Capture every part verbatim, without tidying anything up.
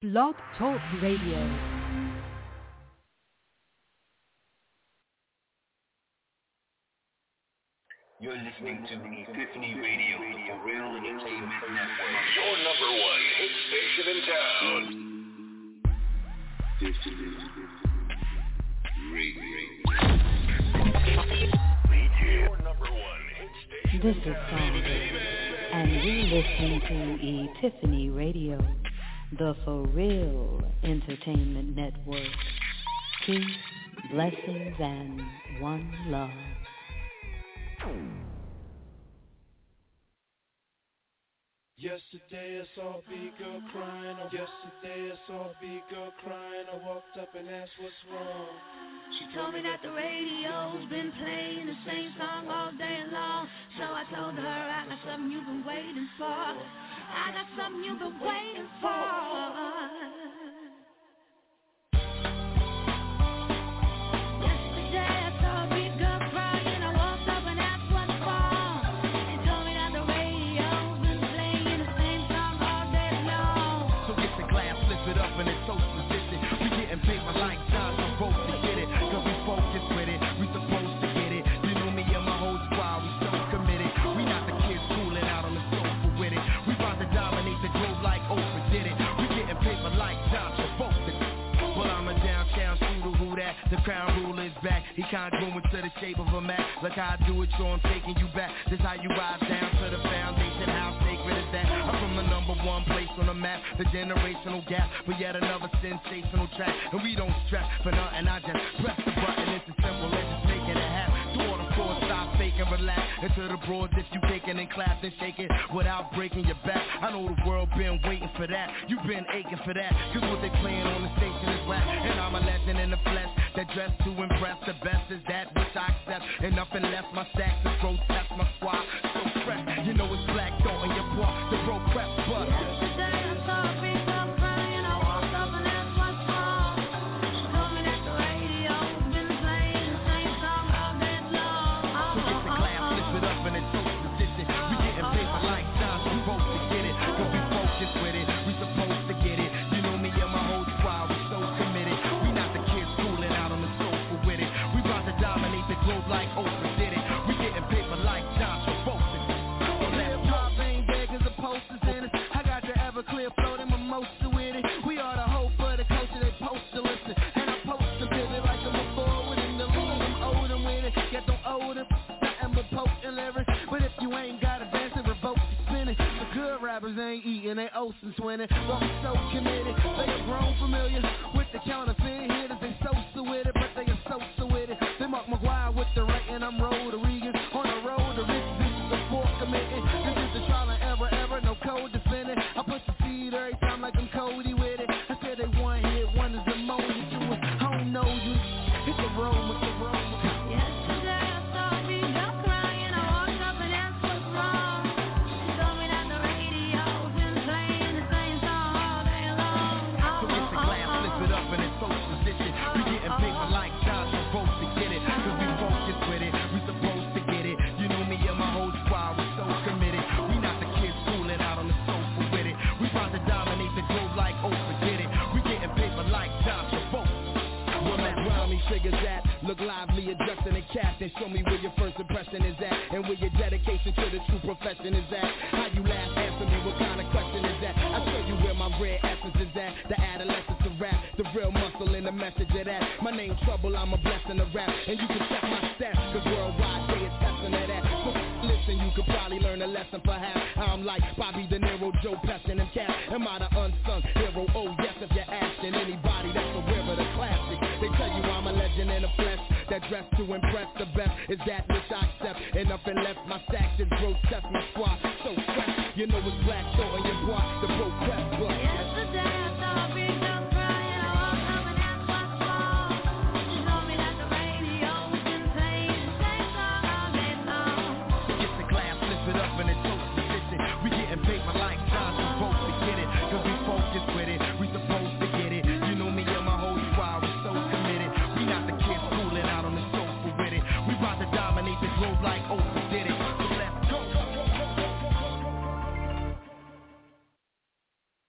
Blog Talk Radio. You're listening to Epiphany Radio, the Real Entertainment Network. Your number one hit station in town. Epiphany Radio. Your number one hit station. This is Song, and you're listening to Epiphany Radio, the For Real Entertainment Network. Peace, blessings, and one love. Yesterday I saw a big girl crying. Oh, yesterday I saw a big girl crying. I walked up and asked what's wrong. She told me that the radio's been playing the same song all day long. So I told her I got something you've been waiting for. I got something you've been waiting for. The crown ruler is back, he congruent to the shape of a map. Look how I do it, so I'm taking you back. This how you rise down to the foundation, how sacred is that? I'm from the number one place on the map, the generational gap, but yet another sensational track. And we don't stress for nothing, I just press the button, it's as simple as just making it happen. To all the four, stop, fake and relax. And to the broads, if you kicking and clap and shake it without breaking your back. I know the world been waiting for that, you been aching for that. Cause what they playing on the station is rap, and I'm a legend in the flesh. That dress to impress, the best is that which I accept. And nothing less, my stacks is grotesque, my squad so fresh. You know it's black thought in your boy, the bro prep bust. Yesterday I saw a big girl crying, I walked up and asked what's wrong. She told me that the radio's been playing the same song all day long. So get the glass, flip it up in a toast position. We getting paper like time, we both to get it. Cause we focused with it, we supposed to get it. You know me and my whole squad, we so committed. We not the kids fooling out on the sofa with it. We about to dominate the globe like Oprah did it. We getting paper like John Travolta. So let's pop ain't there cause the posters in it. I got the Everclear floating mimosa with it. We are the hope for the culture, they post to listen. And I post to pivot like I'm a forward in the league. I'm older with it, yet don't owe them nothing but poking lyrics. But if you ain't got a dance and revoke the spinning. The good rappers ain't eating, they Oceans winning. But we so committed, they are grown familiar with the counterfeit hitters. They so with it, but they are so so with it. They Mark McGuire with the right and I'm Rodriguez. On the road to rich, this is the fourth commitment. This is the trial and error, error, no code defending. I put the seed every time like I'm Cody with it. I said they one hit, one is the most you do it. I don't know you, hit the road with the road. Yesterday I saw a big girl crying, I walked up and asked what's wrong. She told me that the radio's been playing the same song all day long. So get the glass, flip it up in its post position. We getting paper like John Travolta to get it. Cause we focused with it, we supposed to get it. You know me and my whole squad, we so committed. We not the kids fooling out on the sofa with it. We about to dominate the globe like Oprah did it. We getting paper like John Travolta. Where my grimy figures at, look lively, adjusting the cast and show me where your first impression is at, and where your dedication to the true profession is at. How you laugh, answer me, what kind of question is that? I show you where my rare essence is at, the adolescence of rap, the real muscle and the message of that. My name Trouble, I'm a blessing of rap, and you can check my stats, cause worldwide they is testing of that. So listen, you could probably learn a lesson perhaps. I'm like Bobby De Niro, Joe Pesci and Cat. Am I the unsung hero? Oh yes, if you're asking anybody that's aware of the classic. They tell you I'm a legend in the flesh, that dress to impress the best is that which I accept. And nothing left, my stacks is grotesque, my squad so fresh. You know it's black, so in your boy, the pro press book. Yesterday I saw a big girl crying, I walked up and asked what's wrong. She told me that the radio's been playing the same song all day long. So get the glass, flip it up in a toast position. We getting paper like John Travolta to get it. Cause we focused with it, we supposed to get it. You know me and my whole squad, we so committed. We not the kids fooling out on the sofa with it. We about to dominate the globe like Oprah did it. So let's go.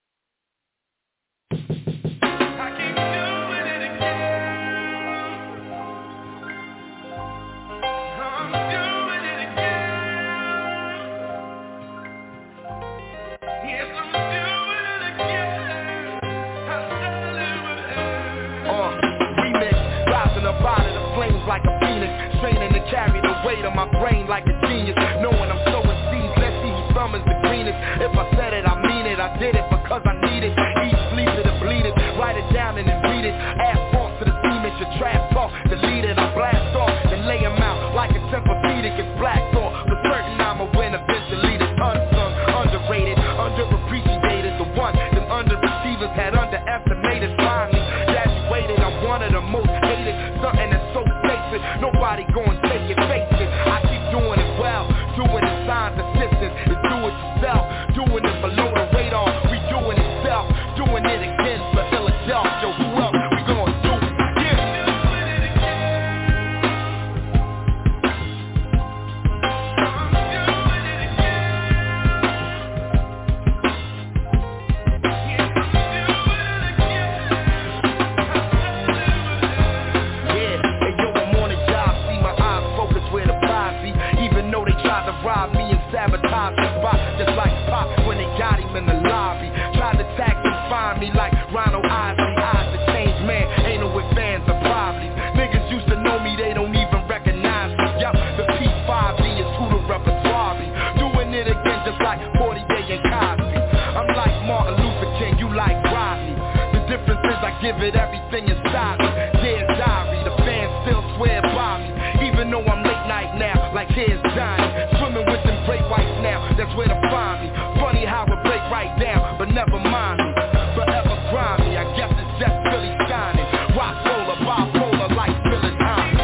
straight on my brain like a genius, knowing I'm sowing seeds. Let's see who summons the greenest. If I said it, I mean it. I did it because I need it. Eat, sleep it, and bleed it. Write it down and then read it. Add force to the demons, your trap talk. Delete it, I blast off and lay them out like a Tempur-Pedic. It's black thought. For certain I'm a win eventually. This unsung, underrated, underappreciated. The one them underachievers had underestimated. Finally graduated, I'm one of the most hated. Something that's so basic, nobody gon' take it, face it. I keep doing it well, doing it signs of distance. It's do it yourself, doing it below the radar. We doing it self, doing it again for Philadelphia. Who else we gon' do it again? Rob me and sabotage the spot, just like Pop when they got him in the lobby. Tried to tax and find me like Ronald Isley. Eyes to change, man, ain't no with fans or problems. Niggas used to know me, they don't even recognize me. Yup, the P five D is who the repertoire be. Doing it again just like forty Day and Cosby. I'm like Martin Luther King, you like Rodney. The difference is I give it everything inside me. Dear diary, the fans still swear by me. Even though I'm late night now, like here's Johnny. Swimming with them great whites now, that's where to find me. Funny how it break right down, but never mind me. Forever grimy, I guess it's just Philly shining. Rock roller, bipolar, like Philly Hines.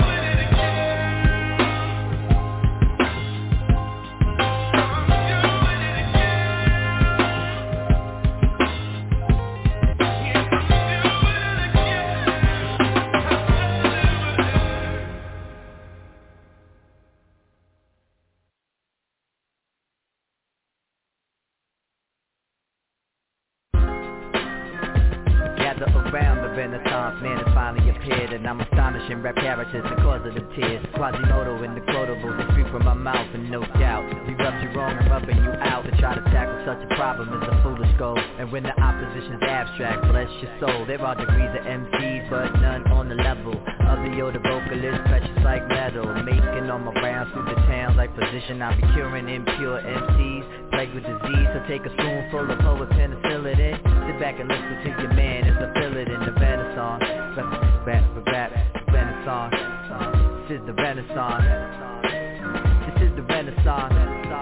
Around the Renaissance, man has finally appeared, and I'm astonishing rap characters the cause of the tears. Quasimodo and the quotables, they speak from my mouth, and no doubt we rubbed you wrong and rubbing you out. To try to tackle such a problem is a foolish goal, and when the opposition's abstract, bless your soul. There are degrees of M Cs, but none on the level of the older vocalist, precious like metal. Making all my rounds through the towns like physician, I be curing impure M Cs, plagued with disease. So take a spoonful of poet penicillin in, sit back and listen to your man as I fill it in the Renaissance. Rap, rap, rap, Renaissance. This is the Renaissance. This is the Renaissance.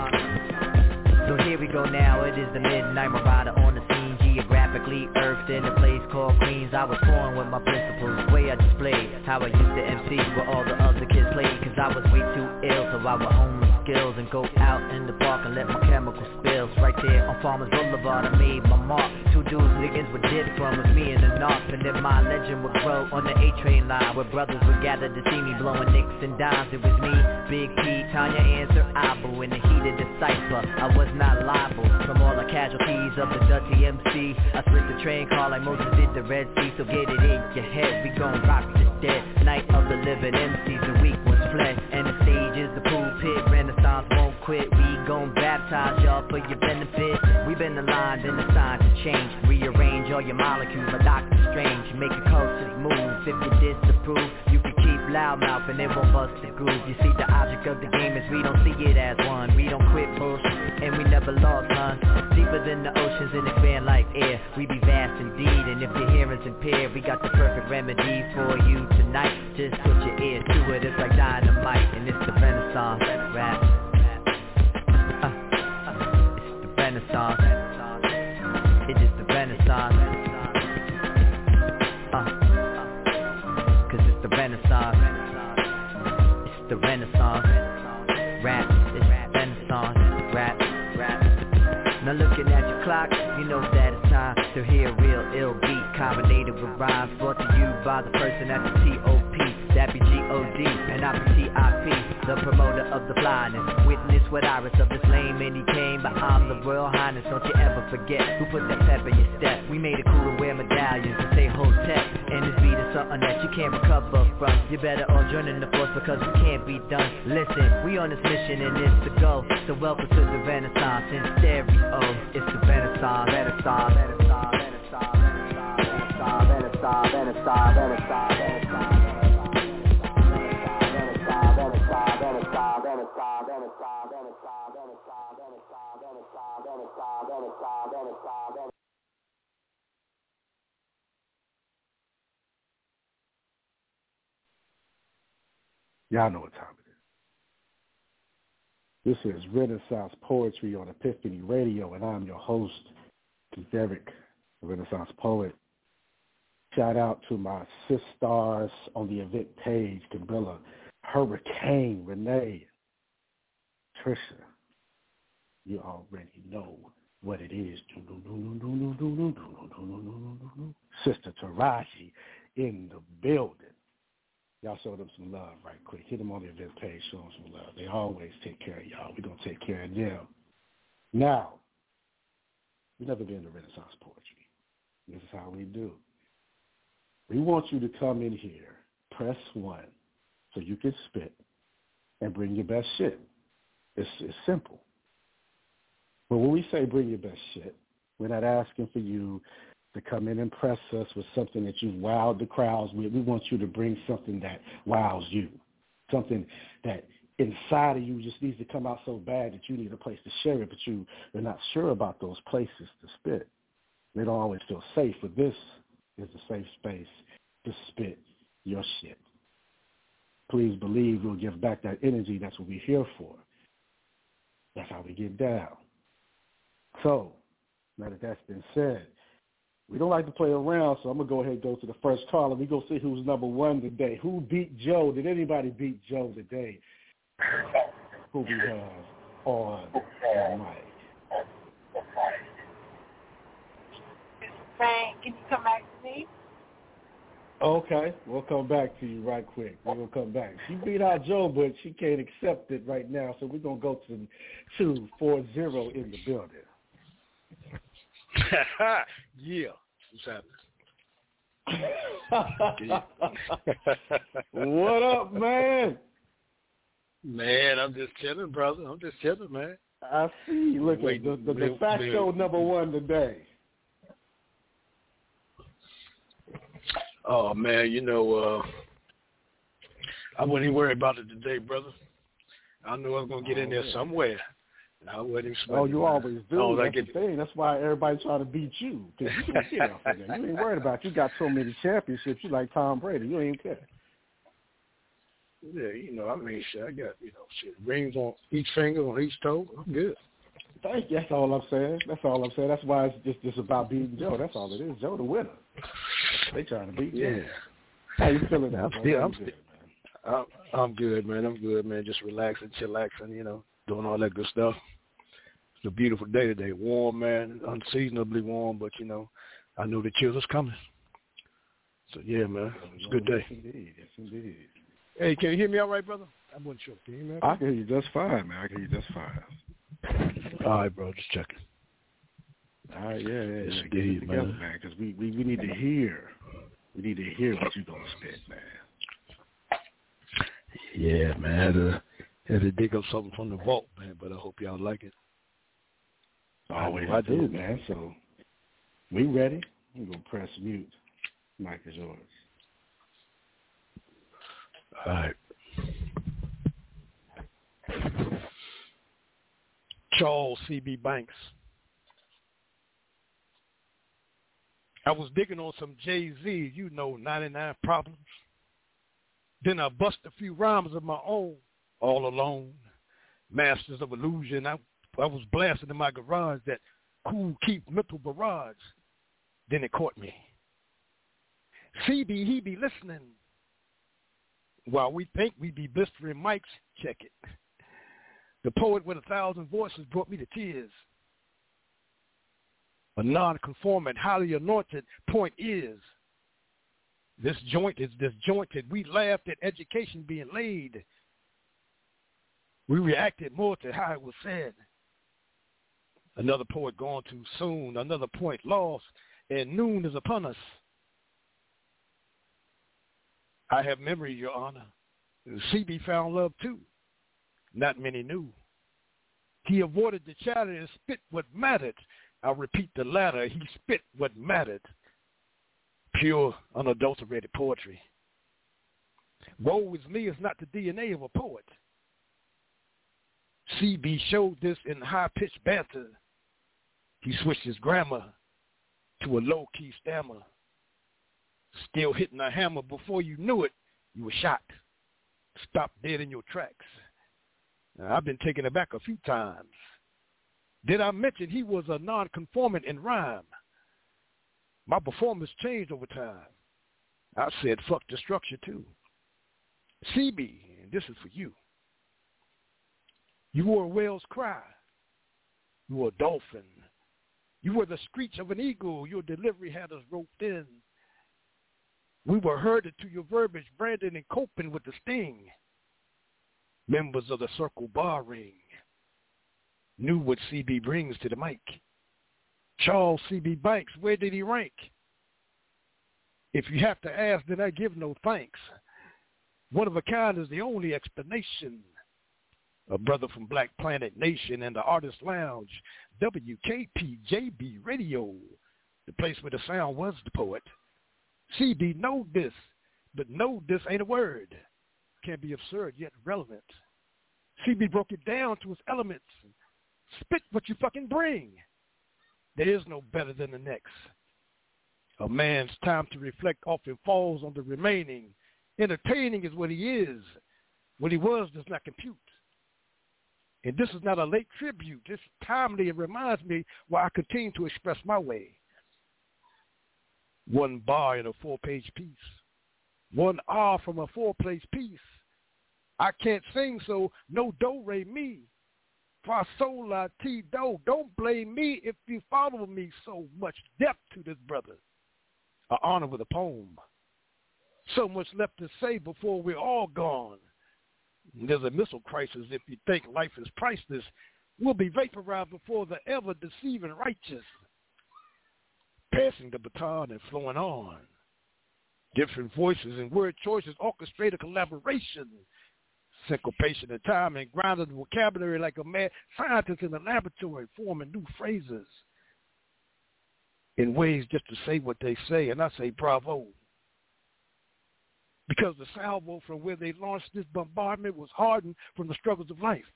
So here we go now, it is the midnight marauder on the scene. Geographically earthed in a place called Queens. I was born with my principles, the way I displayed how I used to M C where all the other kids played. Cause I was way too ill, so I would hone my skills and go out in the park and let my chemical spills. Right there on Farmers Boulevard I made my mark. Two dudes niggas would dip from with me in the north, and then my legend would grow on the A-train line where brothers would gather to see me blowing nicks and dimes. It was me, Big P, Tanya, and Sir Abu in the heat of the cipher. I was not liable from all the casualties of the dirty M C. I split the train car like Moses did the Red Sea. So get it in your head, we gon' rock this dead night of the living M Cs. The weak ones fled, and the stage is the pulpit. Renaissance won't quit, we gon' baptize y'all for your benefit. We been aligned and assigned to change, rearrange all your molecules like Doctor Strange. Make your cultures move, if you disapprove, you can keep loudmouth and it won't bust the groove. You see the object of the game is we don't see it as one. We don't quit bullshit, and we never lost none. Deeper than the oceans and expand like air. We be vast indeed, and if your hearing's impaired, we got the perfect remedy for you tonight. Just put your ear to it, it's like dynamite, and it's the Renaissance rap. Uh, uh, it's the Renaissance. It is the Renaissance. Uh, cause it's the Renaissance. It's the Renaissance rap. It's Renaissance rap. Now looking at your clock, you know that it's time to hear real ill beat carbonated with rhymes, brought to you by the person at the T O P. That be G O D and I be T I P, the promoter of the flyness. Witness what Iris of this lame and he came, but I'm the Royal Highness. Don't you ever forget who put that pep in your step. We made it cool to wear medallions and say Hotep, and this beat is something that you can't recover from. You better all join in the force because we can't be done. Listen, we on this mission and it's the go. So welcome to the Renaissance in stereo. It's the Renaissance, Renaissance, Renaissance, Renaissance, Renaissance, Renaissance, Renaissance, Renaissance, Renaissance, Renaissance, Renaissance, Renaissance, Renaissance, Renaissance. Y'all know what time it is. This is Renaissance Poetry on Epiphany Radio, and I'm your host, Keith Eric, the Renaissance Poet. Shout out to my sisters on the event page, Camilla, Hurricane, Renee, Trisha. You already know what it is. Sister Taraji in the building. Y'all show them some love right quick. Hit them on the event page, show them some love. They always take care of y'all. We're going to take care of them. Now, we've never been to Renaissance Poetry. This is how we do. We want you to come in here, press one, so you can spit and bring your best shit. It's, it's simple. But when we say bring your best shit, we're not asking for you to come in and impress us with something that you've wowed the crowds with. We want you to bring something that wows you, something that inside of you just needs to come out so bad that you need a place to share it, but you, you're not sure about those places to spit. They don't always feel safe, but this is a safe space to spit your shit. Please believe we'll give back that energy. That's what we're here for. That's how we get down. So, now that that's been said, we don't like to play around, so I'm going to go ahead and go to the first caller. We're going to see who's number one today. Who beat Joe? Did anybody beat Joe today? Who we have on the mic? Frank, can you come back to me? Okay, we'll come back to you right quick. We're going to come back. She beat out Joe, but she can't accept it right now, so we're going to go to two four zero in the building. Yeah. What's happening? What up, man? Man, I'm just chilling, brother. I'm just chilling, man. I see. Look, wait, the, the, the fact show number one today. Oh, man, you know, uh, I wasn't even worried about it today, brother. I knew I was going to get in there somewhere. I wasn't oh, you man. always do. Oh, That's get... the thing. That's why everybody try to beat you. Because you don't care for that. You ain't worried about it. You got so many championships. You like Tom Brady. You ain't care. Yeah, you know, I mean, shit, I got, you know, shit, rings on each finger, on each toe. I'm good. Thank you. That's all I'm saying. That's all I'm saying. That's why it's just, just about beating Joe. That's all it is. Joe the winner. They trying to beat you. Yeah. How you feeling now, I'm bro? still, I'm, good, still I'm, I'm good, man. I'm good, man. Just relaxing, chillaxing, you know, doing all that good stuff. It's a beautiful day today. Warm, man. Unseasonably warm, but, you know, I knew the chills was coming. So, yeah, man. It's a good day. Yes, indeed. Yes, indeed. Hey, can you hear me all right, brother? I wasn't sure. Can you hear me? I can hear you just fine, man. I can hear you just fine. All right, bro. Just checking. All right, yeah, yeah. Yes, yeah. indeed, Get it together, man. man, because we, we, we need to hear. We need to hear what you're going to spit, man. Yeah, man. I had to, had to dig up something from the vault, man, but I hope y'all like it. Always I do, did. man. So we ready. We're going to press mute. Mic is yours. All right. Charles C B Banks. I was digging on some Jay-Z, you know, ninety-nine Problems. Then I bust a few rhymes of my own, all alone. Masters of Illusion. I, I was blasting in my garage that cool keep mental barrage. Then it caught me. C B, he be listening. While we think we be blistering mics, check it. The poet with a thousand voices brought me to tears. A non-conforming, highly anointed point is, this joint is disjointed. We laughed at education being laid. We reacted more to how it was said. Another poet gone too soon, another point lost, and noon is upon us. I have memory, Your Honor. C B found love too. Not many knew. He avoided the chatter and spit what mattered. I'll repeat the latter. He spit what mattered. Pure, unadulterated poetry. Woe is me is not the D N A of a poet. C B showed this in high-pitched banter. He switched his grammar to a low-key stammer. Still hitting a hammer. Before you knew it, you were shot. Stopped dead in your tracks. Now, I've been taken aback a few times. Did I mention he was a non-conformant in rhyme? My performance changed over time. I said fuck the structure too. C B, and this is for you. You were a whale's cry. You were a dolphin. You were the screech of an eagle. Your delivery had us roped in. We were herded to your verbiage, branding and coping with the sting. Members of the circle bar ring knew what C B brings to the mic. Charles C B Banks, where did he rank? If you have to ask, then I give no thanks. One of a kind is the only explanation. A brother from Black Planet Nation and the Artist Lounge, W K P J B Radio, the place where the sound was the poet. C B know this, but know this ain't a word. Can't be absurd yet relevant. C B broke it down to its elements. Spit what you fucking bring. There is no better than the next. A man's time to reflect often falls on the remaining. Entertaining is what he is. What he was does not compute. And this is not a late tribute. It's timely. It reminds me why I continue to express my way. One bar in a four-page piece. One R from a four-place piece. I can't sing, so no do, re, mi. Fa, sol, la, ti, do. Don't blame me if you follow me. So much depth to this brother. I honor with a poem. So much left to say before we're all gone. There's a missile crisis if you think life is priceless. We'll be vaporized before the ever-deceiving righteous. Passing the baton and flowing on. Different voices and word choices orchestrate a collaboration. Syncopation and time and grinding the vocabulary like a mad scientist in the laboratory, forming new phrases in ways just to say what they say, and I say bravo. Because the salvo from where they launched this bombardment was hardened from the struggles of life.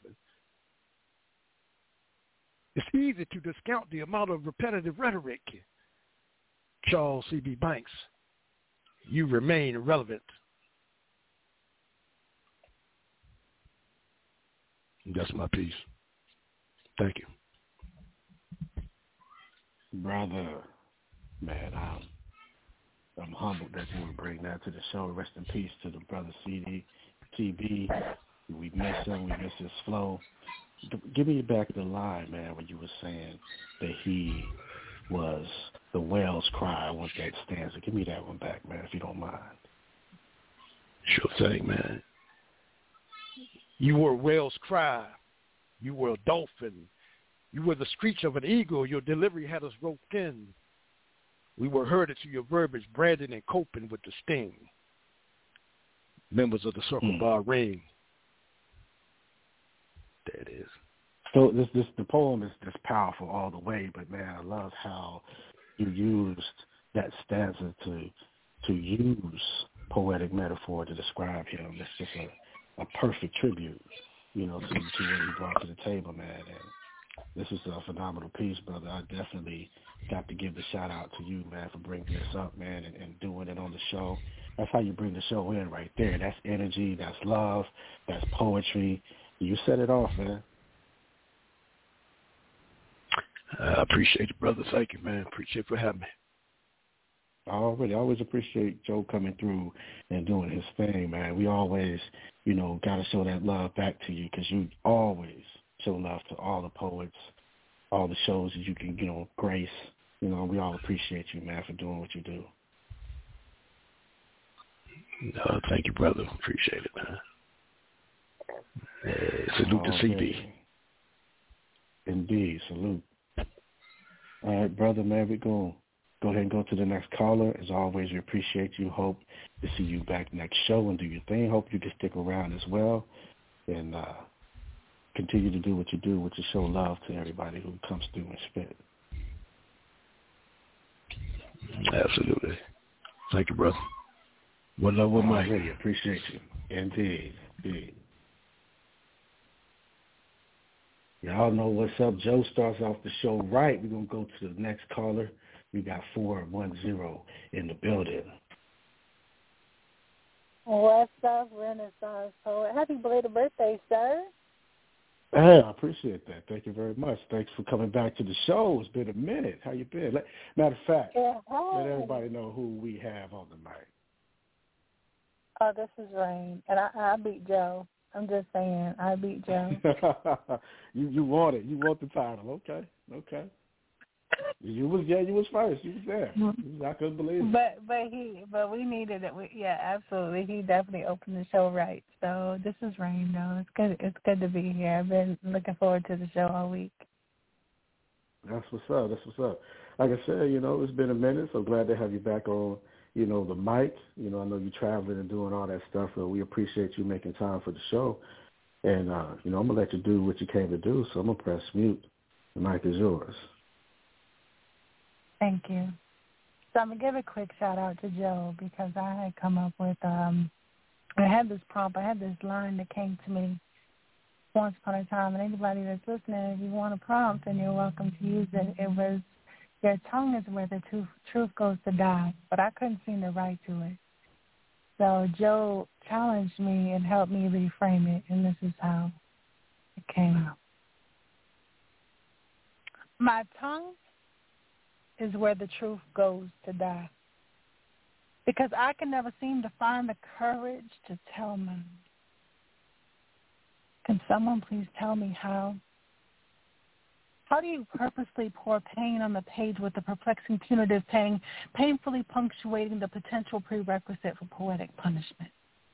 It's easy to discount the amount of repetitive rhetoric. Charles C B Banks, you remain relevant. That's my piece. Thank you. Brother, man, I'm, I'm humbled that you would bring that to the show. Rest in peace to the brother C D, T B. We miss him. We miss his flow. Give me back the line, man, when you were saying that he was the whale's cry. I want that stanza. Give me that one back, man, if you don't mind. Sure thing, man. You were a whale's cry. You were a dolphin. You were the screech of an eagle. Your delivery had us roped in. We were herded to your verbiage, branding and coping with the sting. Members of the Circle mm. Bar ring. There it is. So this, this, the poem is just powerful all the way, but man, I love how you used that stanza to to use poetic metaphor to describe him. It's just a, a perfect tribute, you know, to, to what he brought to the table, man. And this is a phenomenal piece, brother. I definitely got to give the shout out to you, man, for bringing this up, man, and, and doing it on the show. That's how you bring the show in right there. That's energy, that's love, that's poetry. You set it off, man. I appreciate it, brother. Thank you, man. Appreciate it for having me. I already always appreciate Joe coming through and doing his thing, man. We always, you know, got to show that love back to you because you always show love to all the poets, all the shows that you can, you know, grace. You know, we all appreciate you, man, for doing what you do. No, thank you, brother. Appreciate it, man. Uh, salute oh, to C B. Indeed, salute. All right, brother, man, we're going to go ahead and go to the next caller. As always, we appreciate you. Hope to see you back next show and do your thing. Hope you can stick around as well and uh, continue to do what you do, which is show love to everybody who comes through and spit. Absolutely. Thank you, brother. One love, one mic. I really appreciate you. Indeed. Indeed. Y'all know what's up. Joe starts off the show right. We're going to go to the next caller. We got four one zero in the building. What's up, Renaissance Poet? Happy belated birthday, sir. Hey, I appreciate that. Thank you very much. Thanks for coming back to the show. It's been a minute. How you been? Let, matter of fact, yeah, let everybody know who we have on the mic. Oh, this is Rain, and I, I beat Joe. I'm just saying, I beat Joe. you you want it. You want the title. Okay. Okay. You was yeah, you was first. You was there. I couldn't believe it. But but he but we needed it. We, yeah, absolutely. He definitely opened the show right. So this is Rain, though. It's good. It's good to be here. I've been looking forward to the show all week. That's what's up. That's what's up. Like I said, you know, it's been a minute. So glad to have you back on. You know, the mic. You know, I know you're traveling and doing all that stuff, but we appreciate you making time for the show. And, uh, you know, I'm going to let you do what you came to do, so I'm going to press mute. The mic is yours. Thank you. So I'm going to give a quick shout-out to Joe because I had come up with, um, I had this prompt, I had this line that came to me once upon a time, and anybody that's listening, if you want a prompt, then you're welcome to use it. It was, your tongue is where the truth, truth goes to die, but I couldn't seem to write to it. So Joe challenged me and helped me reframe it, and this is how it came out. My tongue is where the truth goes to die, because I can never seem to find the courage to tell mine. Can someone please tell me how? How do you purposely pour pain on the page with the perplexing punitive tang, painfully punctuating the potential prerequisite for poetic punishment?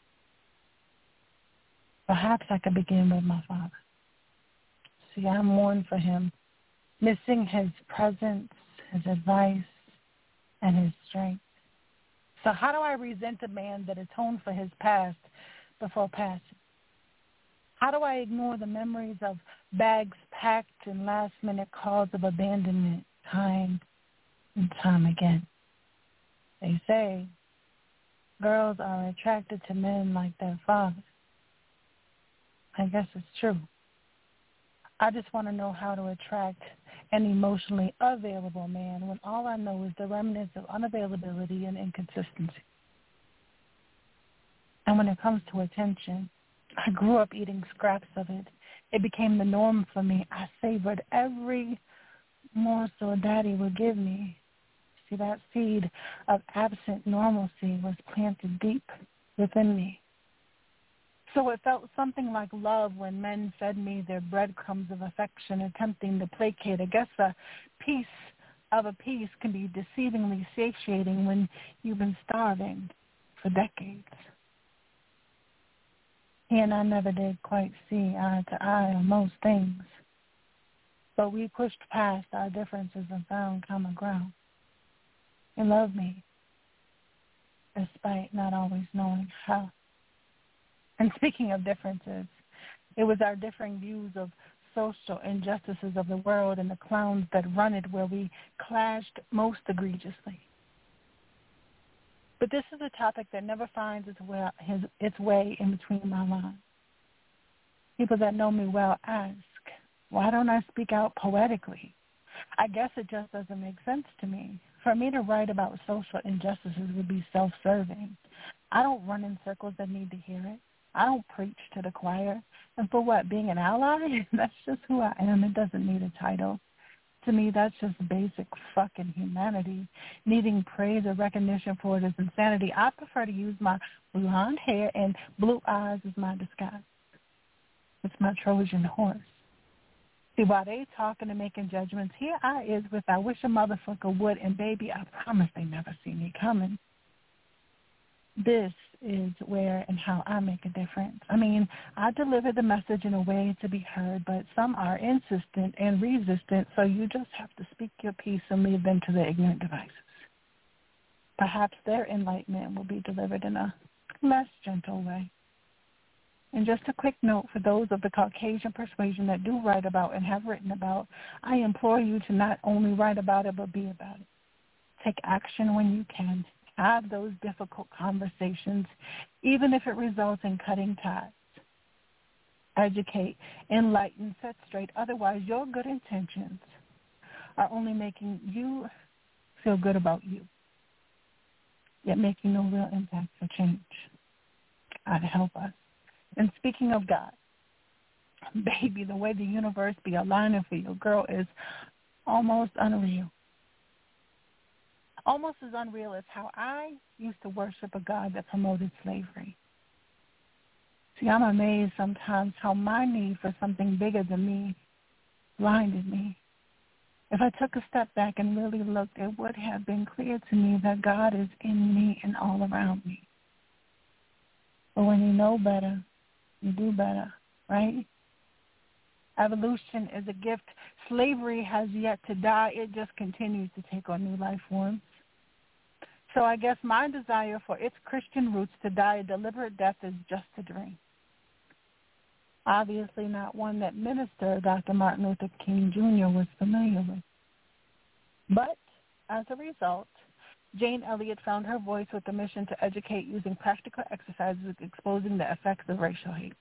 Perhaps I could begin with my father. See, I mourn for him, missing his presence, his advice, and his strength. So how do I resent a man that atoned for his past before passing? How do I ignore the memories of bags packed and last-minute calls of abandonment time and time again? They say girls are attracted to men like their father. I guess it's true. I just want to know how to attract an emotionally available man when all I know is the remnants of unavailability and inconsistency. And when it comes to attention, I grew up eating scraps of it. It became the norm for me. I savored every morsel Daddy would give me. See, that seed of absent normalcy was planted deep within me. So it felt something like love when men fed me their breadcrumbs of affection, attempting to placate. I guess a piece of a piece can be deceivingly satiating when you've been starving for decades. He and I never did quite see eye to eye on most things, but we pushed past our differences and found common ground. He loved me, despite not always knowing how. And speaking of differences, it was our differing views of social injustices of the world and the clowns that run it where we clashed most egregiously. But this is a topic that never finds its way, his, its way in between my lines. People that know me well ask, why don't I speak out poetically? I guess it just doesn't make sense to me. For me to write about social injustices would be self-serving. I don't run in circles that need to hear it. I don't preach to the choir. And for what, being an ally? That's just who I am. It doesn't need a title. To me, that's just basic fucking humanity. Needing praise or recognition for it is insanity. I prefer to use my blonde hair and blue eyes as my disguise. It's my Trojan horse. See, while they talking and making judgments, here I is with I wish a motherfucker would, and baby, I promise they never see me coming. This is where and how I make a difference. I mean, I deliver the message in a way to be heard, but some are insistent and resistant, so you just have to speak your piece and leave them to their ignorant devices. Perhaps their enlightenment will be delivered in a less gentle way. And just a quick note for those of the Caucasian persuasion that do write about and have written about, I implore you to not only write about it, but be about it. Take action when you can. Have those difficult conversations, even if it results in cutting ties. educate, enlighten, set straight. Otherwise, your good intentions are only making you feel good about you, yet making no real impact or change. God help us. And speaking of God, baby, the way the universe be aligning for your girl is almost unreal. Almost as unreal as how I used to worship a God that promoted slavery. See, I'm amazed sometimes how my need for something bigger than me blinded me. If I took a step back and really looked, it would have been clear to me that God is in me and all around me. But when you know better, you do better, right? Evolution is a gift. Slavery has yet to die. It just continues to take on new life forms. So I guess my desire for its Christian roots to die a deliberate death is just a dream. Obviously not one that Minister Doctor Martin Luther King Junior was familiar with. But as a result, Jane Elliott found her voice with the mission to educate using practical exercises exposing the effects of racial hate.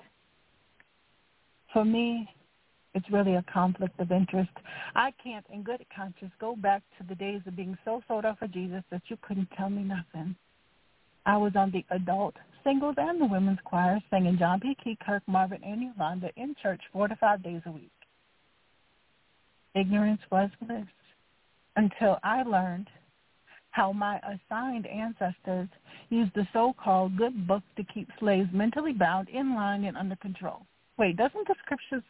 For me, it's really a conflict of interest. I can't, in good conscience, go back to the days of being so sold out for Jesus that you couldn't tell me nothing. I was on the adult, singles, and the women's choir singing John P. Key, Kirk, Marvin, and Yolanda in church four to five days a week. Ignorance was bliss until I learned how my assigned ancestors used the so-called good book to keep slaves mentally bound, in line, and under control. Wait, doesn't the scriptures...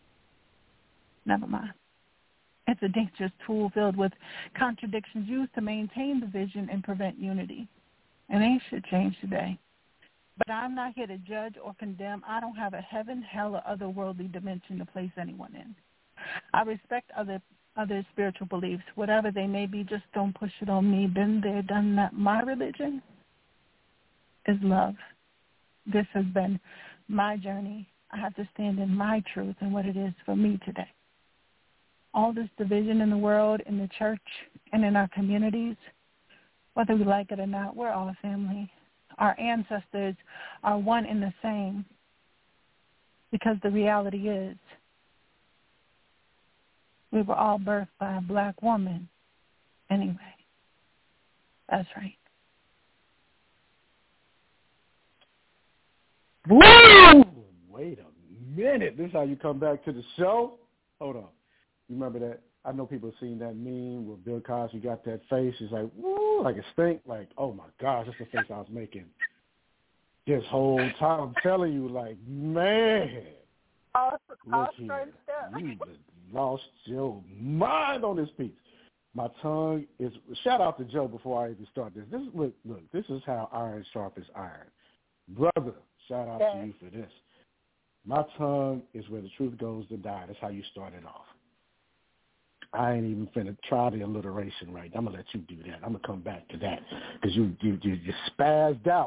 Never mind. It's a dangerous tool filled with contradictions used to maintain the vision and prevent unity. And they should change today. But I'm not here to judge or condemn. I don't have a heaven, hell, or otherworldly dimension to place anyone in. I respect other other spiritual beliefs, whatever they may be. Just don't push it on me. Been there, done that. My religion is love. This has been my journey. I have to stand in my truth and what it is for me today. All this division in the world, in the church, and in our communities, whether we like it or not, we're all family. Our ancestors are one and the same, because the reality is we were all birthed by a black woman anyway. That's right. Woo! Wait a minute. This is how you come back to the show? Hold on. You remember that? I know people have seen that meme where Bill Cosby got that face. He's like, woo, like a stink. Like, oh, my gosh, that's the face I was making this whole time. I'm telling you, like, man. All, all look here. You lost your mind on this piece. My tongue is, shout out to Joe before I even start this. This is, look, look, this is how iron sharpens iron. Brother, shout out yeah. to you for this. My tongue is where the truth goes to die. That's how you started off. I ain't even finna try the alliteration right. I'm gonna let you do that. I'm gonna come back to that because you, you you you spazzed out.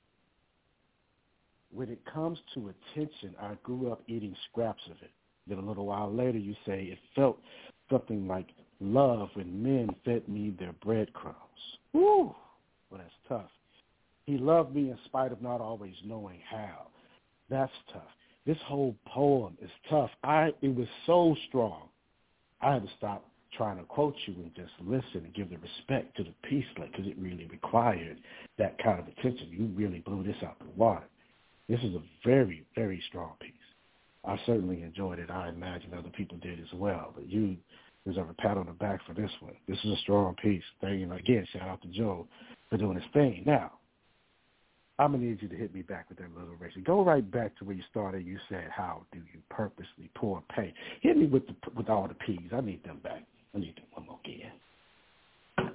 When it comes to attention, I grew up eating scraps of it. Then a little while later, you say it felt something like love when men fed me their breadcrumbs. Woo! Well, that's tough. He loved me in spite of not always knowing how. That's tough. This whole poem is tough. I it was so strong. I had to stop trying to quote you and just listen and give the respect to the piece, like, because it really required that kind of attention. You really blew this out the water. This is a very, very strong piece. I certainly enjoyed it. I imagine other people did as well. But you deserve a pat on the back for this one. This is a strong piece. Thank you. Again, shout out to Joe for doing his thing. Now, I'm going to need you to hit me back with that little race. Go right back to where you started. You said, how do you purposely pour pain? Hit me with the, with all the P's. I need them back. I need them one more again.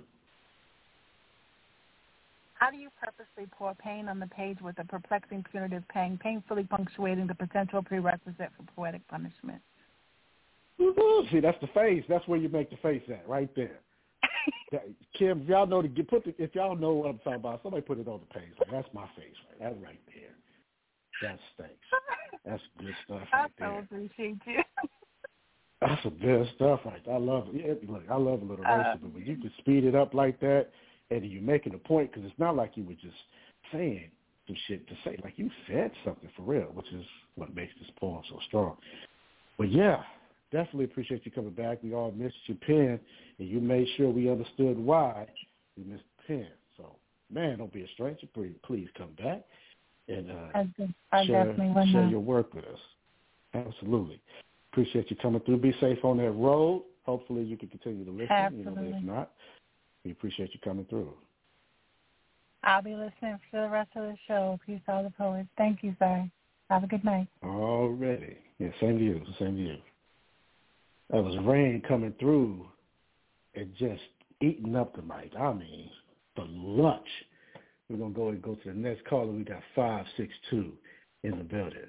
How do you purposely pour pain on the page with a perplexing punitive pang, painfully punctuating the potential prerequisite for poetic punishment? Mm-hmm. See, that's the face. That's where you make the face at, right there. Kim, if y'all know to get put the, if y'all know what I'm talking about, somebody put it on the page. Like, that's my face, right? That right there. That stinks. That's good stuff right there. I so appreciate you. That's some good stuff right there. I love it. Yeah, look, I love a little uh, racing, but when you can speed it up like that, and you're making a point, because it's not like you were just saying some shit to say. Like, you said something for real, which is what makes this poem so strong. But, yeah, definitely appreciate you coming back. We all missed your pen, and you made sure we understood why we missed the pen. So, man, don't be a stranger. Please, please come back and uh, I, I share, definitely share your work with us. Absolutely. Appreciate you coming through. Be safe on that road. Hopefully you can continue to listen. Absolutely. You know, if not, we appreciate you coming through. I'll be listening for the rest of the show. Peace to all the poets. Thank you, sir. Have a good night. Already. Yeah, same to you. Same to you. That was Rain coming through and just eating up the mic. I mean, for lunch. We're going to go and go to the next caller. We got five six two in the building.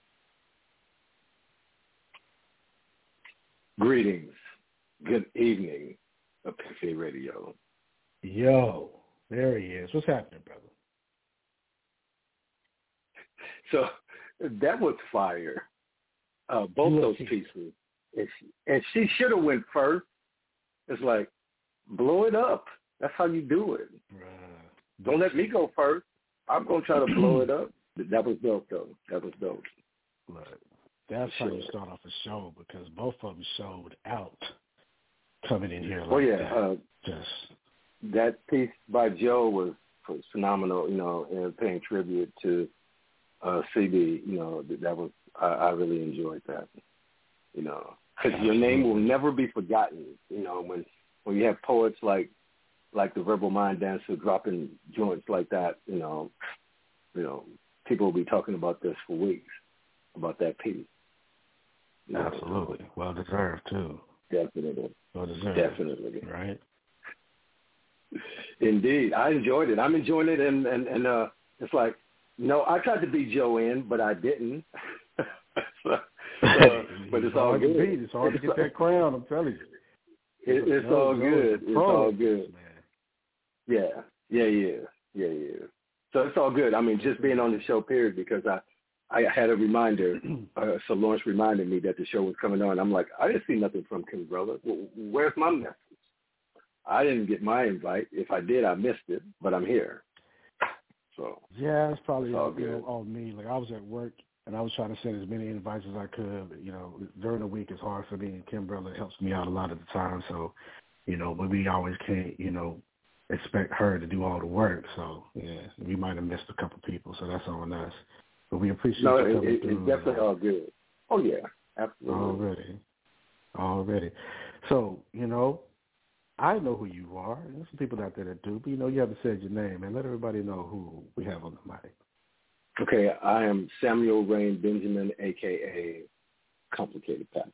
Greetings. Good evening, Epiphany Radio. Yo, there he is. What's happening, brother? So that was fire. Uh, both Look, those pieces. And she, and she should have went first. It's like, blow it up. That's how you do it. Bruh. Don't let me go first. I'm going to try to blow it up. That was dope, though. That was dope. Look, that's sure. how you start off a show, because both of them showed out coming in here like oh, yeah. that. Uh, Just that piece by Joe was, was phenomenal, you know, and paying tribute to uh, C B. You know, that was, I, I really enjoyed that, you know, because your name will never be forgotten, you know, when, when you have poets like, like the Verbal Mind Dancer dropping joints like that, you know, you know, people will be talking about this for weeks, about that piece. You absolutely. know, well deserved, too. Definitely. Well deserved. Definitely. Right? Indeed. I enjoyed it. I'm enjoying it, and, and, and uh, it's like, you know, I tried to beat Joanne, but I didn't. so, uh, but it's all good. Beat. It's hard to get that crown, I'm telling you. It, it's all good. It's all good. Man. Yeah, yeah, yeah, yeah, yeah. So it's all good. I mean, just being on the show, period, because I, I had a reminder. Uh, so Lawrence reminded me that the show was coming on. I'm like, I didn't see nothing from Kimbrella. Where's my message? I didn't get my invite. If I did, I missed it, but I'm here. So yeah, it's probably it's all you know, good. on me. Like, I was at work, and I was trying to send as many invites as I could. But, you know, during the week, it's hard for me, and Kimbrella helps me out a lot of the time. So, you know, but we always can't, you know, expect her to do all the work. So, yeah, we might have missed a couple people, so that's on us. But we appreciate no, you it, coming it, through. it's definitely all good. Oh, yeah, absolutely. Already. Already. So, you know, I know who you are. There's some people out there that do, but, you know, you haven't said your name, and let everybody know who we have on the mic. Okay, I am Samuel Rain Benjamin, a k a. Complicated Passion.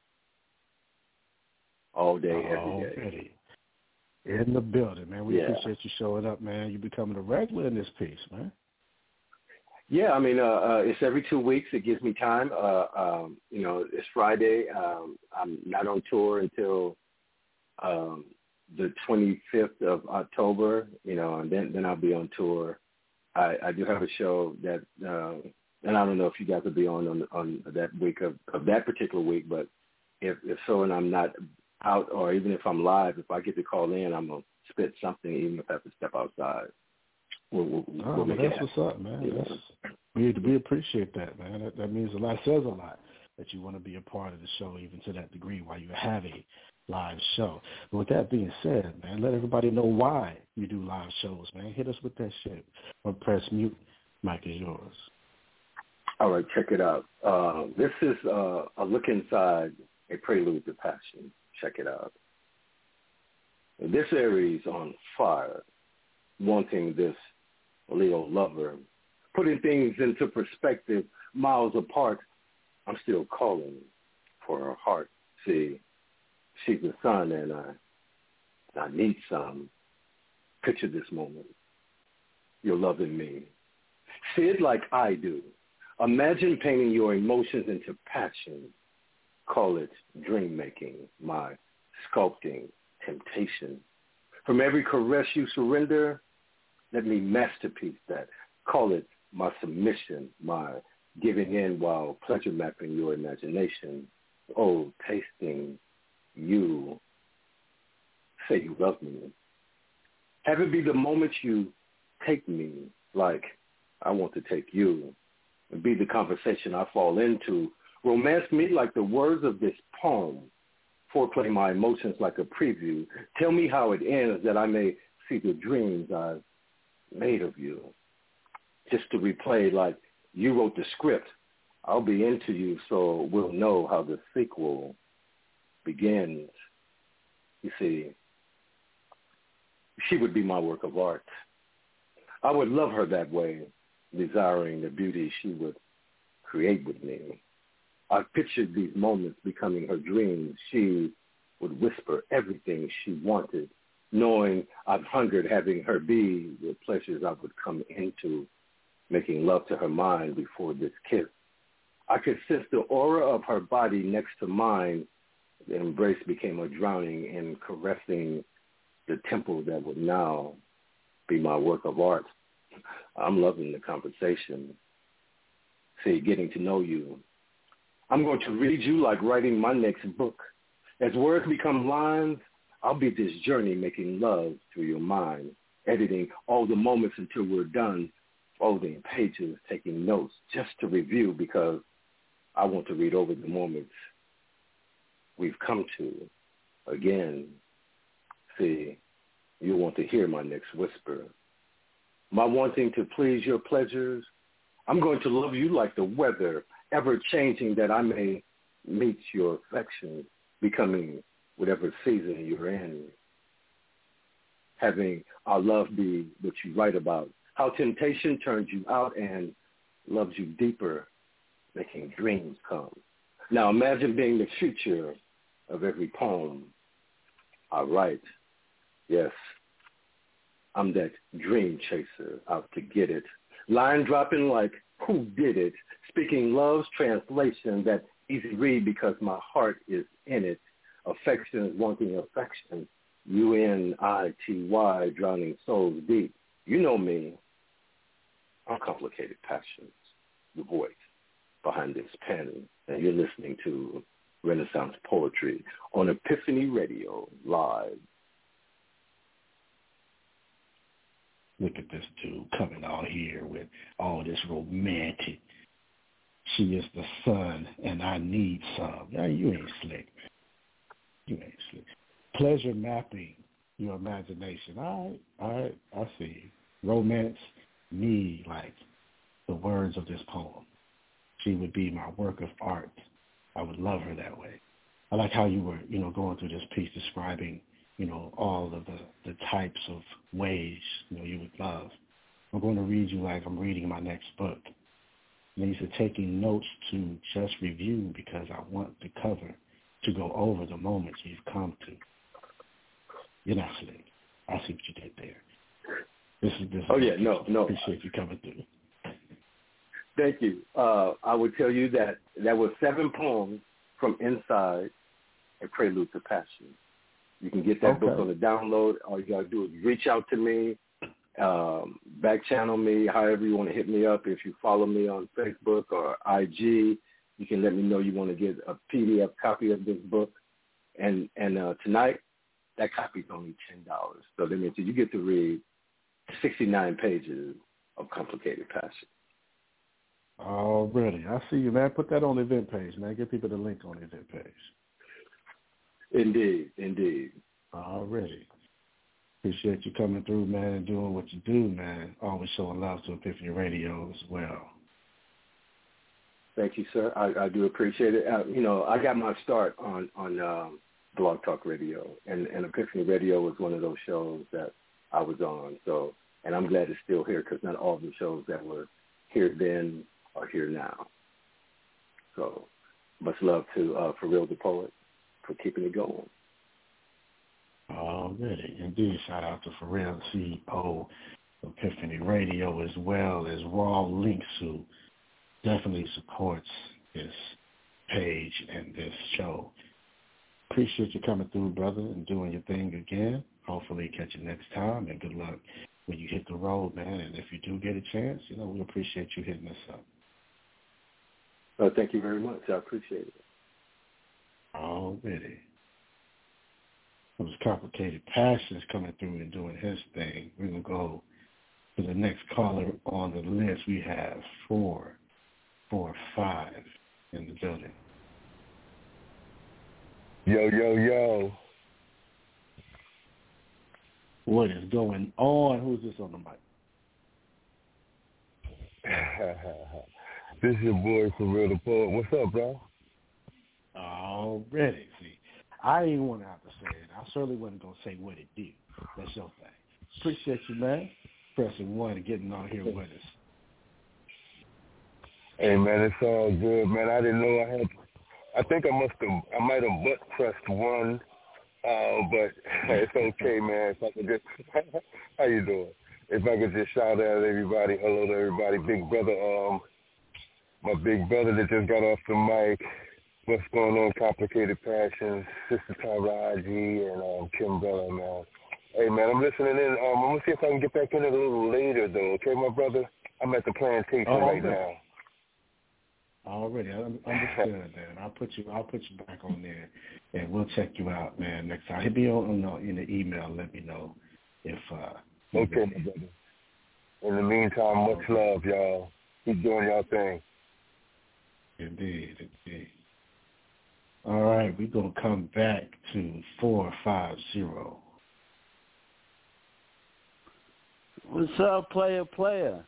All day, every day. Already. In the building, man. We yeah. appreciate you showing up, man. You becoming a regular in this piece, man. Yeah, I mean, uh, uh, it's every two weeks. It gives me time. Uh, um, you know, it's Friday. Um, I'm not on tour until um, the twenty-fifth of October, you know, and then, then I'll be on tour. I, I do have a show that, uh, and I don't know if you guys will be on on, on that week of, of that particular week, but if, if so and I'm not out, or even if I'm live, if I get to call in, I'm going to spit something, even if I have to step outside. We'll, we'll, oh, we'll well, that's what's up, man. Yeah. That's, we, we appreciate that, man. That, that means a lot, says a lot, that you want to be a part of the show, even to that degree, while you have a live show. But with that being said, man, let everybody know why you do live shows, man. Hit us with that shit. Or press mute. Mic is yours. All right, check it out. Uh, this is uh, a look inside a prelude to passion. Check it out. This Aries on fire, wanting this Leo lover, putting things into perspective, miles apart. I'm still calling for her heart. See, she's the sun, and I, I need some. Picture this moment. You're loving me. See it like I do. Imagine painting your emotions into passion. Call it dream making, my sculpting temptation. From every caress you surrender, let me masterpiece that. Call it my submission, my giving in while pleasure mapping your imagination. Oh, tasting you. Say you love me. Have it be the moment you take me like I want to take you and be the conversation I fall into. Romance me like the words of this poem. Foreplay my emotions like a preview. Tell me how it ends that I may see the dreams I've made of you. Just to replay like you wrote the script. I'll be into you so we'll know how the sequel begins. You see, she would be my work of art. I would love her that way, desiring the beauty she would create with me. I pictured these moments becoming her dreams. She would whisper everything she wanted, knowing I've hungered having her be the pleasures I would come into, making love to her mind before this kiss. I could sense the aura of her body next to mine. The embrace became a drowning in caressing the temple that would now be my work of art. I'm loving the conversation. See, getting to know you. I'm going to read you like writing my next book. As words become lines, I'll be this journey making love through your mind, editing all the moments until we're done, folding pages, taking notes just to review because I want to read over the moments we've come to. Again, see, you'll want to hear my next whisper. My wanting to please your pleasures, I'm going to love you like the weather, ever-changing that I may meet your affection, becoming whatever season you're in. Having our love be what you write about, how temptation turns you out and loves you deeper, making dreams come. Now imagine being the future of every poem I write. Yes, I'm that dream chaser out to get it. Line dropping like who did it, speaking love's translation that easy read because my heart is in it. Affection is wanting affection. U N I T Y, drowning souls deep. You know me. I'm Complicated Passions, the voice behind this pen. And you're listening to Renaissance Poetry on Epiphany Radio, live. Look at this dude coming out here with all this romantic. She is the sun, and I need some. Yeah, you ain't slick, man. You ain't slick. Pleasure mapping your imagination. All right, all right, I see you. Romance me like the words of this poem. She would be my work of art. I would love her that way. I like how you were, you know, going through this piece describing, you know, all of the, the types of ways, you know, you would love. I'm going to read you like I'm reading my next book. And these are taking notes to just review because I want the cover to go over the moments you've come to. You're not slick. I see what you did there. This is this. Oh, is yeah, no, no. Appreciate you coming through. Thank you. Uh, I would tell you that there were seven poems from inside A Prelude to Passion. You can get that Okay. book on the download. All you got to do is reach out to me, um, back channel me, however you want to hit me up. If you follow me on Facebook or I G, you can let me know you want to get a P D F copy of this book. And and uh, tonight, that copy is only ten dollars. So that means you get to read sixty-nine pages of Complicated Passion. Already. I see you, man. Put that on the event page, man. Give people the link on the event page. Indeed, indeed. Already. Appreciate you coming through, man, and doing what you do, man. Always showing love to Epiphany Radio as well. Thank you, sir. I, I do appreciate it. Uh, you know, I got my start on, on um, Blog Talk Radio, and, and Epiphany Radio was one of those shows that I was on. So, and I'm glad it's still here because not all the shows that were here then are here now. So much love to uh, For Real the Poet for keeping it going. Already. Indeed. Shout out to Pharrell, C E O of Epiphany Radio, as well as Raw Links, who definitely supports this page and this show. Appreciate you coming through, brother, and doing your thing again. Hopefully catch you next time, and good luck when you hit the road, man. And if you do get a chance, you know, we appreciate you hitting us up. Oh, thank you very much. I appreciate it. Already. It was Complicated Passions coming through and doing his thing. We're going to go to the next caller on the list. We have four, four, five in the building. Yo, yo, yo. What is going on? Who's this on the mic? This is your boy, For Real the Poet. What's up, bro? Already. See, I didn't want to have to say it. I certainly wasn't going to say what it did. That's your thing. Appreciate you, man. Pressing one and getting on here with us. Hey, man, it's all good, man. I didn't know I had. I think I must have. I might have butt pressed one, uh, but it's okay, man. If I could just, how you doing? If I could just shout out everybody, hello to everybody, big brother, um, my big brother that just got off the mic. What's going on, Complicated Passions, Sister Taraji, and um, Kim Bella, man. Hey, man, I'm listening in. Um, I'm going to see if I can get back in it a little later, though. Okay, my brother? I'm at the plantation oh, right okay. now. Already, I understood, man. I'll put you. I'll put you back on there, and we'll check you out, man. Next time, hit me on in the email. Let me know if. Uh, okay, my brother. In the meantime, much love, y'all. Keep doing y'all thing. Indeed, indeed. All right, we're gonna come back to four five zero. What's up, player, player?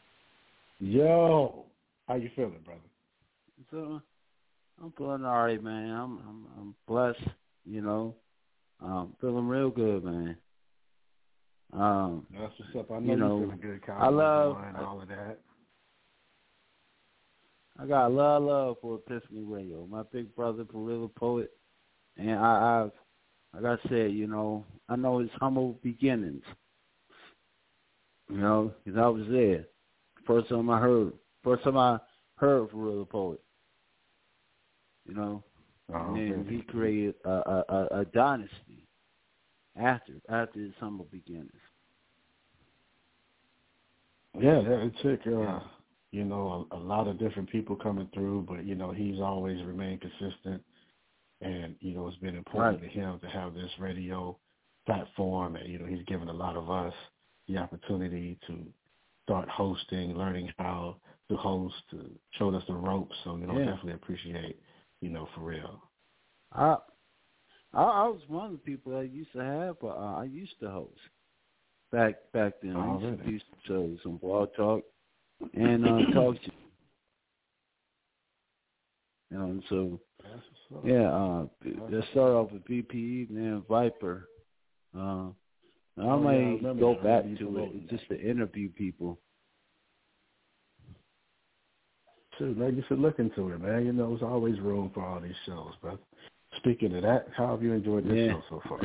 Yo, how you feeling, brother? So, I'm feeling all right, man. I'm I'm, I'm blessed, you know. Um, feeling real good, man. Um, That's what's up. I know you know, you're feeling good, Kyle. I love and all of that. I got a lot of love for Epiphany Radio. My big brother, For Real the Poet, and I, I've, like I said, you know, I know his humble beginnings. You know, because I was there. First time I heard, first time I heard For Real the Poet. You know, oh, and then really? he created a, a, a, a dynasty after after his humble beginnings. Yeah, it took, uh, you know, a, a lot of different people coming through, but, you know, he's always remained consistent. And, you know, it's been important right. to him to have this radio platform. And, you know, he's given a lot of us the opportunity to start hosting, learning how to host, to showed us the ropes. So, you know, yeah. definitely appreciate, you know, For Real. I, I I was one of the people that used to have, but uh, I used to host back back then. Oh, I used really? to do some shows, some blog talk, and uh, talk to you know. And so, yeah, uh, let's start off with B P E, then Viper. Uh, I oh, might yeah, I go that. back to it just to interview people. Shoot, maybe you should look into it, man. You know, there's always room for all these shows, brother. Speaking of that, how have you enjoyed this yeah. show so far?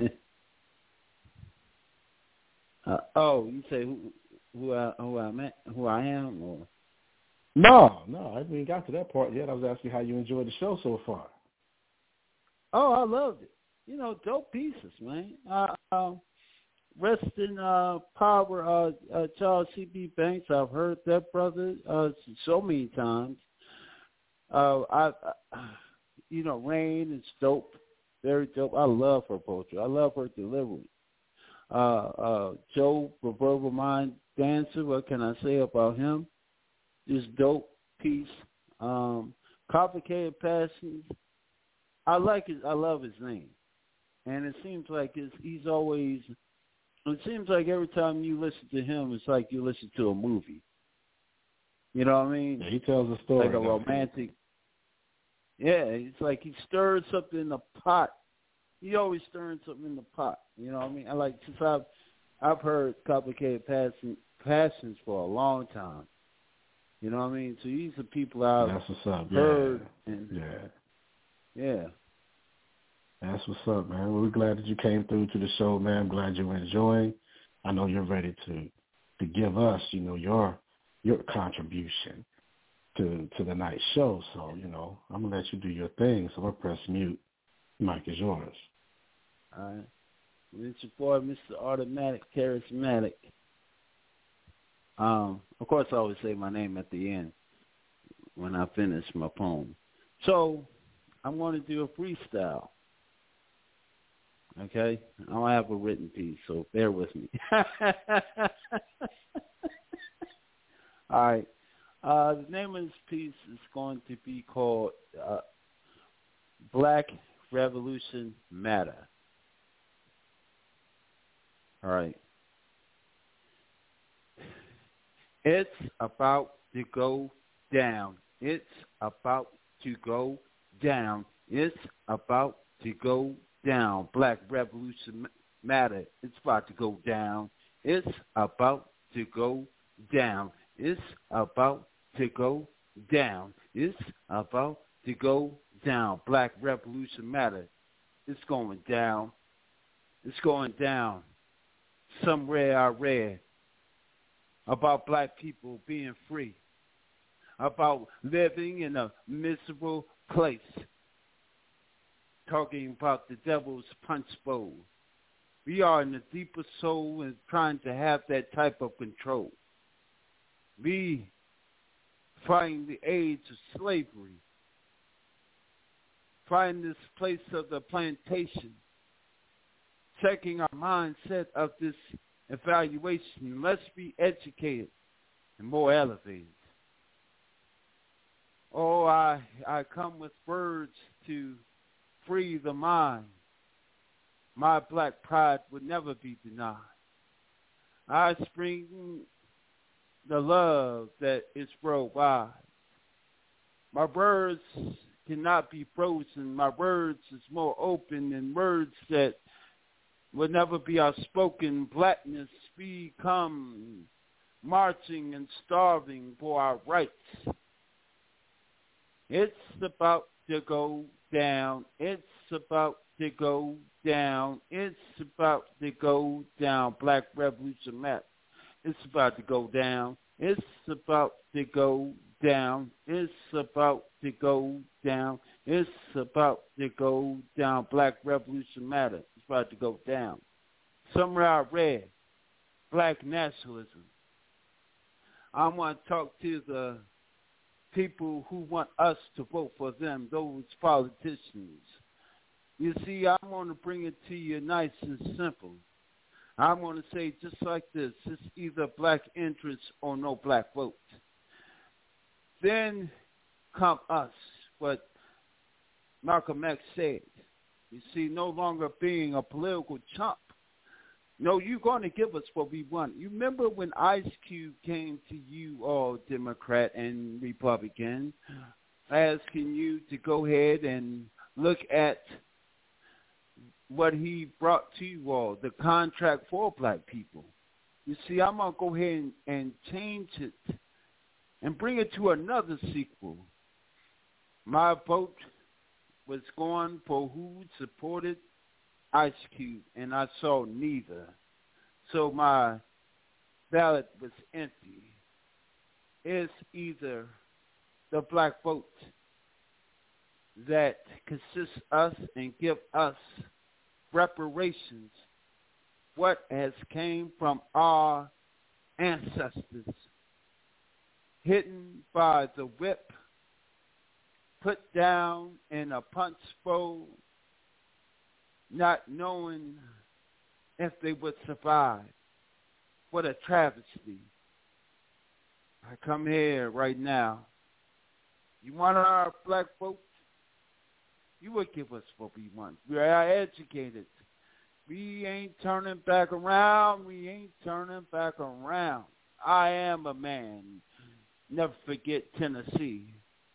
uh, oh, you say who who I who I met, who I am, or no, no, I haven't even got to that part yet. I was asking how you enjoyed the show so far. Oh, I loved it. You know, dope pieces, man. Uh, um, rest in uh, power, uh, uh, Charles C B. Banks. I've heard that brother uh, so many times. Uh, I. I You know, Rain is dope, very dope. I love her poetry. I love her delivery. Uh, uh, Joe, the Verbal Mind Dancer, what can I say about him? This dope piece. Um, Complicated Passions. I like his. I love his name, and it seems like it's, he's always. It seems like every time you listen to him, it's like you listen to a movie. You know what I mean? Yeah, he tells a story. Like a romantic. Yeah, it's like he stirs something in the pot. He always stirring something in the pot. You know what I mean? I like since I've I've heard Complicated Passion, Passions for a long time. You know what I mean? So these are people I've That's what's up. heard. Yeah. And, yeah. Yeah. That's what's up, man. We're glad that you came through to the show, man. I'm glad you're enjoying. I know you're ready to to give us, you know, your your contribution to to the night show. So, you know, I'm gonna let you do your thing. So I'll press mute. Mic is yours. All right. It's your boy, Mister Automatic Charismatic. Um, of course, I always say my name at the end when I finish my poem. So I'm going to do a freestyle. Okay? I don't have a written piece, so bear with me. All right. Uh, the name of this piece is going to be called uh, Black Revolution Matter. All right. It's about to go down. It's about to go down. It's about to go down. Black Revolution Matter. It's about to go down. It's about to go down. It's about to go down. It's about to go down. Black Revolution Matter. It's going down. It's going down. Somewhere I read about black people being free, about living in a miserable place, talking about the devil's punch bowl. We are in the deepest soul and trying to have that type of control. We find the age of slavery, find this place of the plantation, checking our mindset of this evaluation. Let's be educated and more elevated. Oh, I I come with words to free the mind. My black pride would never be denied. I spring the love that is worldwide. My words cannot be frozen. My words is more open than words that will never be outspoken. Blackness, we come marching and starving for our rights. It's about to go down. It's about to go down. It's about to go down. Black Revolution Matter. It's about to go down. It's about to go down. It's about to go down. It's about to go down. Black Revolution Matter. It's about to go down. Somewhere I read black nationalism. I want to talk to the people who want us to vote for them, those politicians. You see, I want to bring it to you nice and simple. I want to say just like this, it's either black interest or no black vote. Then come us, what Malcolm X said. You see, no longer being a political chump. No, you're going to give us what we want. You remember when Ice Cube came to you all, Democrat and Republican, asking you to go ahead and look at what he brought to you all, the contract for black people. You see, I'm going to go ahead and, and change it and bring it to another sequel. My vote was going for who supported Ice Cube, and I saw neither. So my ballot was empty. It's either the black vote that consists us and give us reparations, what has came from our ancestors, hidden by the whip, put down in a punch bowl, not knowing if they would survive. What a travesty. I come here right now. You want our black vote? You would give us what we want. We are educated. We ain't turning back around. We ain't turning back around. I am a man. Never forget Tennessee.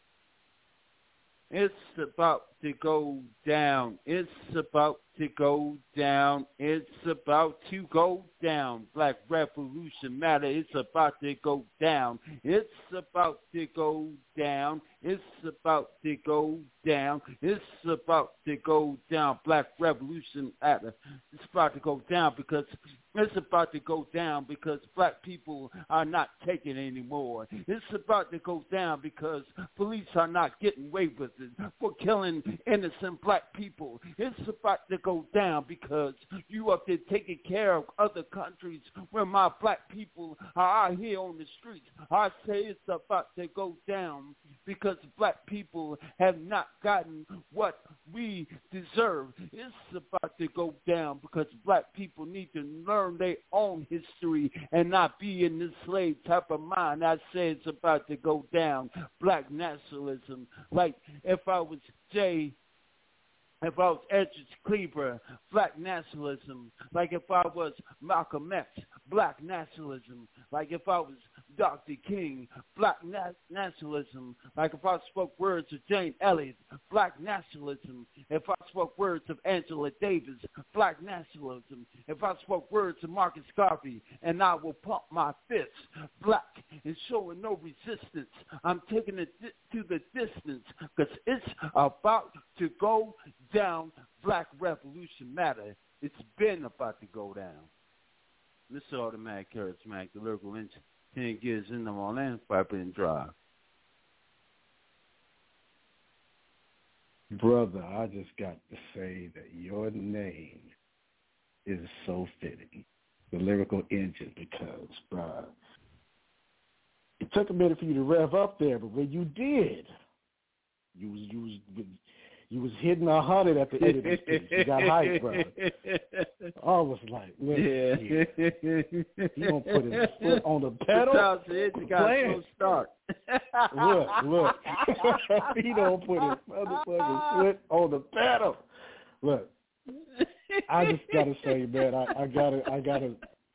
It's about to go down. It's about to go down. It's about to go down. Black Revolution Matter. It's about to go down. It's about to go down. It's about to go down. It's about to go down. Black Revolution Matter. It's about to go down because it's about to go down because black people are not taken anymore. It's about to go down because police are not getting away with it for killing innocent black people. It's about to go down because you up there taking care of other countries where my black people are out here on the streets. I say it's about to go down because black people have not gotten what we deserve. It's about to go down because black people need to learn learn their own history and not be in this slave type of mind. I say it's about to go down. Black nationalism. Like if I was Jay, if I was Edward Cleaver, black nationalism. Like if I was Malcolm X, black nationalism. Like if I was Doctor King, black na- nationalism. Like if I spoke words of Jane Elliott, black nationalism. If I spoke words of Angela Davis, black nationalism. If I spoke words of Marcus Garvey, and I will pump my fists, black, and showing no resistance. I'm taking it to the distance because it's about to go down. Black Revolution Matter. It's been about to go down. Mister Automatic Charismatic, the lyrical engine. ten years in the morning, pipe and drive. Brother, I just got to say that your name is so fitting. The lyrical engine, because, bruh, it took a minute for you to rev up there, but when you did, you was you was you was hitting a hundred at the end of this piece. You got hype, brother. I was like, look, yeah. He gonna put his foot on the pedal. You got a start. Look, look. He don't put his motherfucking foot on the pedal. Look, I just gotta say, man, I, I gotta, I gotta.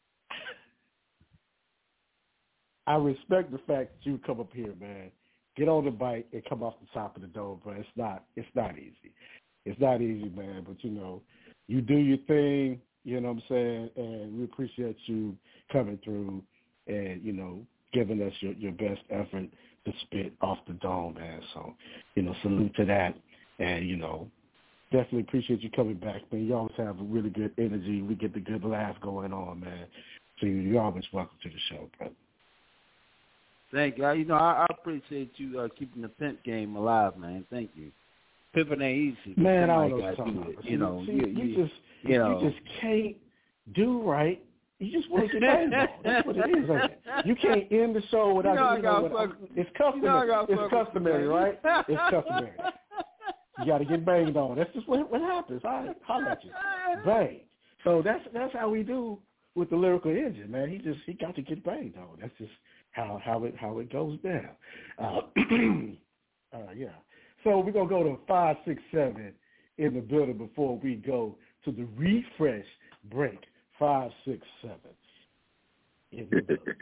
I respect the fact that you come up here, man. Get on the bike and come off the top of the dome, bro. It's not, it's not easy. It's not easy, man. But, you know, you do your thing, you know what I'm saying, and we appreciate you coming through and, you know, giving us your, your best effort to spit off the dome, man. So, you know, salute to that. And, you know, definitely appreciate you coming back, man. You always have a really good energy. We get the good laugh going on, man. So you're always welcome to the show, bro. Thank you. You know, I, I appreciate you uh, keeping the pimp game alive, man. Thank you. Pimping ain't easy. Man, I don't know what what do it. You know, see, you, you, you just you, know. you just can't do right. You just want to get banged on. That's what it is. Ain't it? You can't end the show without. You know, you know, fuck, it's customary. You know it's customary, right? It's customary. You got to get banged on. That's just what, what happens. I holler at you, bang. So that's that's how we do with the lyrical engine, man. He just he got to get banged on. That's just how how it how it goes down. Uh, uh, yeah. So we're gonna go to five, six, seven in the building before we go to the refresh break. Five, six, seven. In the building.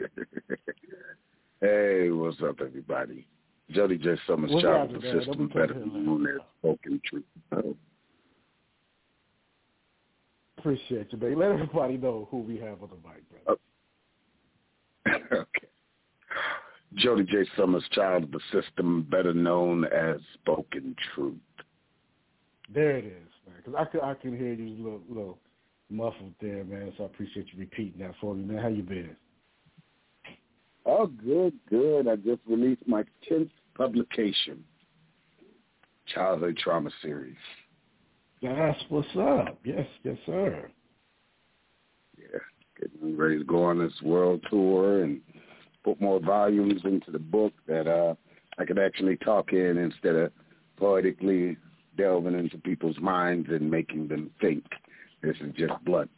Hey, what's up, everybody? Jody J. Summers, what's child of man? the system, better known as Spoken Truth. Oh. Appreciate you, baby. Let everybody know who we have on the mic, brother. Oh. Okay. Jody J. Summers, child of the system, better known as Spoken Truth. There it is, man. Because I can, I can hear you a little, little muffled there, man, so I appreciate you repeating that for me, man. How you been? Oh, good, good. I just released my tenth publication, Childhood Trauma Series. That's what's up. Yes, yes, sir. Yeah, getting ready to go on this world tour and put more volumes into the book that uh, I could actually talk in instead of poetically delving into people's minds and making them think. This is just blunt.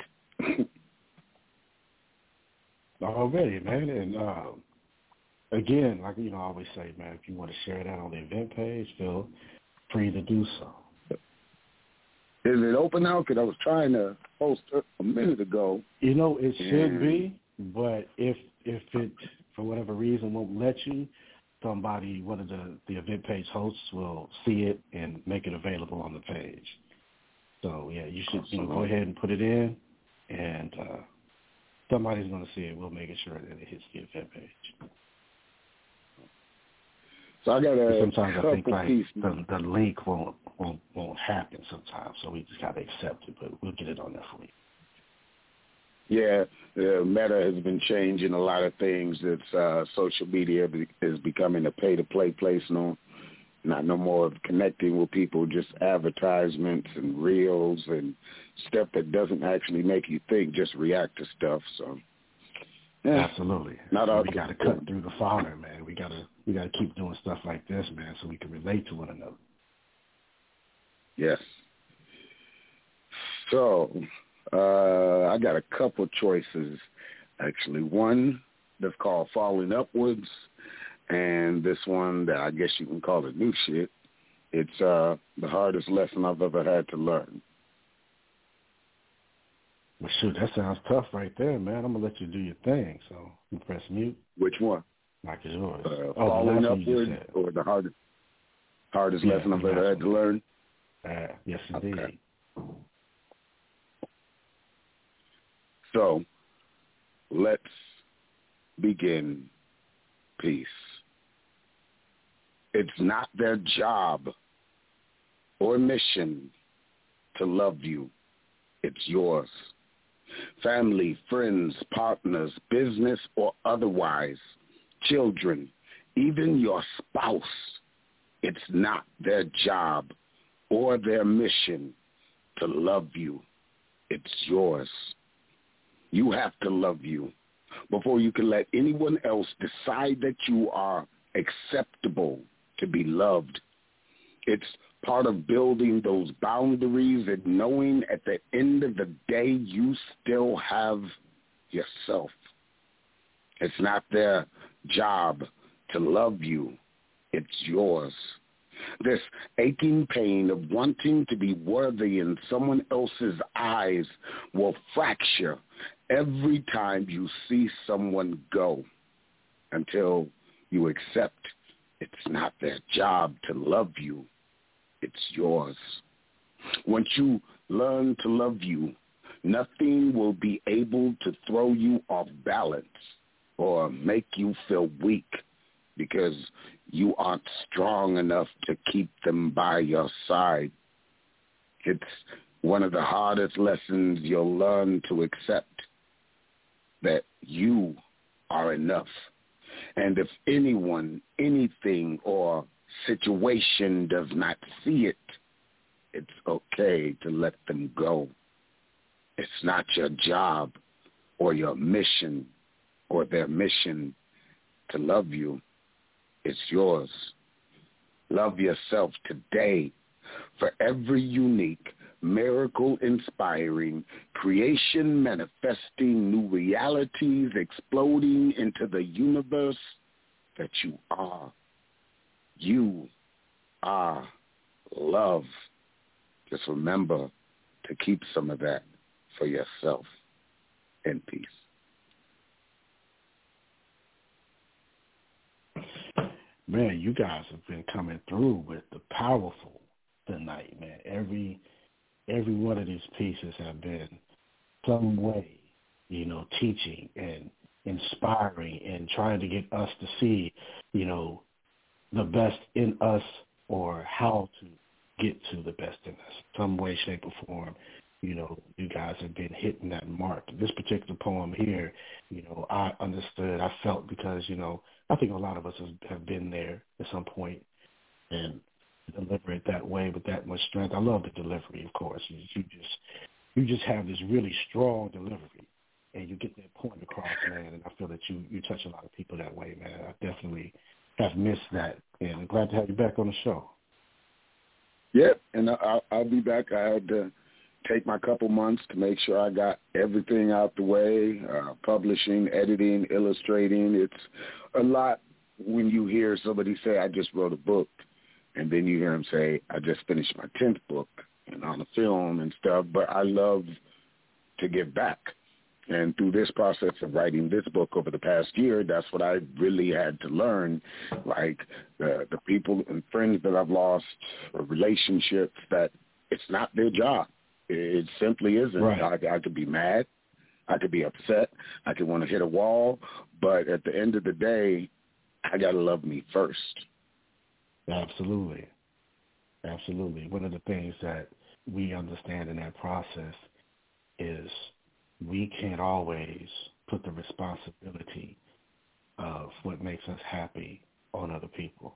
Already, man. And uh, again, like you know, I always say, man, if you want to share that on the event page, feel free to do so. Is it open now? Because I was trying to post a minute ago. You know, it should be, but if if it, for whatever reason, won't let you, somebody, one of the, the event page hosts will see it and make it available on the page. So, yeah, you should you know, go ahead and put it in, and uh, somebody's going to see it. We'll make sure that it hits the event page. So I got a sometimes I think like piece. the, the link won't, won't won't happen sometimes, so we just got to accept it, but we'll get it on there for you. Yeah, the Meta has been changing a lot of things. It's uh, social media is becoming a pay-to-play place, no, not no more of connecting with people, just advertisements and reels and stuff that doesn't actually make you think, just react to stuff. So, yeah. Absolutely. Not so all we got to cut through the fodder, man. We got to we got to keep doing stuff like this, man, so we can relate to one another. Yes. So, Uh, I got a couple choices, actually. One that's called Falling Upwards, and this one that I guess you can call it new shit. It's uh, the hardest lesson I've ever had to learn. Well, shoot, that sounds tough right there, man. I'm going to let you do your thing, so you press mute. Which one? Like it's yours. Uh, oh, falling Upward or the hardest hardest yeah, lesson I've ever had to learn? Uh, yes, indeed. Okay. So, let's begin. Peace. It's not their job or mission to love you. It's yours. Family, friends, partners, business, or otherwise, children, even your spouse, it's not their job or their mission to love you. It's yours. You have to love you before you can let anyone else decide that you are acceptable to be loved. It's part of building those boundaries and knowing at the end of the day you still have yourself. It's not their job to love you. It's yours. This aching pain of wanting to be worthy in someone else's eyes will fracture every time you see someone go until you accept it's not their job to love you. It's yours. Once you learn to love you, nothing will be able to throw you off balance or make you feel weak because you aren't strong enough to keep them by your side. It's one of the hardest lessons you'll learn to accept that you are enough. And if anyone, anything, or situation does not see it, it's okay to let them go. It's not your job or your mission or their mission to love you. It's yours. Love yourself today. For every unique, miracle-inspiring creation manifesting new realities exploding into the universe that you are. You are love. Just remember to keep some of that for yourself. In peace. Man, you guys have been coming through with the powerful tonight, man. Every every one of these pieces have been some way, you know, teaching and inspiring and trying to get us to see, you know, the best in us or how to get to the best in us. Some way, shape, or form, you know, you guys have been hitting that mark. This particular poem here, you know, I understood, I felt because, you know, I think a lot of us have been there at some point and deliver it that way with that much strength. I love the delivery, of course. You, you just you just have this really strong delivery, and you get that point across, man. And I feel that you, you touch a lot of people that way, man. I definitely have missed that, and I'm glad to have you back on the show. Yep, and I'll, I'll be back. I had to take my couple months to make sure I got everything out the way, uh, publishing, editing, illustrating. It's a lot when you hear somebody say, I just wrote a book, and then you hear them say, I just finished my tenth book and on the film and stuff, but I love to give back. And through this process of writing this book over the past year, that's what I really had to learn, like the, the people and friends that I've lost, or relationships, that it's not their job. It simply isn't. Right. I, I could be mad. I could be upset. I could want to hit a wall. But at the end of the day, I got to love me first. Absolutely. Absolutely. One of the things that we understand in that process is we can't always put the responsibility of what makes us happy on other people.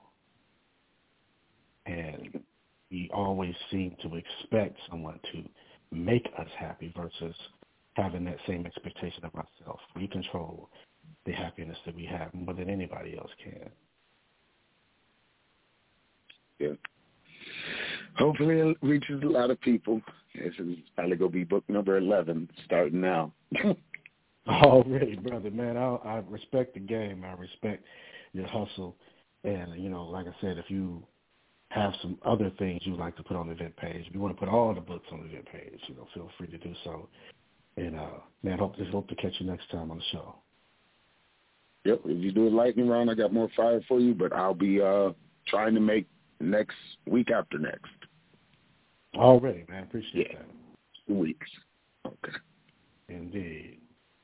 And we always seem to expect someone to make us happy versus having that same expectation of ourselves. We control the happiness that we have more than anybody else can. Yeah. Hopefully it reaches a lot of people. This is probably going to be book number eleven starting now. Already, brother, man. I, I respect the game. I respect your hustle. And, you know, like I said, if you have some other things you'd like to put on the event page, if you want to put all the books on the event page, you know, feel free to do so. And, uh, man, hope, just hope to catch you next time on the show. Yep, if you do a lightning round, I got more fire for you, but I'll be uh, trying to make next week after next. Already, man. Appreciate yeah. that. Two weeks. Okay. Indeed.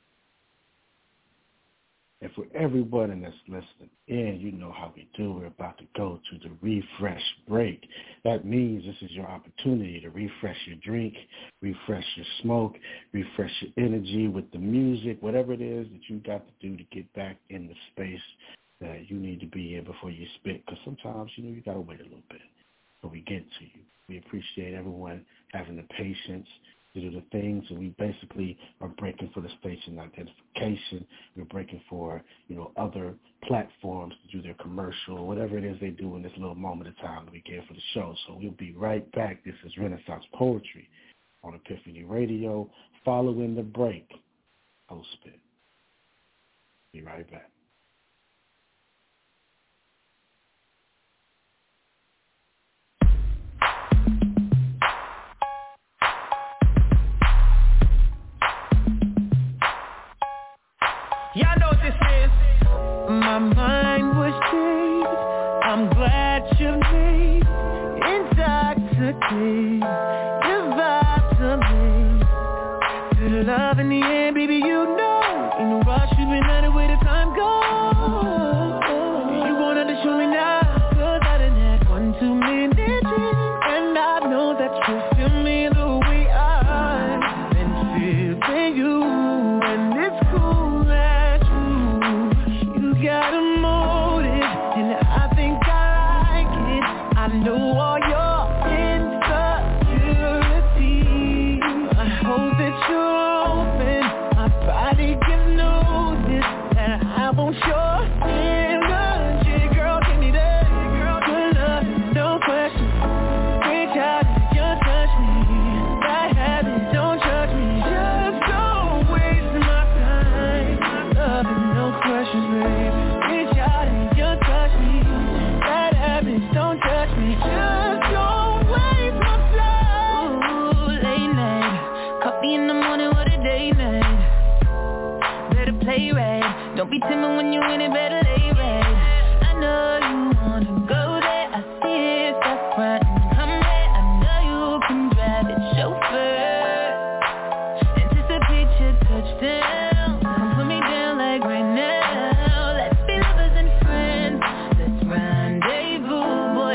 And for everyone that's listening in, you know how we do. We're about to go to the refresh break. That means this is your opportunity to refresh your drink, refresh your smoke, refresh your energy with the music, whatever it is that you got to do to get back in the space that you need to be in before you spit. Because sometimes, you know, you got to wait a little bit before we get to you. We appreciate everyone having the patience to do the things, and we basically are breaking for the station identification. We're breaking for, you know, other platforms to do their commercial, whatever it is they do in this little moment of time that we get for the show. So we'll be right back. This is Renaissance Poetry on Epiphany Radio. Following the break, I'll spit. Be right back. Y'all know what this is. My mind was changed. I'm glad you made intoxicated. Your vibes amazing. To the love in the end, baby, you know. In the rush, you've been at it where the time goes. You wanted to show me now, cause I done had one too many days. And I know that you feel me the way I've been feeling you. And it's cool. Got a motive, and I think I like it. I know all your insecurities. I hope that you're open. My body gives notice that I want your energy. Girl, give me that. Good love, no question. Reach out, just touch me. Bad habits, don't judge me. Just don't waste my time. Love and no questions, baby. Don't touch me, just don't waste my time. Ooh, late night, coffee in the morning, what a day night. Better play right, don't be timid when you in it, better lay right. I know you wanna go there, I see it, stop front and come there. I know you can drive it, chauffeur. Anticipate your touchdown, come put me down like right now. Let's be lovers and friends, let's rendezvous.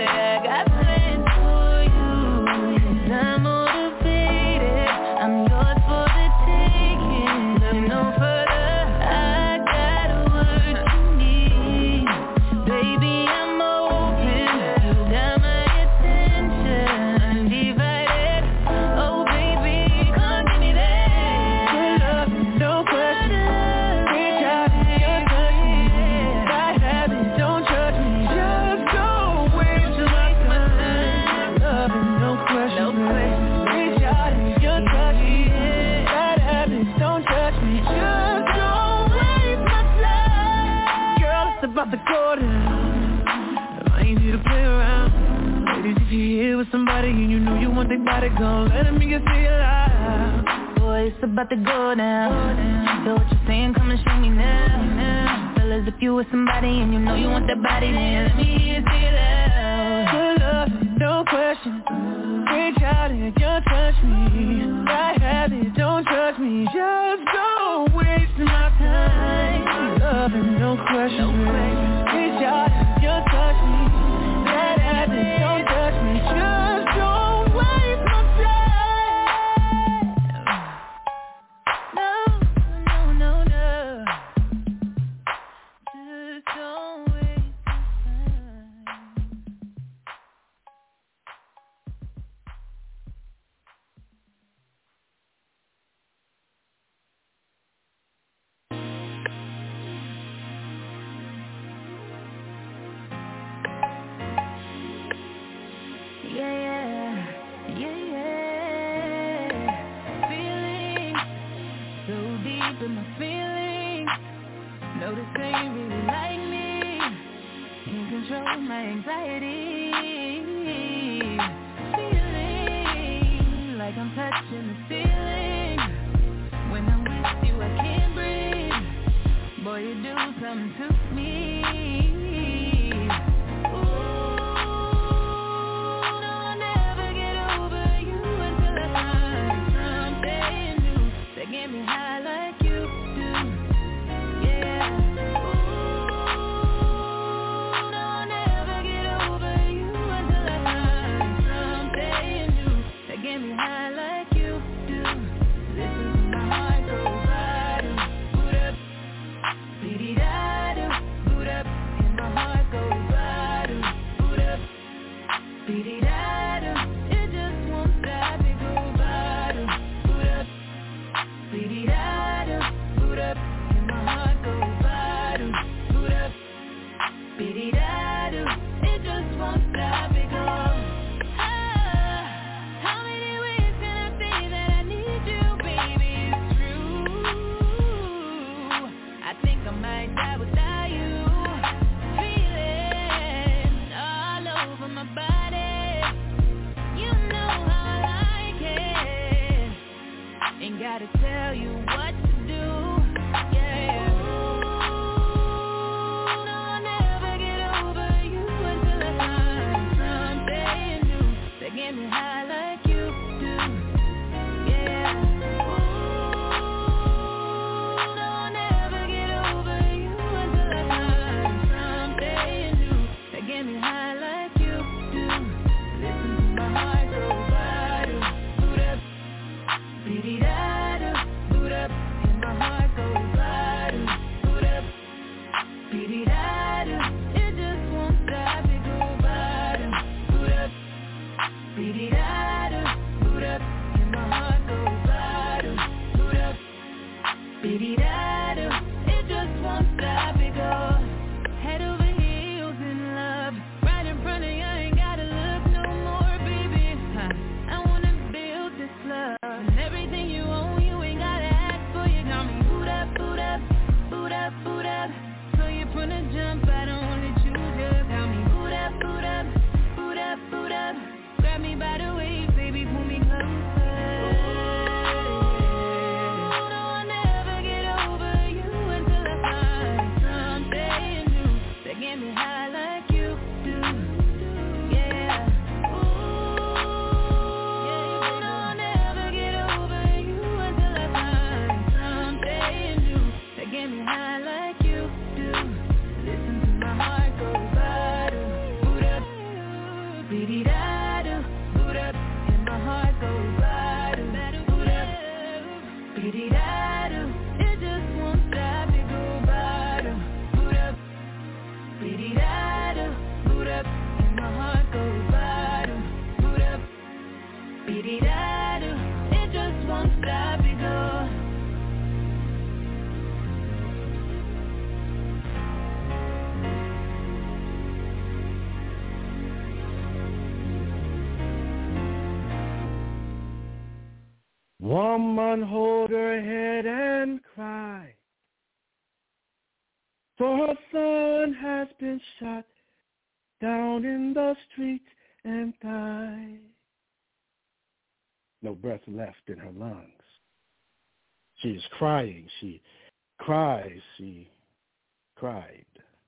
About to go down, I ain't here to play around. Ladies, if you're here with somebody and you know you want their body gone, let me get see it loud. Boy, it's about to go down. Feel what you're saying, come and show me now, now. Fellas, if you with somebody and you know you want that body, then let me hear you see it loud. Good love, no question. Reach out and just touch me. I have it, don't trust me. Just don't waste my time. Love and no question. Reach out and just touch me. That have it, don't touch me. Just don't waste my time. No, no, no, no. Just don't waste my time. Yeah, yeah. ain't really like me. Can't control my anxiety. Feeling like I'm touching the ceiling. When I'm with you, I can't breathe. Boy, you do something to me. Ooh, no, I'll never get over you until I find something new that get me high like you do. Yeah. Ooh, no, I'll never get over you until I find something new that get me high like you do. Listen to my heart go bottom, boot up, beady-da-do, boot up, and my heart go bottom, boot up, beady-da-do, it just won't stop, it go bottom, boot up, beady-da-do, boot up, and my heart go bottom, boot up, beady-da-do, it just won't stop, it go. Ah, how many ways can I say that I need you, baby? It's true. I think I might die without you. Feeling all over my body. You know how I like it. Ain't gotta tell you what to do. Yeah. Ooh, no, I'll never get over you until I find something new that get me high like you do. Yeah. Ooh, no, I'll never get over you until I find something new that get me high like you do. Listen to my heart go bottom, boot up, beady-da-do, boot up, and my heart go bottom, boot up, beady-da-do, it just won't stop, it go bottom, boot up, beady-da-do, boot up, and my heart go bottom, boot up, beady-da-do, it just won't stop, it go. Head over heels in love, right in front of you, I ain't gotta look no more, baby. Huh. I wanna build this love, and everything you own, you ain't gotta ask for. You got me boot up, boot up, boot up, boot up. So you put a jump, I don't wanna choose you. Got me boot up, boot up, boot up, boot up. Grab me by the waist, baby, pull me closer. Ooh, no, I'll never get over you until I find something new that get me high like you do. Yeah. Ooh, no, I'll never get over you until I find something new that get me high like you do. Listen to my heart go bottom, boot up, beady-da-do, boot up, and my heart go bottom, boot up, beady-da-do, it just won't stop, it go bottom, boot up, beady-da-do, boot up, and my heart go bottom, boot up, beady-da-do, it just won't stop, it go. Woman, hold her head and cry, for her son has been shot down in the street and died. No breath left in her lungs. She is crying. She cries. She cried.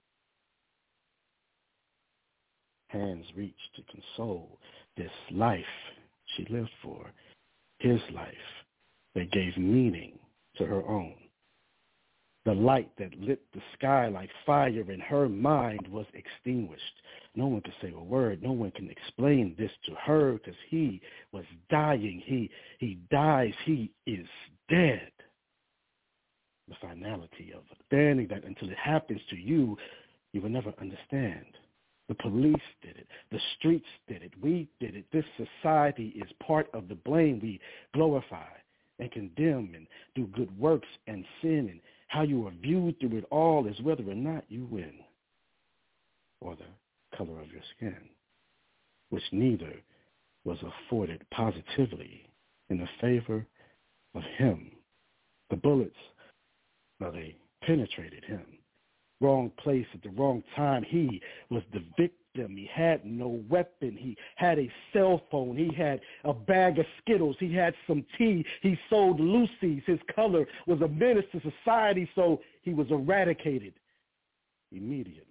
Hands reach to console this life she lived for, his life that gave meaning to her own. The light that lit the sky like fire in her mind was extinguished. No one can say a word. No one can explain this to her because he was dying. He he dies. He is dead. The finality of understanding that until it happens to you, you will never understand. The police did it. The streets did it. We did it. This society is part of the blame. We glorify and condemn and do good works and sin, and how you are viewed through it all is whether or not you win, or the color of your skin, which neither was afforded positively in the favor of him. The bullets, well, they penetrated him, wrong place at the wrong time. He was the victim. He had no weapon. He had a cell phone. He had a bag of Skittles. He had some tea. He sold Lucy's. His color was a menace to society, so he was eradicated immediately.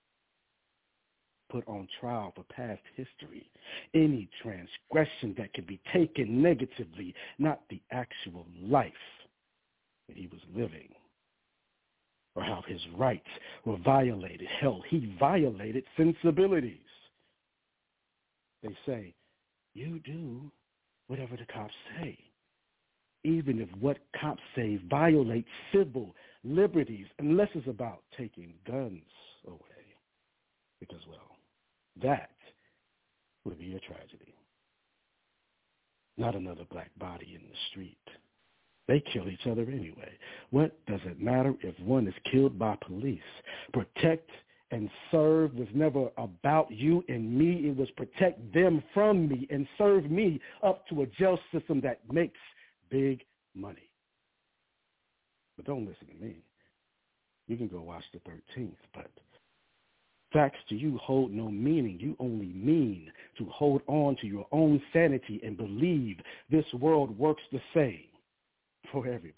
Put on trial for past history, any transgression that could be taken negatively, not the actual life that he was living, or how his rights were violated. Hell, he violated sensibilities. They say, you do whatever the cops say, even if what cops say violates civil liberties, unless it's about taking guns away. Because, well, that would be a tragedy. Not another black body in the street. They kill each other anyway. What does it matter if one is killed by police? Protect and serve was never about you and me. It was protect them from me and serve me up to a jail system that makes big money. But don't listen to me. You can go watch the thirteenth, but facts to you hold no meaning. You only mean to hold on to your own sanity and believe this world works the same for everybody.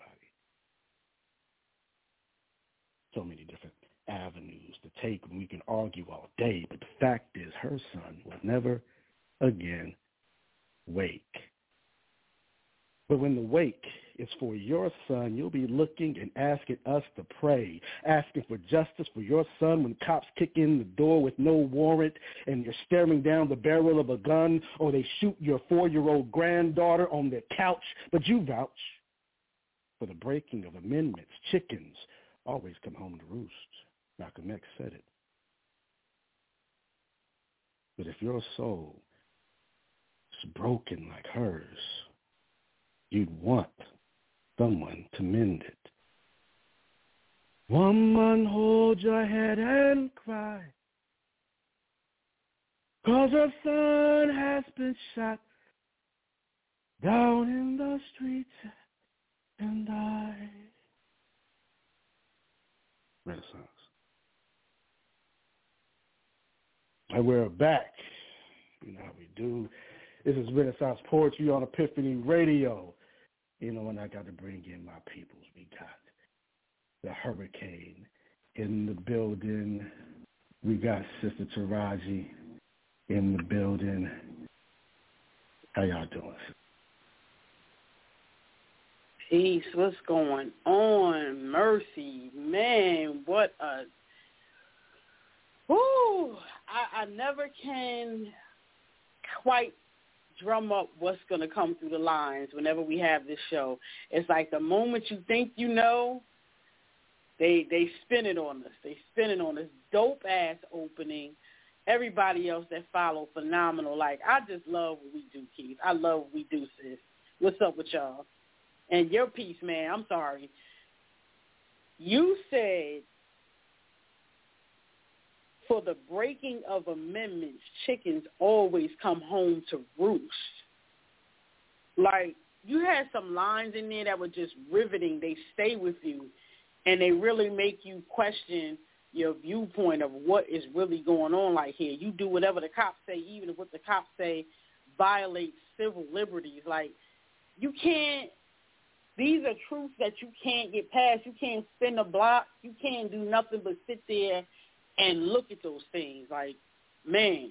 So many different avenues to take, and we can argue all day, but the fact is her son will never again wake. But when the wake is for your son, you'll be looking and asking us to pray, asking for justice for your son when cops kick in the door with no warrant and you're staring down the barrel of a gun, or they shoot your four-year-old granddaughter on their couch, but you vouch for the breaking of amendments. Chickens always come home to roost. Malcolm X said it. But if your soul is broken like hers, you'd want someone to mend it. Woman, hold your head and cry, 'cause her son has been shot down in the street and died. Renaissance. And we're back. You know how we do. This is Renaissance Poetry on Epiphany Radio. You know, and I got to bring in my peoples. We got the Hurricane in the building. We got Sister Taraji in the building. How y'all doing? Peace. What's going on? Mercy. Man, what a... Whoo! I, I never can quite drum up what's going to come through the lines whenever we have this show. It's like the moment you think you know, they they spin it on us. They spin it on us. Dope-ass opening. Everybody else that follow, phenomenal. Like, I just love what we do, Keith. I love what we do, sis. What's up with y'all? And your piece, man, I'm sorry. You said for the breaking of amendments, chickens always come home to roost. Like, you had some lines in there that were just riveting. They stay with you, and they really make you question your viewpoint of what is really going on like here. You do whatever the cops say, even if what the cops say violates civil liberties. Like, you can't, these are truths that you can't get past. You can't spin a block. You can't do nothing but sit there and look at those things. Like, man.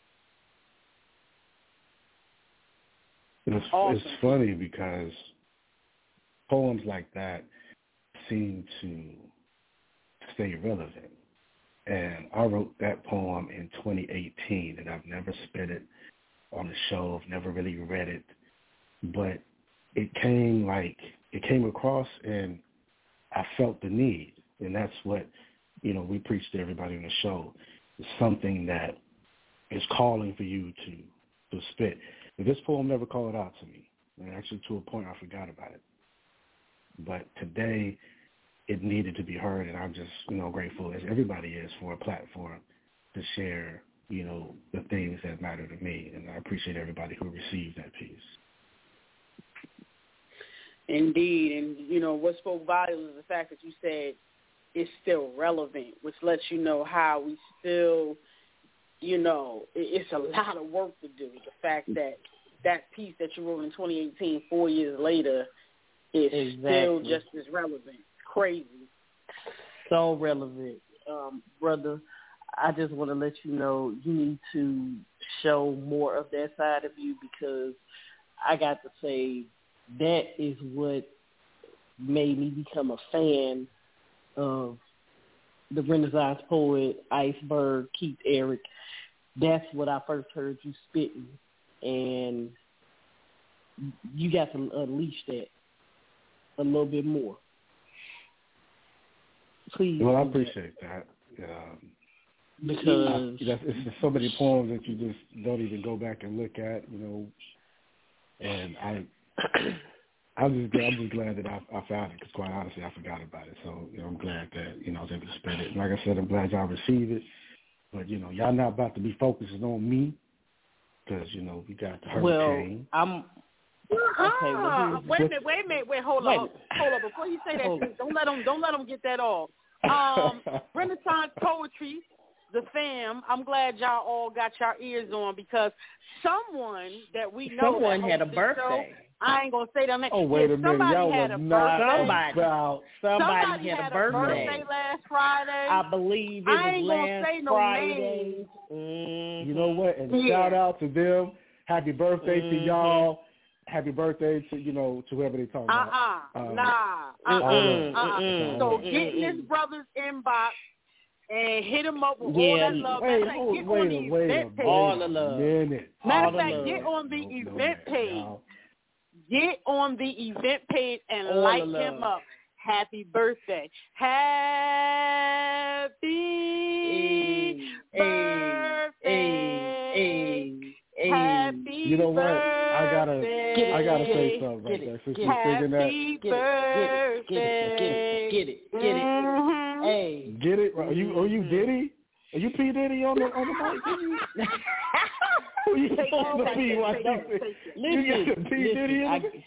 It's, awesome. It's funny because poems like that seem to stay relevant. And I wrote that poem in twenty eighteen, and I've never spit it on the show. I've never really read it. But it came like, it came across, and I felt the need. And that's what, you know, we preach to everybody on the show. It's something that is calling for you to, to spit. But this poem never called out to me. And actually, to a point, I forgot about it. But today, it needed to be heard, and I'm just, you know, grateful, as everybody is, for a platform to share, you know, the things that matter to me. And I appreciate everybody who received that piece. Indeed. And, you know, what spoke volumes is the fact that you said is still relevant, which lets you know how we still, you know, it's a lot of work to do. The fact that that piece that you wrote in twenty eighteen, four years later, is exactly. still just as relevant. Crazy. So relevant. Um, brother, I just want to let you know you need to show more of that side of you, because I got to say that is what made me become a fan of the Renaissance poet, Iceberg, Keith Eric. That's what I first heard you spitting, and you got to unleash that a little bit more. Please. Well, I appreciate that. Um, because I, it's just so many poems that you just don't even go back and look at, you know. And I, I'm just glad, I'm just glad that I, I found it, because quite honestly, I forgot about it. So, you know, I'm glad that, you know, I was able to spread it. And like I said, I'm glad y'all received it. But, you know, y'all not about to be focusing on me, because, you know, we got the hurricane. Well, I'm... Okay, well, wait a minute, wait a minute, wait, hold wait on, hold on. Before you say that, please, don't let them, don't let them get that off. Um, Renaissance Poetry, the fam. I'm glad y'all all got your ears on, because someone that we know someone that had a this birthday. Show, I ain't gonna say their name. Oh, wait yeah, a minute, somebody y'all had was a not birthday. Somebody, about. somebody, somebody had, had a birthday. birthday last Friday. I believe it I was ain't gonna last say no Friday. names. Mm-hmm. You know what? And Yeah. shout out to them. Happy birthday mm-hmm. to y'all. Happy birthday to, you know, to whoever they talking about. Uh-uh. Um, nah. Uh-uh. Mm-mm. Uh-uh. Mm-mm. So Mm-mm. get in his brother's inbox and hit him up with Yeah. all that love. Wait, Matter of fact, hold, get wait, on a, the wait, event a, page. All the wait love. a minute. Matter All of the fact, love. get on the No, no, event no, page. y'all. Get on the event page and All light the love. him up. Happy birthday. Happy Hey, birthday. hey, hey, Happy You know what? I gotta, birthday. I gotta say something right Get it, there. Since get you're it. thinking that, Happy Get it, get it, get birthday. it, get it, get it, get it. Mhm. Hey. get it? Are you, are you Mhm. Diddy? Are you P Diddy on the on the mic? Are you Take on the that, P? take Why that, you take that. you got the P Listen, Diddy in I, it?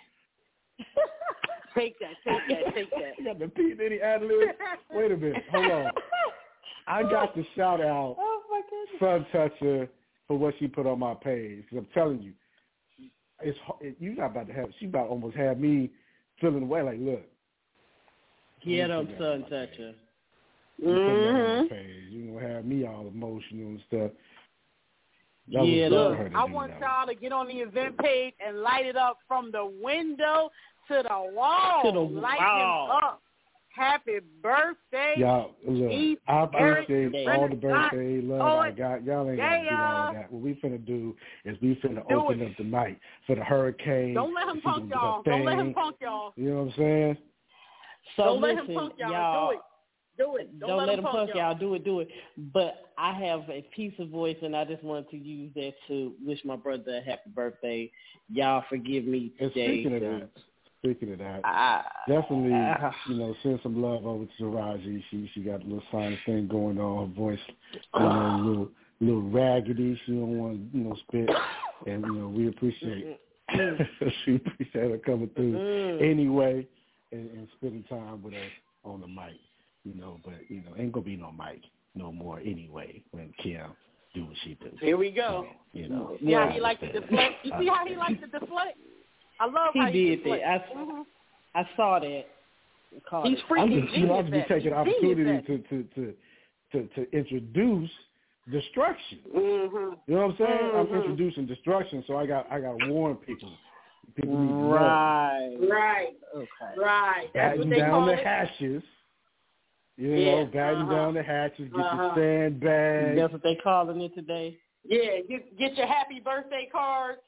Take that, take that, take that. You got the P Diddy ad lib. Wait a minute, hold on. I got to shout out oh my goodness. Sun Toucher for what she put on my page. Because I'm telling you, it's it, you not about to have. She about almost had me feeling away. Like, look, Get them, Sun Toucher. you put that on Mhm. my page. You gonna have me all emotional and stuff. That Yeah, was good look, for her to I do want that. y'all to get on the event page and light it up from the window to the wall. To the light wall. him up. Happy birthday. Y'all, look, Keith I Eric appreciate all the Renaissance birthday love I Poet. got. Y'all ain't got to do all Yeah. of that. What we finna do is we finna Do open it. up the night for the hurricane. Don't let him She punk gonna do her y'all. Don't let him thing. punk y'all. You know what I'm saying? So Don't listen, let him punk y'all. y'all. Do it. Do it. Don't, Don't, let him punk, punk y'all. y'all. Do it, do it. But I have a piece of voice, and I just wanted to use that to wish my brother a happy birthday. Y'all forgive me And today. speaking of that, speaking of that, I, definitely, uh, you know, send some love over to Taraji. She she got a little sinus thing going on. Her voice, you know, a little little raggedy. She don't want to, you know, spit. And you know, we appreciate she appreciate her coming through Mm. anyway and, and spending time with us on the mic. You know, but you know, ain't gonna be no mic no more anyway when Kim do what she do. Here we go. So, you know, See how I he likes to understand. deflect? You see I how he likes to deflect? I love he how he did deflects. that. I, Mhm. I saw that. Caught He's it. freaking I'm just, you know, genius I'm just at taking the it. He's genius opportunity at to, to, to, to, to introduce destruction. Mm-hmm. You know what I'm saying? Mhm. I'm introducing destruction, so I got I got to warn people. People need to know. Right. Right. Okay. Right. That's what Batten they down call the it. hatches. You Yeah, know, batten uh-huh. down the hatches. Get Uh-huh. your sandbags. That's what they calling it today. Yeah. Get get your happy birthday cards.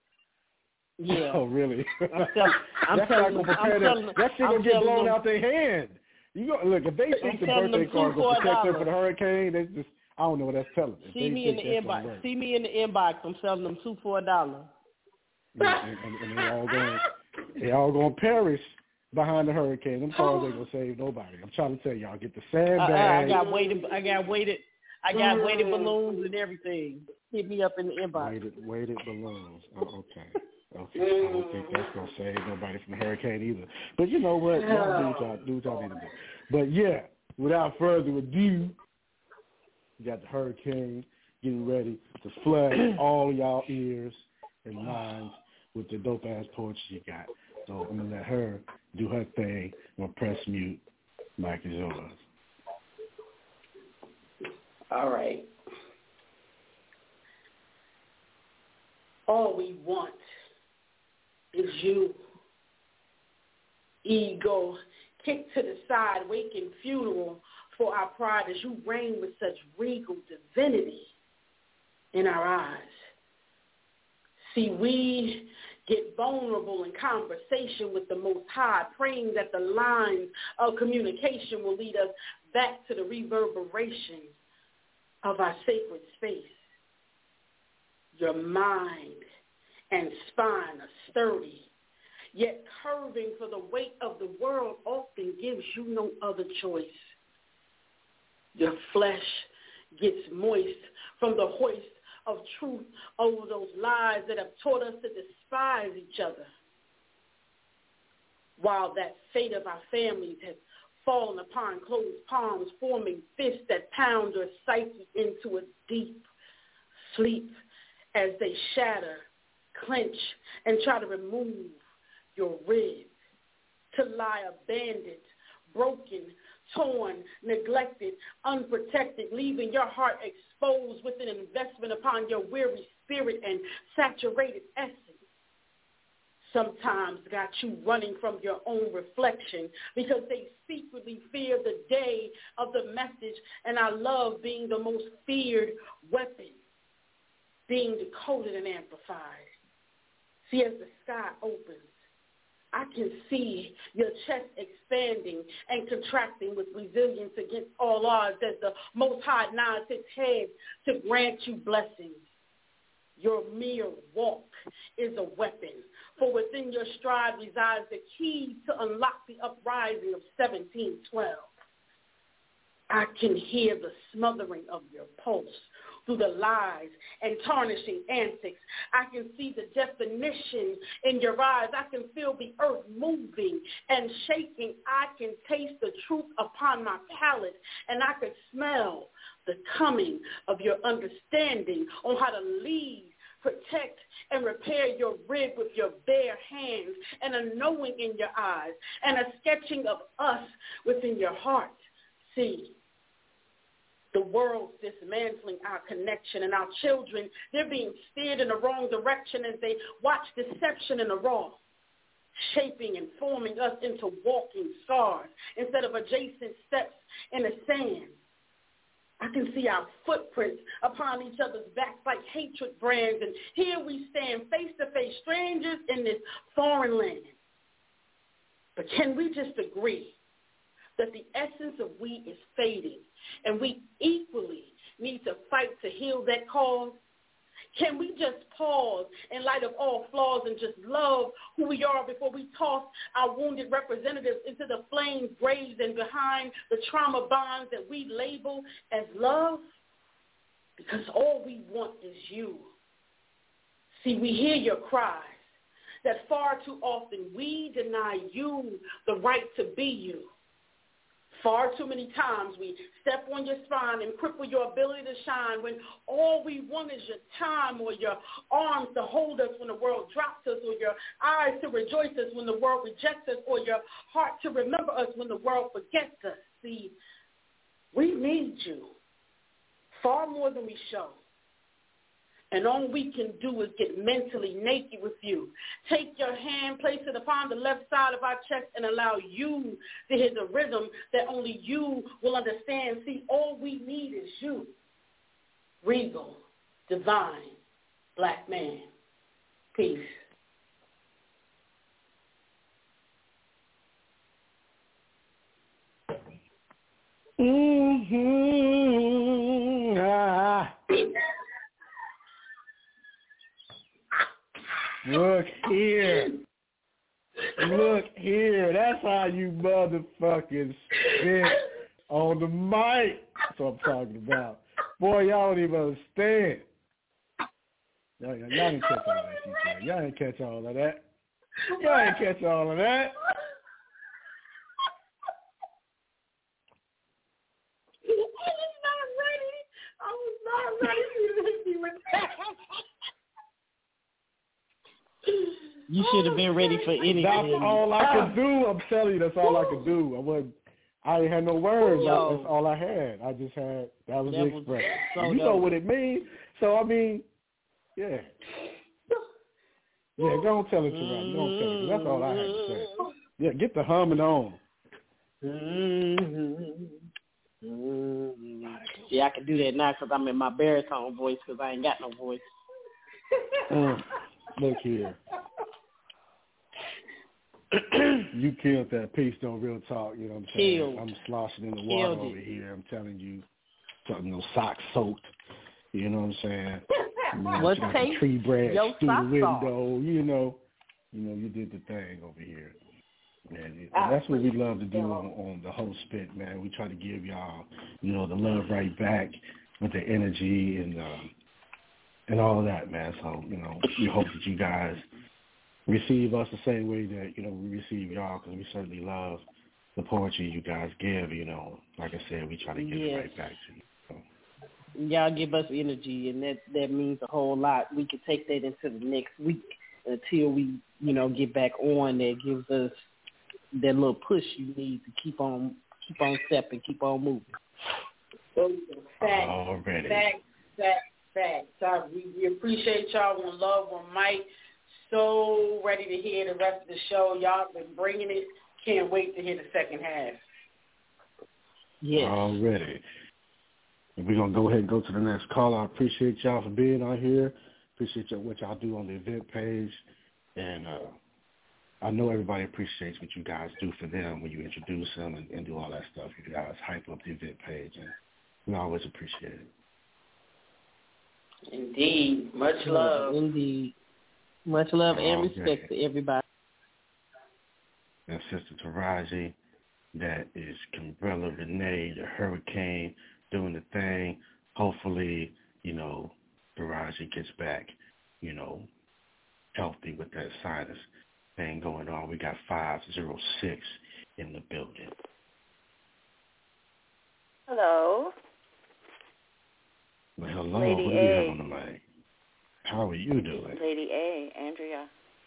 Yeah. Oh, really? I'm tell- I'm That's telling not them- gonna I'm prepare telling them. them- That shit I'm gonna get telling blown them- out their hand. You go look if they I'm think the telling birthday them card two gonna for a protect them dollar. for the hurricane. They just I don't know what that's telling them. See They me in think the that's gonna inbox. work. See me in the inbox. I'm selling them two for a dollar. and, and, and they all going they all gonna perish behind the hurricane. Them cars ain't gonna save nobody. I'm trying to tell y'all, get the I, I, I sandbag. got weighted. I got weighted. I got Mm. weighted balloons and everything. Hit me up in the inbox. Weighted, weighted balloons. Oh, okay. Okay. I don't think that's gonna save nobody from the hurricane either. But you know what? Y'all do what y'all do what y'all need to do. But yeah, without further ado, you got the hurricane getting ready to flood all y'all ears and minds with the dope-ass poetry you got. So I'm going to let her do her thing. I'm going to press mute. Mike is yours. All right. All we want is you. Ego kicked to the side, waking funeral for our pride as you reign with such regal divinity in our eyes. See, we get vulnerable in conversation with the Most High, praying that the lines of communication will lead us back to the reverberation of our sacred space. Your mind and spine are sturdy, yet curving for the weight of the world often gives you no other choice. Your flesh gets moist from the hoist of truth over those lies that have taught us to despise each other. While that fate of our families has fallen upon closed palms, forming fists that pound your psyche into a deep sleep as they shatter, clench, and try to remove your rib, to lie abandoned, broken, torn, neglected, unprotected, leaving your heart exposed with an investment upon your weary spirit and saturated essence. Sometimes got you running from your own reflection because they secretly fear the day of the message, and I love being the most feared weapon, being decoded and amplified. See, as the sky opens, I can see your chest expanding and contracting with resilience against all odds as the Most High nods his head to grant you blessings. Your mere walk is a weapon, for within your stride resides the key to unlock the uprising of seventeen twelve. I can hear the smothering of your pulse through the lies and tarnishing antics. I can see the definition in your eyes. I can feel the earth moving and shaking. I can taste the truth upon my palate, and I can smell the coming of your understanding on how to lead, protect, and repair your rib with your bare hands, and a knowing in your eyes, and a sketching of us within your heart. See, the world's dismantling our connection, and our children, they're being steered in the wrong direction as they watch deception in the raw, shaping and forming us into walking scars instead of adjacent steps in the sand. I can see our footprints upon each other's backs like hatred brands, and here we stand face to face, strangers in this foreign land. But can we just agree that the essence of we is fading, and we equally need to fight to heal that cause? Can we just pause in light of all flaws and just love who we are before we toss our wounded representatives into the flames, graves, and behind the trauma bonds that we label as love? Because all we want is you. See, we hear your cries that far too often we deny you the right to be you. Far too many times we step on your spine and cripple your ability to shine when all we want is your time or your arms to hold us when the world drops us, or your eyes to rejoice us when the world rejects us, or your heart to remember us when the world forgets us. See, we need you far more than we show. And all we can do is get mentally naked with you. Take your hand, place it upon the left side of our chest, and allow you to hear the rhythm that only you will understand. See, all we need is you. Regal, divine, black man. Peace. Mm-hmm. Ah. Look here. Look here. That's how you motherfucking spit on the mic. That's what I'm talking about. Boy, y'all don't even understand. Y'all, y'all didn't catch all that shit. Y'all didn't catch all of that. Y'all didn't catch all of that. ready to hit me with that. You should have been ready for anything. That's all I could do. I'm telling you, that's all I could do. I wasn't. I ain't had no words. Yo. That's all I had. I just had that was That the was expression. so You know dope. what it means. So I mean, yeah, yeah. Go on, tell it to me. Go on, tell it. That's all I had to say. Yeah, get the humming on. Yeah, I can do that now because I'm in my baritone voice because I ain't got no voice. Mm, look here. You killed that piece, though, real talk. You know what I'm saying? Killed. I'm sloshing in the Killed water it. over here. I'm telling you, something, no socks soaked. You know what I'm saying? You know, What you got taste the tree branch your through the socks window. off? You know, you know, you did the thing over here. And, and that's what we love to do on, on the whole spit, man. We try to give y'all, you know, the love right back with the energy and um, and all of that, man. So, you know, we hope that you guys receive us the same way that, you know, we receive y'all, because we certainly love the poetry you guys give. You know, like I said, we try to give Yes. it right back to you. So. Y'all give us energy, and that, that means a whole lot. We can take that into the next week until we, you know, get back on. That gives us that little push you need to keep on keep on stepping, keep on moving. Facts, Already. facts, facts, facts. So we, we appreciate y'all. One love, one mic. So ready to hear the rest of the show. Y'all been bringing it. Can't wait to hear the second half. Yes. Already. And we're going to go ahead and go to the next call. I appreciate y'all for being out here. Appreciate y'all, what y'all do on the event page. And uh, I know everybody appreciates what you guys do for them when you introduce them and, and do all that stuff. You guys hype up the event page, and we always appreciate it. Indeed. Much love. Indeed. Much love and Oh, respect okay. to everybody. And Sister Taraji, that is Kimbrella Renee, the Hurricane, doing the thing. Hopefully, you know, Taraji gets back, you know, healthy with that sinus thing going on. We got five zero six in the building. Hello. Well, hello. Lady Who do we have A. on the line? How are you doing? Lady A, Andrea.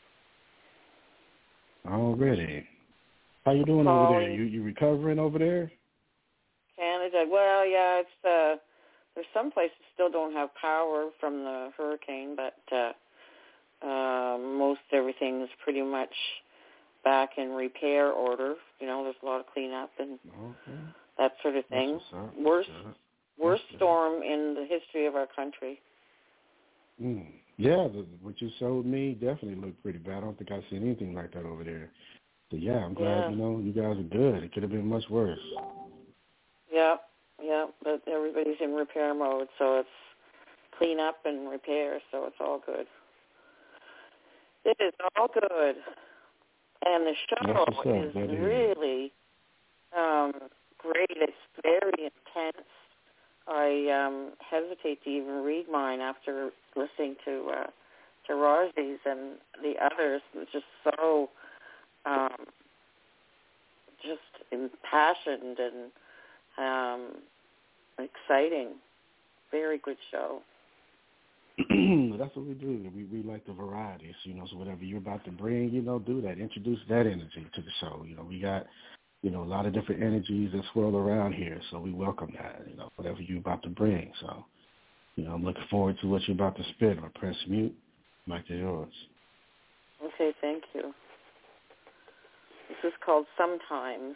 Already. How you doing over there? You you recovering over there? Canada. Well, yeah, it's uh there's some places still don't have power from the hurricane, but uh uh most everything is pretty much back in repair order. You know, there's a lot of cleanup and okay. that sort of thing. That's Worst That's worst That's storm in the history of our country. Mm. Yeah, the, what you showed me definitely looked pretty bad. I don't think I've seen anything like that over there. So yeah, I'm glad, Yeah. you know, you guys are good. It could have been much worse. Yep, yep, but everybody's in repair mode, so it's clean up and repair, so it's all good. It is all good. And the show That's what's up. is That is. really um, great. It's very intense. I um, hesitate to even read mine after listening to uh, to Raji's and the others. It's just so um, just impassioned and um, exciting. Very good show. That's what we do. We we like the varieties, you know. So whatever you're about to bring, you know, do that. Introduce that energy to the show. You know, we got, you know, a lot of different energies that swirl around here, so we welcome that. You know, whatever you're about to bring. So, you know, I'm looking forward to what you're about to spit. Or press mute. Mic is yours. Okay, thank you. This is called Sometimes,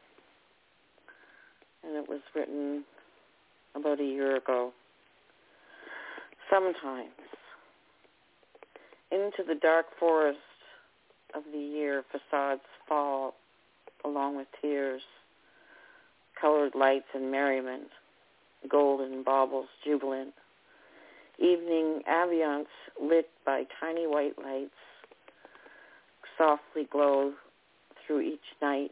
and it was written about a year ago. Sometimes, into the dark forest of the year, facades fall along with tears, colored lights and merriment, golden baubles jubilant, evening ambience lit by tiny white lights, softly glow through each night.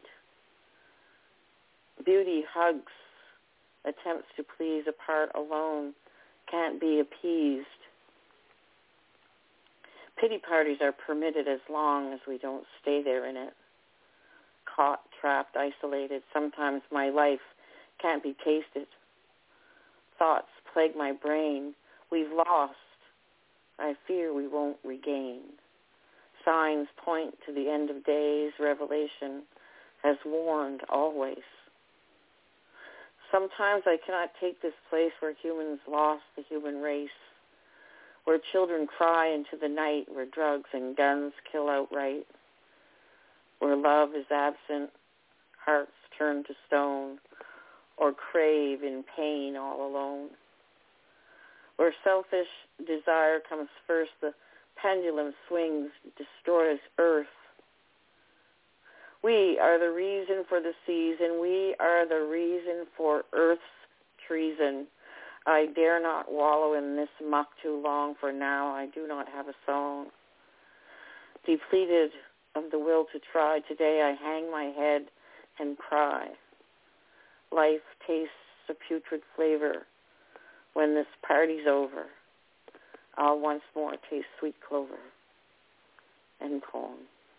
Beauty hugs, attempts to please apart alone, can't be appeased. Pity parties are permitted as long as we don't stay there in it. Caught, trapped, isolated, sometimes my life can't be tasted. Thoughts plague my brain. We've lost. I fear we won't regain. Signs point to the end of days. Revelation has warned always. Sometimes I cannot take this place where humans lost the human race, where children cry into the night, where drugs and guns kill outright, where love is absent, hearts turn to stone, or crave in pain all alone. Where selfish desire comes first, the pendulum swings, destroys earth. We are the reason for the season. We are the reason for earth's treason. I dare not wallow in this muck too long, for now I do not have a song. Depleted of the will to try, today I hang my head and cry. Life tastes a putrid flavor. When this party's over, I'll once more taste sweet clover. End poem.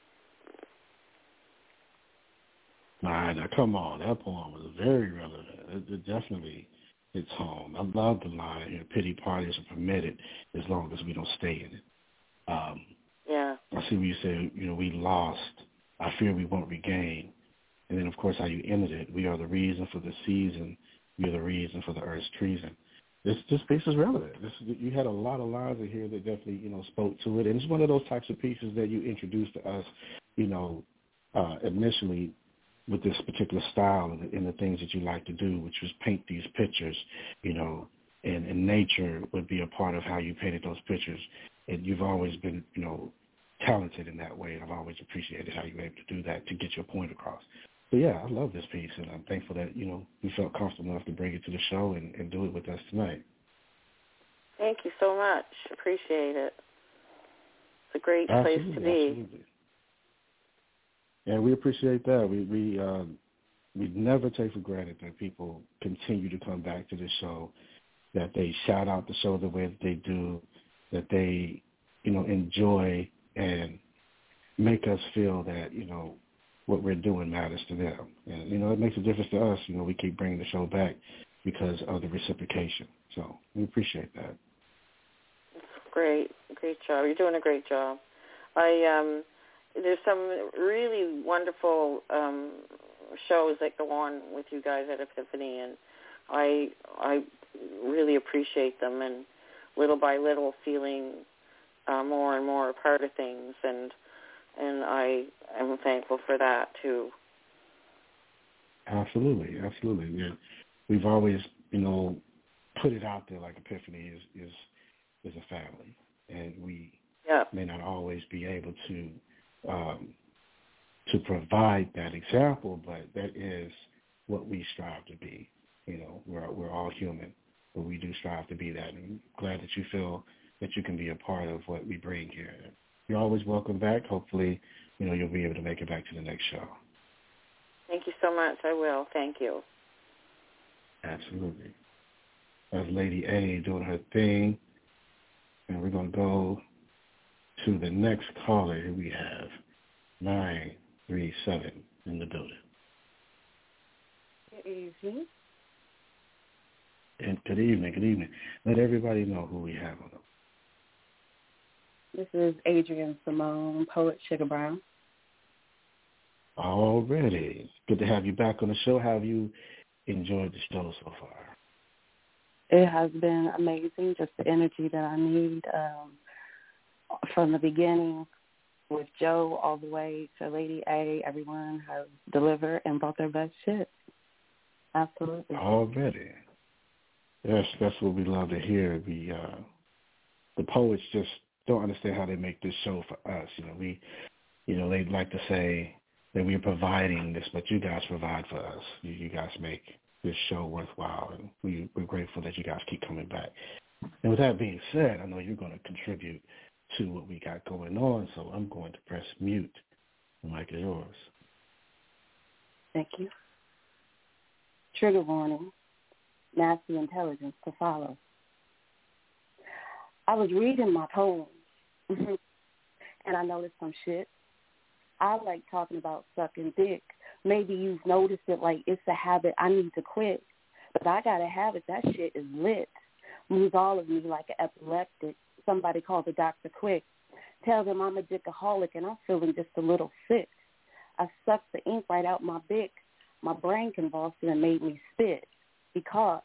All right, now come on. That poem was very relevant. It, it definitely hits home. I love the line here, pity parties are permitted as long as we don't stay in it. Um, yeah. I see what you said, you know, we lost. I fear we won't regain. And then, of course, how you ended it. We are the reason for the season. We are the reason for the earth's treason. This this piece is relevant. This, you had a lot of lines in here that definitely, you know, spoke to it. And it's one of those types of pieces that you introduced to us, you know, uh, initially with this particular style and the, and the things that you like to do, which was paint these pictures, you know, and, and nature would be a part of how you painted those pictures. And you've always been, you know, talented in that way. And I've always appreciated how you were able to do that to get your point across. So, yeah, I love this piece, and I'm thankful that, you know, you felt comfortable enough to bring it to the show and, and do it with us tonight. Thank you so much. Appreciate it. It's a great Absolutely, place to be. Absolutely. And we appreciate that. We we uh, we never take for granted that people continue to come back to the show, that they shout out the show the way that they do, that they, you know, enjoy and make us feel that, you know, what we're doing matters to them. And, you know, it makes a difference to us. You know, we keep bringing the show back because of the reciprocation. So we appreciate that. Great. Great job. You're doing a great job. I um, there's some really wonderful um, shows that go on with you guys at Epiphany, and I I really appreciate them, and little by little feeling uh, more and more a part of things, and and I am thankful for that too. Absolutely, absolutely. Yeah. We've always, you know, put it out there like Epiphany is is, is a family, and we yeah. may not always be able to um, to provide that example, but that is what we strive to be. You know, we're we're all human, but we do strive to be that. And I'm glad that you feel that you can be a part of what we bring here. You're always welcome back. Hopefully, you know, you'll be able to make it back to the next show. Thank you so much. I will. Thank you. Absolutely. That's Lady A doing her thing. And we're going to go to the next caller who we have, nine three seven in the building. Good evening. And good evening, good evening. Let everybody know who we have on them. This is Adrienne Simone, poet Sugar Brown. Already. Good to have you back on the show. How have you enjoyed the show so far? It has been amazing, just the energy that I need um, from the beginning with Joe all the way to Lady A. Everyone has delivered and brought their best shit. Absolutely. Already. Yes, that's what we love to hear. We, uh, the poets just don't understand how they make this show for us. You know, we, you know, they'd like to say that we're providing this, but you guys provide for us. You, you guys make this show worthwhile, and we, we're grateful that you guys keep coming back. And with that being said, I know you're going to contribute to what we got going on, so I'm going to press mute. The mic is yours. Thank you. Trigger warning, nasty intelligence to follow. I was reading my poems, and I noticed some shit. I like talking about sucking dick. Maybe you've noticed it like it's a habit I need to quit. But I got a habit, that shit is lit. moves all of me like an epileptic. Somebody call the doctor quick. Tell them I'm a dickaholic and I'm feeling just a little sick. I sucked the ink right out my bick. My brain convulsed and made me spit. Because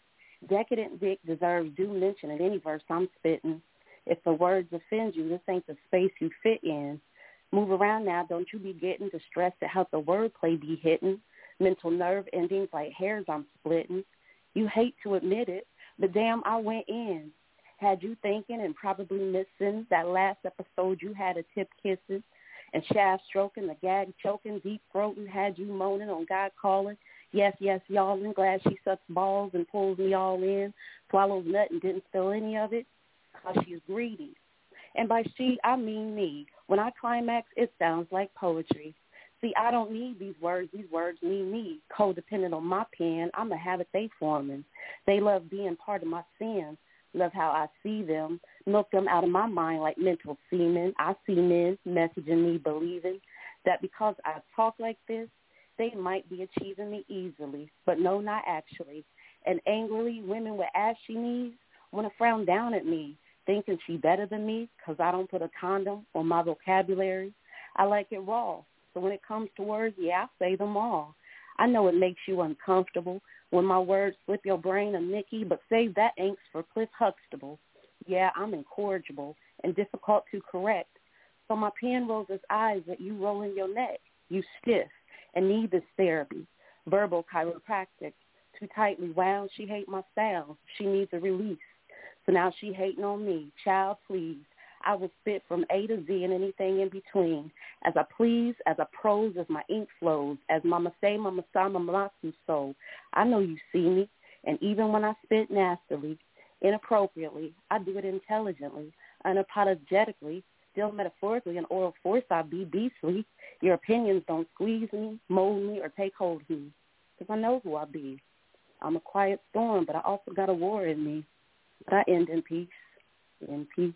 decadent dick deserves due mention in any verse I'm spitting. If the words offend you, this ain't the space you fit in. Move around now, don't you be getting distressed at how the wordplay be hitting. Mental nerve endings like hairs I'm splitting. You hate to admit it, but damn, I went in. Had you thinking and probably missing that last episode you had a tip kissing and shaft stroking, the gag choking, deep throating, had you moaning on God calling. Yes, yes, y'all, and glad she sucks balls and pulls me all in, swallows nut and didn't spill any of it, because she's greedy. And by she, I mean me. When I climax, it sounds like poetry. See, I don't need these words. These words need me. Codependent on my pen, I'm a habit they forming. They love being part of my sins. Love how I see them. Milk them out of my mind like mental semen. I see men messaging me believing that because I talk like this, they might be achieving me easily. But no, not actually. And angrily, women with ashy knees want to frown down at me, thinking she better than me because I don't put a condom on my vocabulary. I like it raw. So when it comes to words, yeah, I say them all. I know it makes you uncomfortable when my words slip your brain a Mickey, but save that angst for Cliff Huxtable. Yeah, I'm incorrigible and difficult to correct. So my pen rolls its eyes at you rolling your neck. You stiff and need this therapy. Verbal chiropractic. Too tightly wound, she hate my style. She needs a release. So now she hating on me. Child, please. I will spit from A to Z and anything in between. As I please, as I prose, as my ink flows, as mama say, mama sa, mama so. I know you see me, and even when I spit nastily, inappropriately, I do it intelligently, unapologetically, still metaphorically, in oral force I be beastly. Your opinions don't squeeze me, mold me, or take hold of me, because I know who I be. I'm a quiet storm, but I also got a war in me. But I end in peace, in peace.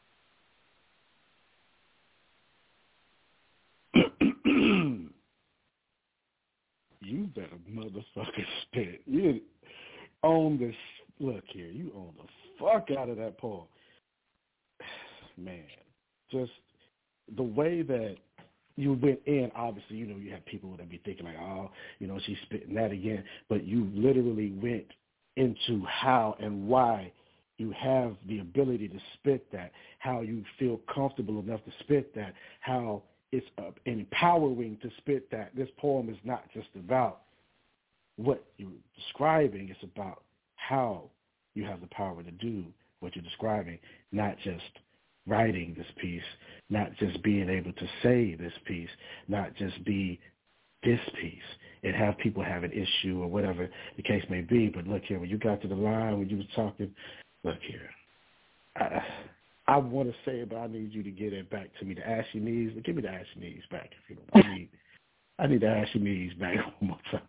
You better motherfucker spit. You own this. Look here, you own the fuck out of that poem. Man, just the way that you went in, obviously, you know, you have people that be thinking like, oh, you know, she's spitting that again. But you literally went into how and why you have the ability to spit that, how you feel comfortable enough to spit that, how it's uh, empowering to spit that. This poem is not just about what you're describing. It's about how you have the power to do what you're describing, not just writing this piece, not just being able to say this piece, not just be this piece and have people have an issue or whatever the case may be. But look here, when you got to the line, when you was talking, look here, I, I want to say it, but I need you to get it back to me. The ashy knees, give me the ashy knees back if you don't. I need, I need the ashy knees back one more time.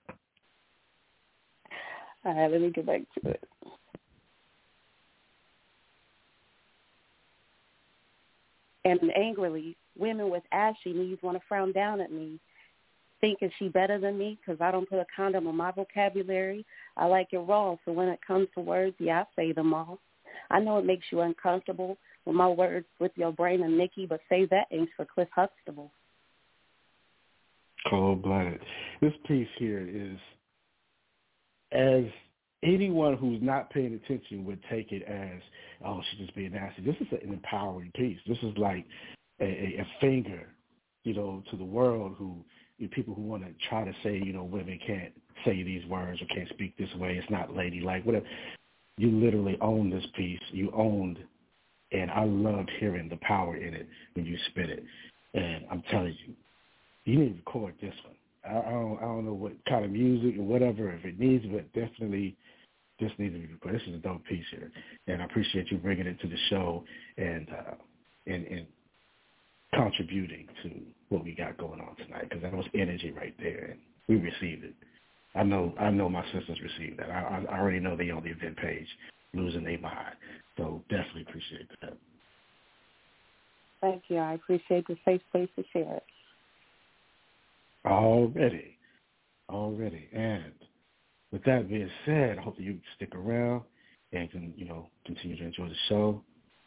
All right, let me get back to it. And angrily, women with ashy knees want to frown down at me, thinking she better than me because I don't put a condom on my vocabulary. I like it raw, so when it comes to words, yeah, I say them all. I know it makes you uncomfortable with my words with your brain and Mickey, but save that ink for Cliff Huxtable. Cold-blooded. This piece here is, as anyone who's not paying attention would take it as, oh, she's just being nasty. This is an empowering piece. This is like a, a, a finger, you know, to the world who, you know, people who want to try to say, you know, women can't say these words or can't speak this way. It's not ladylike, whatever. You literally own this piece. You owned, and I loved hearing the power in it when you spit it. And I'm telling you, you need to record this one. I, I don't, I don't know what kind of music or whatever, if it needs, but definitely this needs to be recorded. This is a dope piece here, and I appreciate you bringing it to the show and uh, and, and contributing to what we got going on tonight, because that was energy right there, and we received it. I know I know my sisters received that. I, I already know they on the event page losing their mind, so definitely appreciate that. Thank you. I appreciate the safe space to share it. Already, already. And with that being said, I hope that you stick around and can, you know, continue to enjoy the show.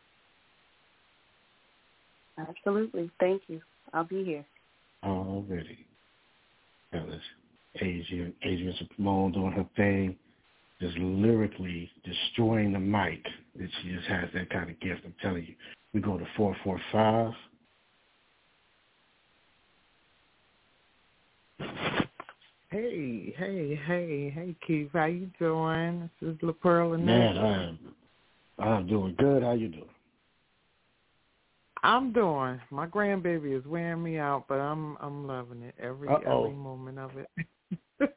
Absolutely. Thank you. I'll be here. Already. Fellas, Adrian, Adrian Simone doing her thing, just lyrically destroying the mic. That she just has that kind of gift. I'm telling you. We go to four four five. Hey, hey, hey, hey, Keith. How you doing? This is La Pearl and Man, I'm, I'm doing good. How you doing? I'm doing. My grandbaby is wearing me out, but I'm I'm loving it every Uh-oh. every moment of it.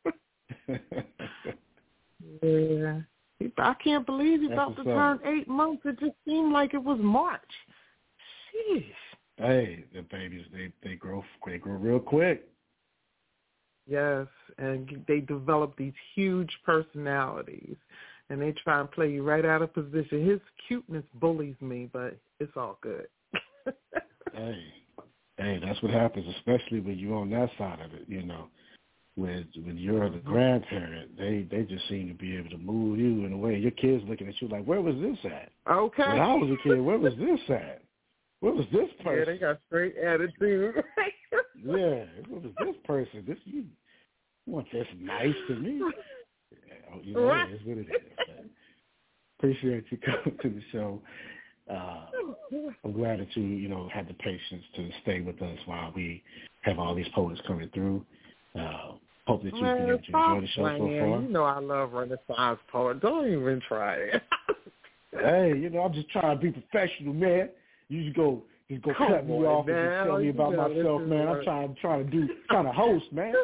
Yeah. I can't believe he's That's about to what's turn up. eight months. It just seemed like it was March. Jeez. Hey, the babies, they, they grow they grow real quick. Yes, and they develop these huge personalities, and they try and play you right out of position. His cuteness bullies me, but it's all good. Hey, hey, that's what happens, especially when you're on that side of it, you know. When when you're the grandparent, they, they just seem to be able to move you in a way. Your kids looking at you like, where was this at? Okay. When I was a kid, where was this at? Where was this person? Yeah, they got straight attitude. Yeah, where was this person? This you want this nice to me? Yeah, you know, Right. it's what it is. But appreciate you coming to the show. Uh, I'm glad that you, you know, had the patience to stay with us while we have all these poets coming through. Uh, hope that you've been able to enjoy the show so far. You know I love Renaissance poet. Don't even try it. Hey, you know, I'm just trying to be professional, man. You just go just go Come cut me on, off and man. just tell me You about know, myself, this is man. I'm what- trying trying to do trying to host, man.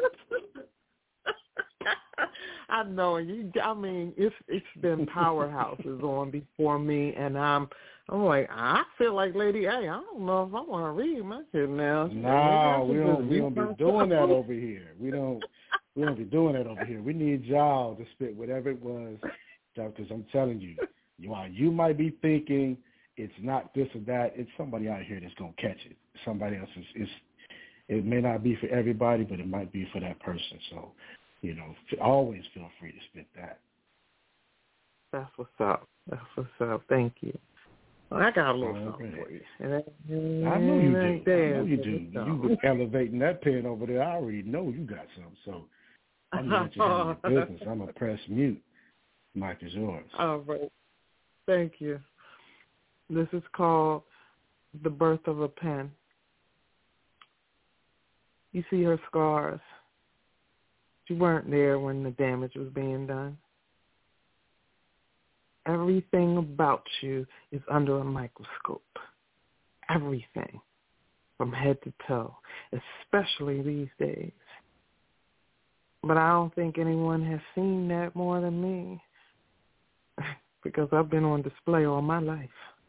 I know you. I mean, it's it's been powerhouses on before me, and I'm I'm like I feel like Lady A. I don't know if I want to read my shit now. Nah, we Maybe I don't should we just don't be read doing that myself. over here. We don't we don't be doing that over here. We need y'all to spit whatever it was, because I'm telling you, you are, you might be thinking it's not this or that. It's somebody out here that's gonna catch it. Somebody else is. is it may not be for everybody, but it might be for that person. So, you know, always feel free to spit that. That's what's up. That's what's up. Thank you. Well, I got a little All something right. for you. And that, I know you and do. I that- know you do. You've been elevating that pen over there. I already know you got some. So I'm going to let you handle your business. I'm going to press mute. Mike is yours. All right. Thank you. This is called The Birth of a Pen. You see her scars. You weren't there when the damage was being done. Everything about you is under a microscope. Everything, from head to toe, especially these days. But I don't think anyone has seen that more than me, because I've been on display all my life.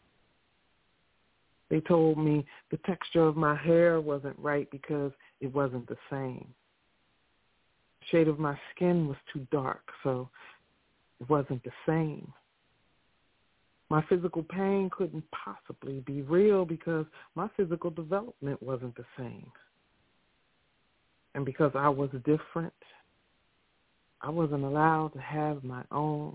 They told me the texture of my hair wasn't right because it wasn't the same. The shade of my skin was too dark, so it wasn't the same. My physical pain couldn't possibly be real because my physical development wasn't the same. And because I was different, I wasn't allowed to have my own.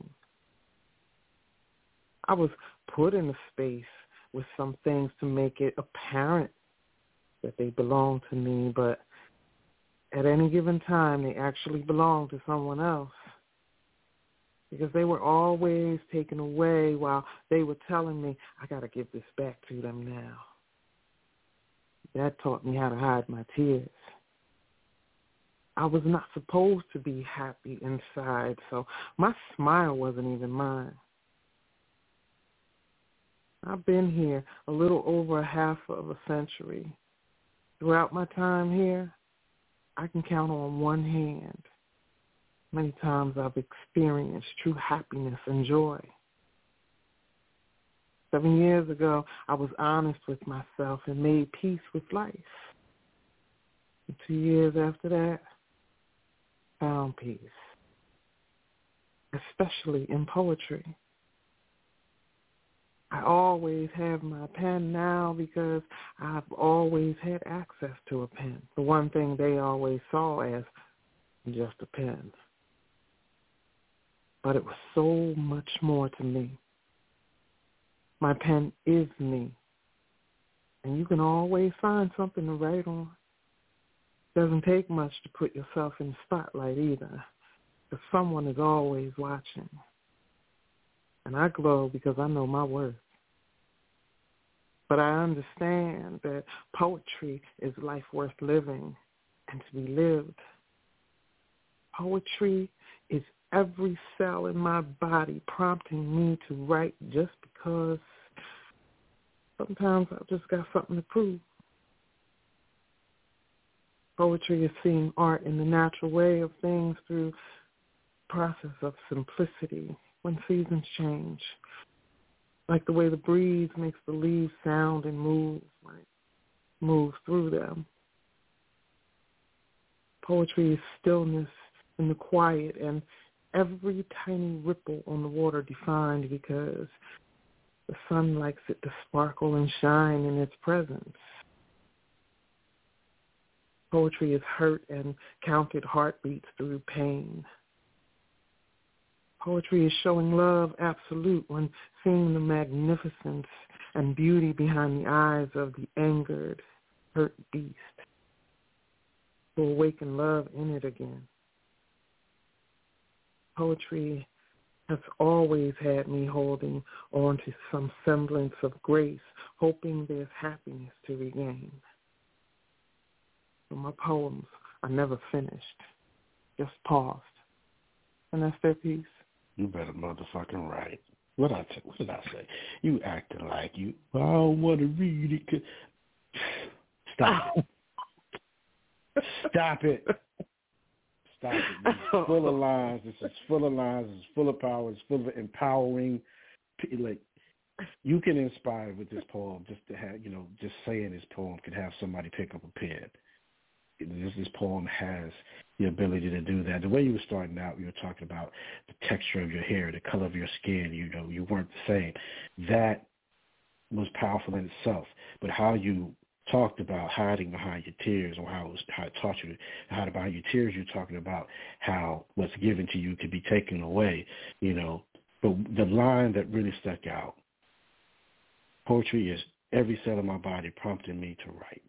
I was put in a space with some things to make it apparent that they belong to me, but at any given time they actually belong to someone else, because they were always taken away while they were telling me, I got to give this back to them now. That taught me how to hide my tears. I was not supposed to be happy inside, so my smile wasn't even mine. I've been here a little over a half of a century. Throughout my time here, I can count on one hand many times I've experienced true happiness and joy. Seven years ago, I was honest with myself and made peace with life. And two years after that, found peace, especially in poetry. I always have my pen now because I've always had access to a pen, the one thing they always saw as just a pen. but it was so much more to me. My pen is me, and you can always find something to write on. Doesn't take much to put yourself in the spotlight either, because someone is always watching. And I glow because I know my worth. But I understand that poetry is life worth living and to be lived. Poetry is every cell in my body prompting me to write just because sometimes I've just got something to prove. Poetry is seeing art in the natural way of things through the process of simplicity when seasons change, like the way the breeze makes the leaves sound and move, like move through them. Poetry is stillness in the quiet and every tiny ripple on the water defined because the sun likes it to sparkle and shine in its presence. Poetry is hurt and counted heartbeats through pain. Poetry is showing love absolute when seeing the magnificence and beauty behind the eyes of the angered, hurt beast to awaken love in it again. Poetry has always had me holding on to some semblance of grace, hoping there's happiness to regain. So my poems are never finished, just paused. And that's their piece. You better motherfucking write. What I t- what did I say? You acting like you, well, I don't want to read it. 'Cause... Stop it. Stop it. Stop it. This is full of lines. This is full of lines. This is full of power. It's full of empowering. Like, you can inspire with this poem just to have, you know, just saying this poem could have somebody pick up a pen. This, this poem has the ability to do that. The way you were starting out, you were talking about the texture of your hair, the color of your skin, you know, you weren't the same. That was powerful in itself. But how you talked about hiding behind your tears, or how it, was, how it taught you to hide behind your tears, you're talking about how what's given to you could be taken away, you know. But the line that really stuck out, poetry is every cell of my body prompting me to write.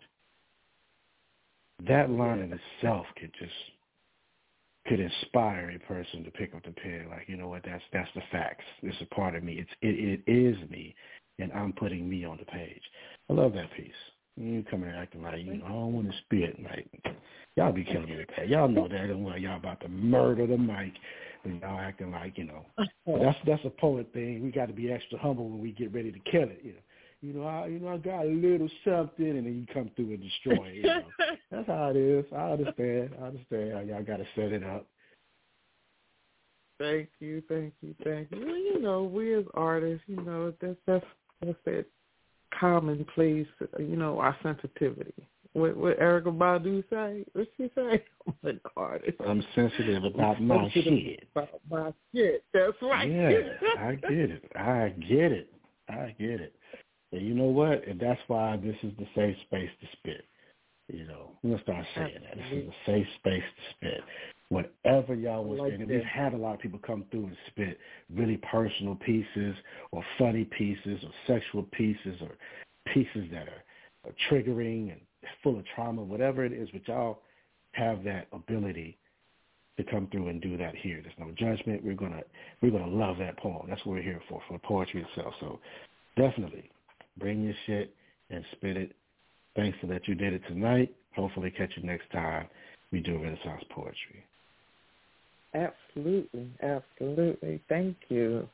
That line in itself could just could inspire a person to pick up the pen. Like, you know what? That's that's the facts. It's a part of me. It's it, it is me, and I'm putting me on the page. I love that piece. You come in acting like, you know, I don't want to spit. Like, y'all be killing me with that. Y'all know that. And well, y'all about to murder the mic, but y'all acting like, you know, but that's that's a poet thing. We got to be extra humble when we get ready to kill it. You know. You know, I you know I got a little something, and then you come through and destroy it. You know? That's how it is. I understand. I understand how y'all got to set it up. Thank you, thank you, thank you. Well, you know, we as artists, you know, that's that's that's that commonplace, you know, our sensitivity. What what Erykah Badu say? What she say? I'm an artist. I'm sensitive about my shit. About my shit. That's right. Yeah, I get it. I get it. I get it. And you know what? And that's why this is the safe space to spit. You know, we're going to start saying that. This is a safe space to spit. Whatever y'all want to like spit. And we've had a lot of people come through and spit really personal pieces or funny pieces or sexual pieces or pieces that are, are triggering and full of trauma, whatever it is. But y'all have that ability to come through and do that here. There's no judgment. We're going to we're gonna love that poem. That's what we're here for, for poetry itself. So definitely. Bring your shit and spit it. Thanks for that you did it tonight. Hopefully catch you next time we do Renaissance Poetry. Absolutely. Absolutely. Thank you.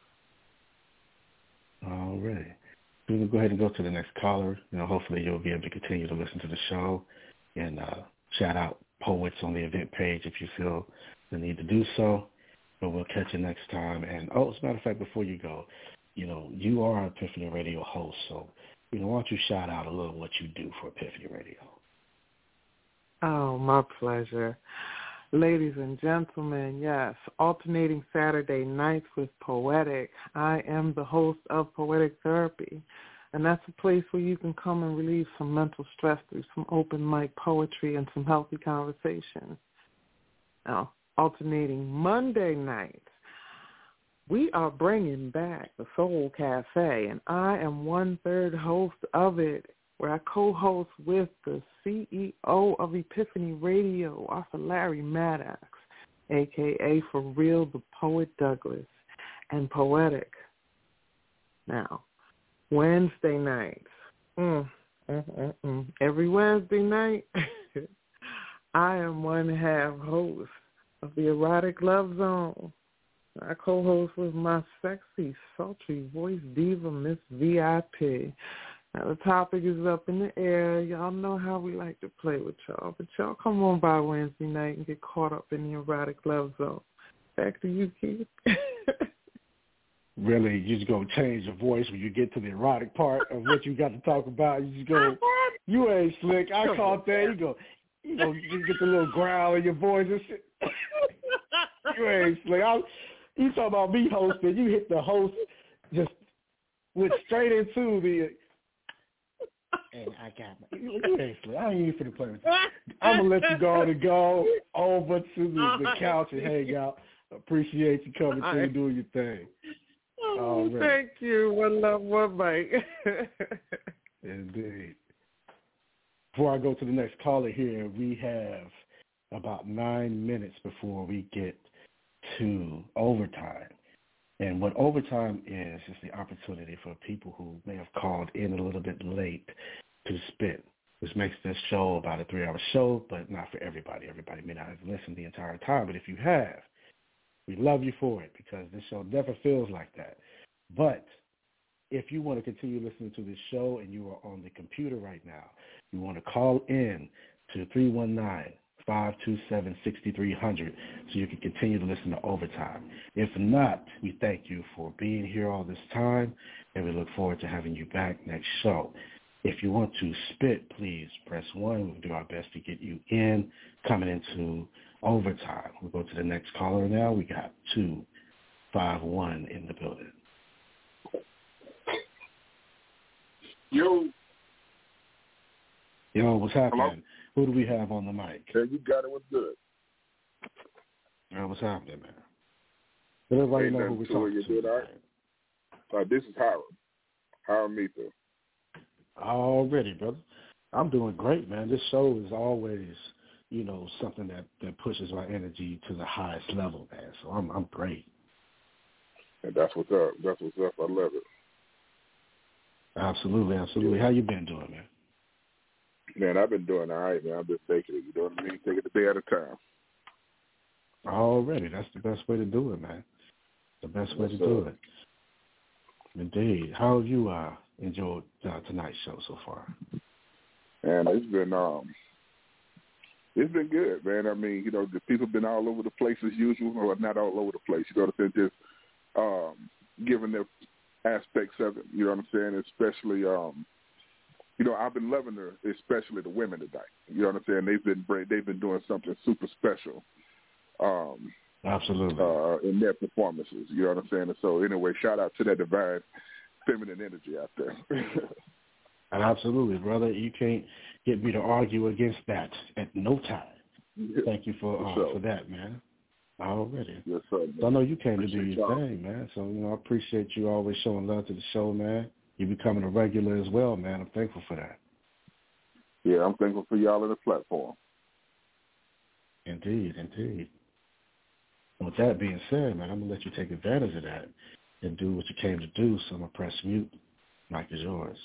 All right. We're going to go ahead and go to the next caller. You know, hopefully you'll be able to continue to listen to the show and uh, shout out poets on the event page if you feel the need to do so. But we'll catch you next time. And, oh, as a matter of fact, before you go, you know, you are an Epiphany Radio host, so, you know, why don't you shout out a little what you do for Epiphany Radio? Oh, my pleasure. Ladies and gentlemen, yes, alternating Saturday nights with Poetic. I am the host of Poetic Therapy, and that's a place where you can come and relieve some mental stress through some open mic poetry and some healthy conversation. Now, alternating Monday nights we are bringing back the Soul Cafe, and I am one-third host of it, where I co-host with the C E O of Epiphany Radio, Arthur Larry Maddox, a k a. For Real, the Poet Douglas, and Poetic. Now, Wednesday nights, mm, mm, mm, mm. every Wednesday night, I am one half host of the Erotic Love Zone. I co-host with my sexy, sultry voice diva, Miss V I P. Now, the topic is up in the air. Y'all know how we like to play with y'all, but y'all come on by Wednesday night and get caught up in the Erotic Love Zone. Back to you, Keith. Really, you just go change your voice when you get to the erotic part of what you got to talk about. You just go, you ain't slick. I caught that. You go, you go, you get the little growl in your voice and shit. You ain't slick. I, you talking about me hosting? You hit the host, just went straight into the. And I got my. You ain't slick. I ain't even finna play with you. I'm gonna let you go and go over to the, the couch and hang out. Appreciate you coming through and doing your thing. Oh, thank you. One love, one bite. Indeed. Before I go to the next caller here, we have about nine minutes before we get to overtime. And what overtime is, is the opportunity for people who may have called in a little bit late to spit. This makes this show about a three-hour show, but not for everybody. Everybody may not have listened the entire time, but if you have, we love you for it because this show never feels like that. But if you want to continue listening to this show and you are on the computer right now, you want to call in to three one nine, five two seven, six three zero zero so you can continue to listen to Overtime. If not, we thank you for being here all this time, and we look forward to having you back next show. If you want to spit, please press one. We'll do our best to get you in, coming into Overtime. We'll go to the next caller now. We got two five one in the building. Yo. Yo, what's happening? Hello? Who do we have on the mic? Hey, you got it. What's good? Yo, what's happening, man? Let everybody Ain't know who we're to talking you, to. did I? Uh, this is Howard. Howard Metha. Already, brother. I'm doing great, man. This show is always, you know, something that, that pushes my energy to the highest level, man. So I'm I'm great. And that's what's up. That's what's up. I love it. Absolutely, absolutely. How you been doing, man? Man, I've been doing all right, man. I've been taking it. You know what I mean? Taking it a day at a time. Already. That's the best way to do it, man. The best way Yes, to do sir. it. Indeed. How have you uh, enjoyed uh, tonight's show so far? And it's been um, it's been good, man. I mean, you know, the people been all over the place as usual, or not all over the place. You know what I'm saying? Just um, giving their aspects of it. You know what I'm saying? Especially, um, you know, I've been loving the, especially the women tonight. You know what I'm saying? They've been they've been doing something super special. Um, Absolutely. Uh, in their performances. You know what I'm saying? And so anyway, shout out to that divine feminine energy out there. Absolutely, brother. You can't get me to argue against that at no time. Yeah. Thank you for uh, So, for that, man. Already. Yes, sir. Man. So I know you came Appreciate to do your y'all. thing, man. So, you know, I appreciate you always showing love to the show, man. You becoming a regular as well, man. I'm thankful for that. Yeah, I'm thankful for y'all on the platform. Indeed, indeed. With that being said, man, I'm going to let you take advantage of that and do what you came to do, so I'm going to press mute. Mic is yours.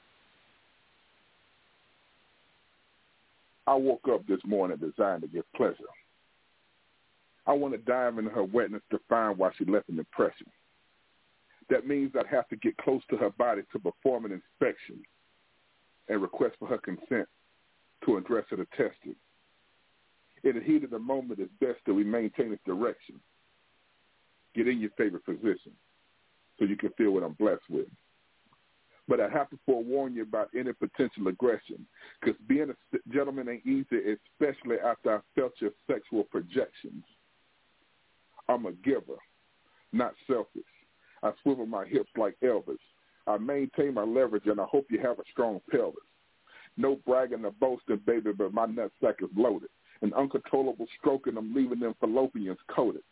I woke up this morning designed to give pleasure. I want to dive into her wetness to find why she left an impression. That means I'd have to get close to her body to perform an inspection and request for her consent to address her to test it. In the heat of the moment, it's best that we maintain its direction. Get in your favorite position so you can feel what I'm blessed with. But I have to forewarn you about any potential aggression, because being a gentleman ain't easy, especially after I felt your sexual projections. I'm a giver, not selfish. I swivel my hips like Elvis. I maintain my leverage, and I hope you have a strong pelvis. No bragging or boasting, baby, but my nutsack is loaded. An uncontrollable stroking, I'm leaving them fallopians coated.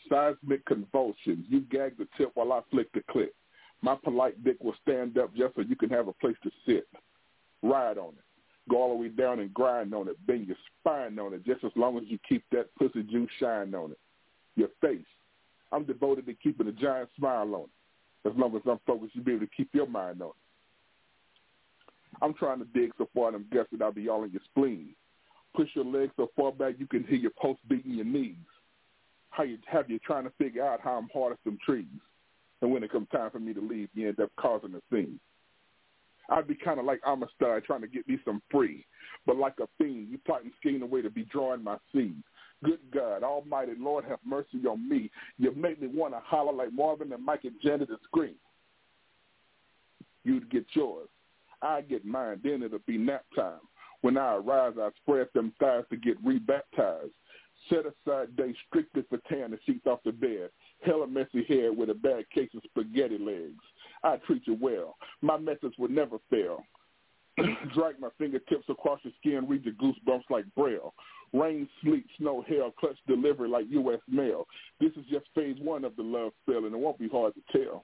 seismic convulsions. You gag the tip while I flick the clip. My polite dick will stand up just so you can have a place to sit. Ride on it. Go all the way down and grind on it. Bend your spine on it just as long as you keep that pussy juice shine on it. Your face. I'm devoted to keeping a giant smile on it. As long as I'm focused, you'll be able to keep your mind on it. I'm trying to dig so far in them guts that I'll be all in your spleen. Push your legs so far back you can hear your pulse beating your knees. How you have you trying to figure out how I'm hard as some trees. And when it comes time for me to leave, you end up causing a scene. I'd be kind of like Amistad trying to get me some free. But like a fiend, you plotting scheme a way to be drawing my seed. Good God, almighty Lord, have mercy on me. You make me want to holler like Marvin and Mike and Janet and scream. You'd get yours. I get mine, then it'll be nap time. When I arise, I spread them thighs to get rebaptized. Set aside day strictly for tearing the sheets off the bed. Hella messy hair with a bad case of spaghetti legs. I treat you well. My methods will never fail. Drag my fingertips across your skin, read your goosebumps like Braille. Rain, sleet, snow, hail, clutch delivery like U S mail. This is just phase one of the love spell, and it won't be hard to tell.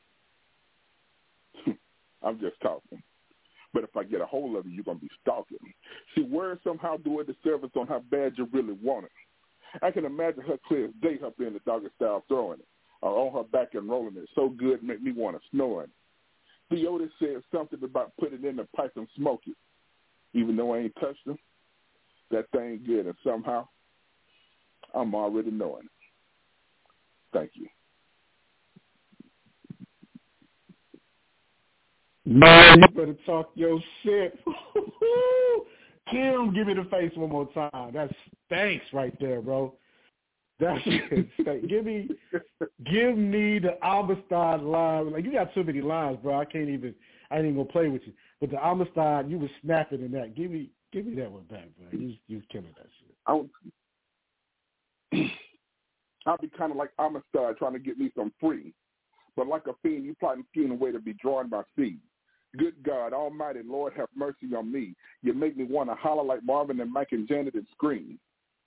I'm just talking. But if I get a hold of you, you're going to be stalking me. See, words somehow do a disservice on how bad you really want it. I can imagine her clear as day, her being the doggy style throwing it, or on her back and rolling it. So good, make me want to snore it. Theotis said something about putting it in the pipe and smoke it. Even though I ain't touched them, that thing good, and somehow I'm already knowing it. Thank you. Man, you better talk your shit. Kim, give me the face one more time. That's thanks right there, bro. That's it. Give me, give me the Amistad line. Like, you got too many lines, bro. I can't even. I ain't even gonna play with you. But the Amistad, you was snapping in that. Give me, give me that one back, bro. You, you was killing that shit. I'll be kind of like Amistad trying to get me some free, but like a fiend, you plotting scheme a way to be drawing my seed. Good God, almighty Lord, have mercy on me. You make me want to holler like Marvin and Mike and Janet and scream.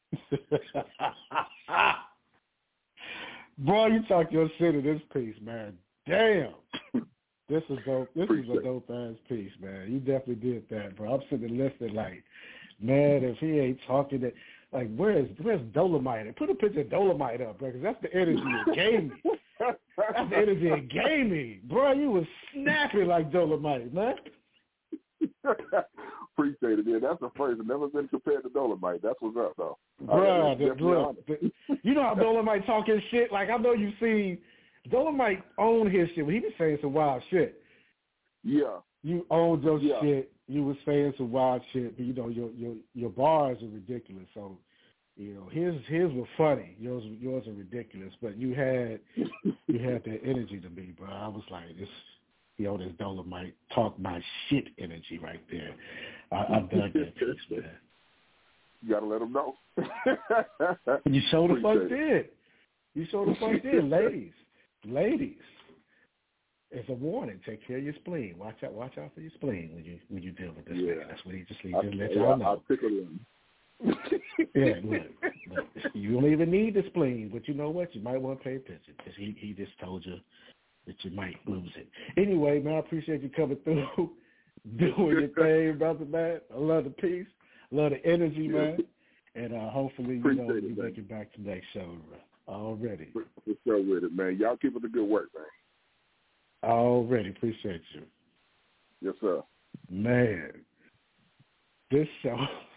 Boy, you talk your shit in this piece, man. Damn. This is dope. This Appreciate is a dope ass piece, man. You definitely did that, bro. I'm sitting listening like, man, if he ain't talking that, like, where's where's Dolomite? Put a picture of Dolomite up, bro, because that's the energy it gave me. That's the energy it gave me. Bro, you was snapping like Dolomite, man. Appreciate it, man. That's the first. I've never been compared to Dolomite. That's what's up, though. Bro, the, look, the, you know how Dolomite talking shit? Like, I know you've seen Dolomite own his shit. When he was saying some wild shit. Yeah. You owned your yeah. shit. You was saying some wild shit, but, you know, your your your bars are ridiculous. So, you know, his his were funny. Yours yours are ridiculous. But you had you had that energy to me, bro. I was like, this, you know, this Dolomite talk my shit energy right there. I, I dug that piece, man. You gotta let them know. You sure the fuck did. You sure the fuck did, ladies, ladies. It's a warning. Take care of your spleen. Watch out. Watch out for your spleen when you when you deal with this. Yeah. Man. That's what he just needs to let y'all know. I'll tickle him. Yeah, look, look, you don't even need the spleen, but you know what? You might want to pay attention because he, he just told you that you might lose it. Anyway, man, I appreciate you coming through, doing your thing, brother, man. I love the peace, love the energy, man, and uh, hopefully, you appreciate know, it, you man. make it back to next show already. For, for sure with it, man. Y'all keep up the good work, man. Already, appreciate you. Yes, sir. Man, this show,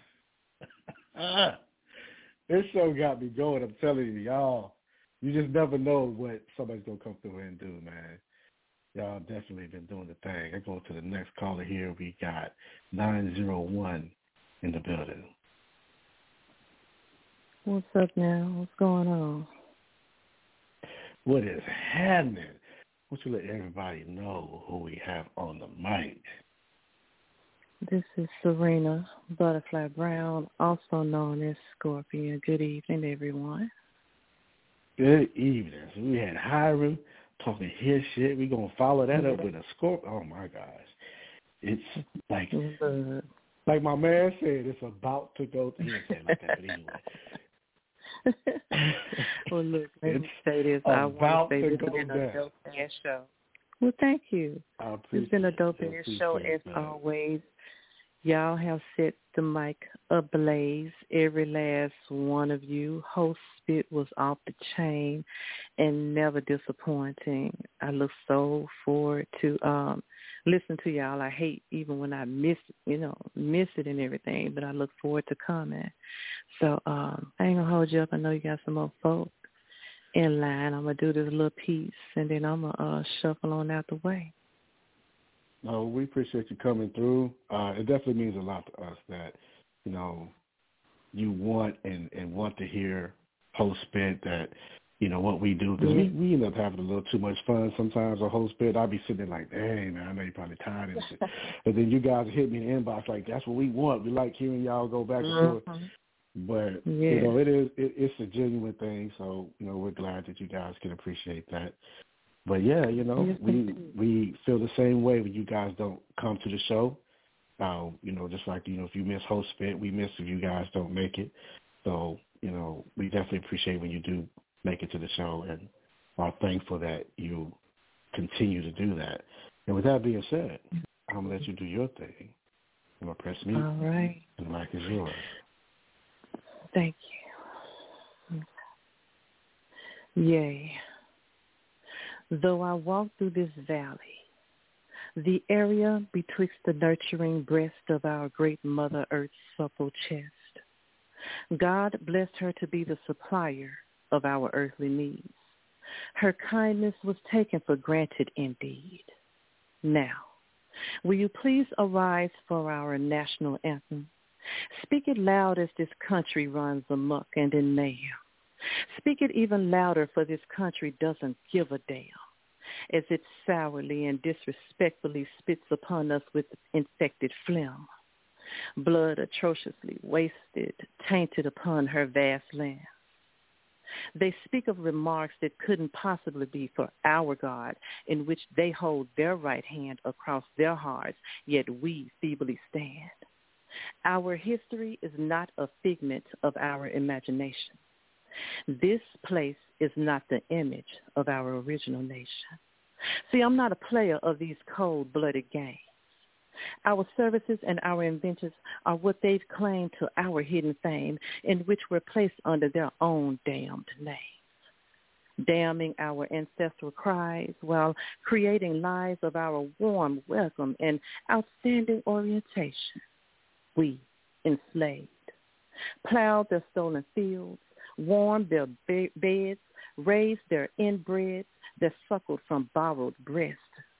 this show got me going. I'm telling you, y'all, you just never know what somebody's going to come through here and do, man. Y'all definitely been doing the thing. I go to the next caller here. We got nine oh one in the building. What's up now? What's going on? What is happening? I want you to let everybody know who we have on the mic. This is Serena Butterfly Brown, also known as Scorpion. Good evening, everyone. Good evening. So we had Hiram talking his shit. We're going to follow that up with a Scorpion. Oh, my gosh. It's like, mm-hmm. like my man said, it's about to go. He didn't say it like that, but anyway. Well, look, let it's me say this. I want to say this has been down. a dope-ass show. Well, thank you. It's been a dope-ass show as that. always. Y'all have set the mic ablaze, every last one of you. Host spit was off the chain and never disappointing. I look so forward to um, listen to y'all. I hate even when I miss, you know, miss it and everything, but I look forward to coming. So um, I ain't going to hold you up. I know you got some more folks in line. I'm going to do this little piece, and then I'm going to uh, shuffle on out the way. No, we appreciate you coming through. Uh, it definitely means a lot to us that, you know, you want and, and want to hear Host Spit, that, you know, what we do. Because mm-hmm. we, we end up having a little too much fun sometimes on Host Spit. I'll be sitting there like, dang, man, I know you're probably tired of shit. But then you guys hit me in the inbox like, that's what we want. We like hearing y'all go back and mm-hmm. forth. But, yeah. you know, it is, it, it's a genuine thing. So, you know, we're glad that you guys can appreciate that. But, yeah, you know, yes, we we feel the same way when you guys don't come to the show. Uh, you know, just like, you know, if you miss Host Spit, we miss if you guys don't make it. So, you know, we definitely appreciate when you do make it to the show and are thankful that you continue to do that. And with that being said, I'm going to let you do your thing. I'm going to press mute. All right. And the mic is yours. Thank you. Yay. Though I walk through this valley, the area betwixt the nurturing breast of our great Mother Earth's supple chest, God blessed her to be the supplier of our earthly needs. Her kindness was taken for granted indeed. Now, will you please arise for our national anthem? Speak it loud as this country runs amok and in mayhem. Speak it even louder, for this country doesn't give a damn, as it sourly and disrespectfully spits upon us with infected phlegm. Blood atrociously wasted, tainted upon her vast land. They speak of remarks that couldn't possibly be for our God, in which they hold their right hand across their hearts, yet we feebly stand. Our history is not a figment of our imagination. This place is not the image of our original nation. See, I'm not a player of these cold-blooded games. Our services and our inventions are what they've claimed to our hidden fame, in which we're placed under their own damned names, damning our ancestral cries while creating lives of our warm welcome and outstanding orientation. We, enslaved, plowed their stolen fields, warmed their be- beds, raised their inbreds that suckled from borrowed breast.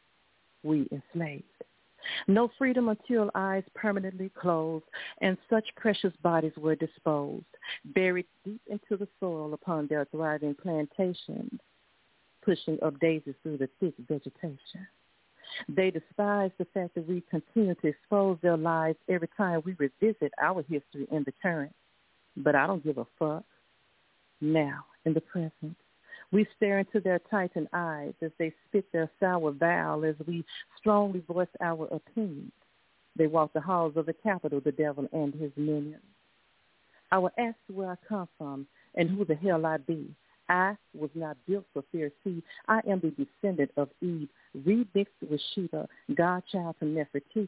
We enslaved. No freedom until eyes permanently closed, and such precious bodies were disposed, buried deep into the soil upon their thriving plantations, pushing up daisies through the thick vegetation. They despise the fact that we continue to expose their lives every time we revisit our history in the current. But I don't give a fuck. Now, in the present, we stare into their tightened eyes as they spit their sour vow as we strongly voice our opinions. They walk the halls of the Capitol, the devil and his minions. I will ask where I come from and who the hell I be. I was not built for fear. See, I am the descendant of Eve, remixed with Sheba, godchild to Nefertiti.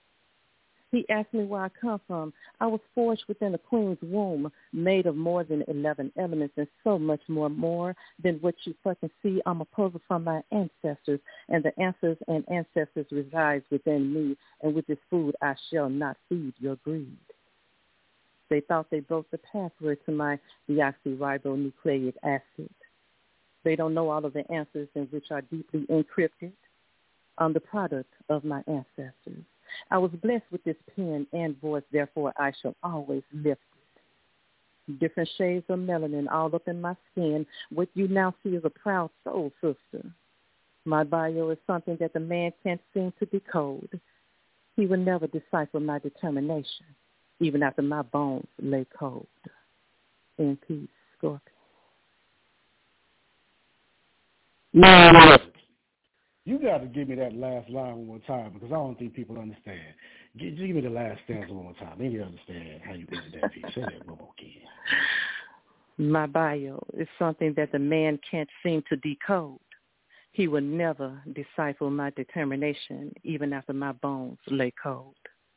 He asked me where I come from. I was forged within a queen's womb, made of more than eleven elements and so much more, more than what you fucking see. I'm a puzzle from my ancestors, and the answers and ancestors resides within me, and with this food I shall not feed your greed. They thought they broke the password to my deoxyribonucleic acid. They don't know all of the answers in which are deeply encrypted. I'm the product of my ancestors. I was blessed with this pen and voice, therefore I shall always lift it. Different shades of melanin all up in my skin. What you now see is a proud soul sister. My bio is something that the man can't seem to decode. He will never decipher my determination, even after my bones lay cold. In peace, Scorpion. No, you got to give me that last line one more time, because I don't think people understand. Give, give me the last stanza one more time. Maybe you understand how you ended that piece. Say that one more again. My bio is something that the man can't seem to decode. He will never decipher my determination, even after my bones lay cold.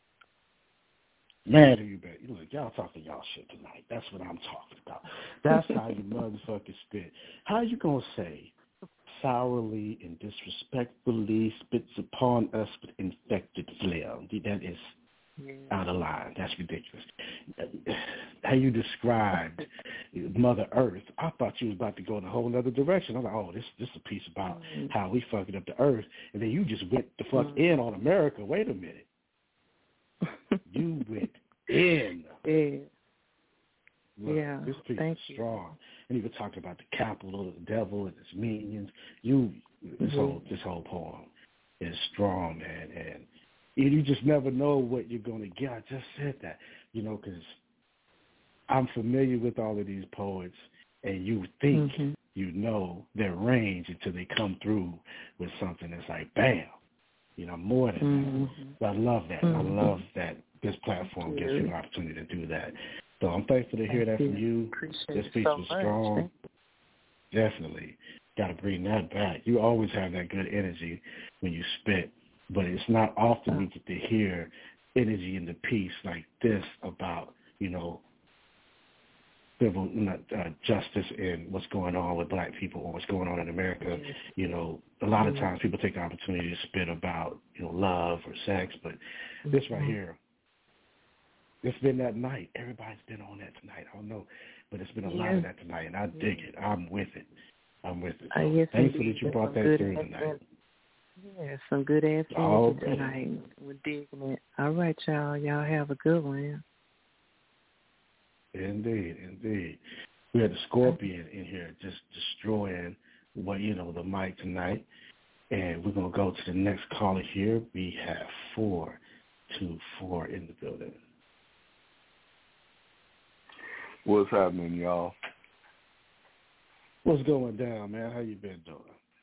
Man, you bet. Look, y'all talking y'all shit tonight. That's what I'm talking about. That's how you motherfucking spit. How you gonna say sourly and disrespectfully spits upon us with infected phlegm? That is out of line. That's ridiculous. How you described Mother Earth, I thought you was about to go in a whole other direction. I'm like, oh, this this is a piece about mm-hmm. how we fucking up the earth, and then you just went the fuck mm-hmm. in on America. Wait a minute. You went in. Yeah. Look, yeah. This piece Thank is strong. And even talked about the capital of the devil and its minions. You, this mm-hmm. whole this whole poem is strong, man. And you just never know what you're going to get. I just said that, you know, because I'm familiar with all of these poets, and you think mm-hmm. you know their range until they come through with something that's like, bam. You know, more than mm-hmm. that. I love that. Mm-hmm. I love that this platform gives you an opportunity to do that. So I'm thankful to hear Thank that you. from you. Appreciate this piece so was much. strong. Definitely. Got to bring that back. You always have that good energy when you spit, but it's not often we get to hear energy in the piece like this about, you know, civil uh, justice and what's going on with black people or what's going on in America. You know, a lot of times people take the opportunity to spit about, you know, love or sex, but this right here, it's been that night. Everybody's been on that tonight. I don't know, but it's been a yeah. lot of that tonight, and I dig it. I'm with it. I'm with it. So uh, yes, thankful that you brought that through tonight. Yeah, some good ass oh, energy tonight. We're digging it. All right, y'all. Y'all have a good one. Indeed, indeed. We had the Scorpion in here just destroying what you know the mic tonight, and we're gonna go to the next caller here. We have four, two, four in the building. What's happening, y'all? What's going down, man? How you been doing?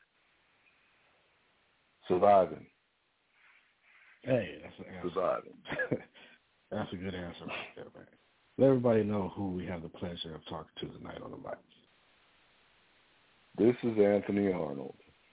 Surviving. Hey, that's an answer. Surviving. That's a good answer right there, man. Let everybody know who we have the pleasure of talking to tonight on the mic. This is Anthony Arnold.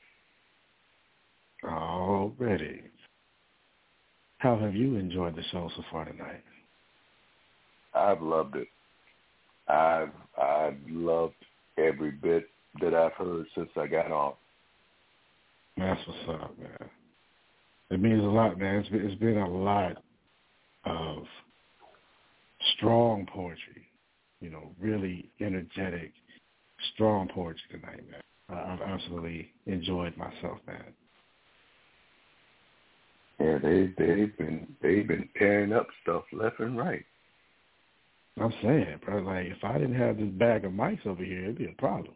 Already. How have you enjoyed the show so far tonight? I've loved it. I've I've loved every bit that I've heard since I got on. That's what's up, man. It means a lot, man. It's been, it's been a lot of strong poetry, you know, really energetic, strong poetry tonight, man. I, I've absolutely enjoyed myself, man. Yeah, they they've been they've been tearing up stuff left and right. I'm saying, bro, like if I didn't have this bag of mics over here, it'd be a problem.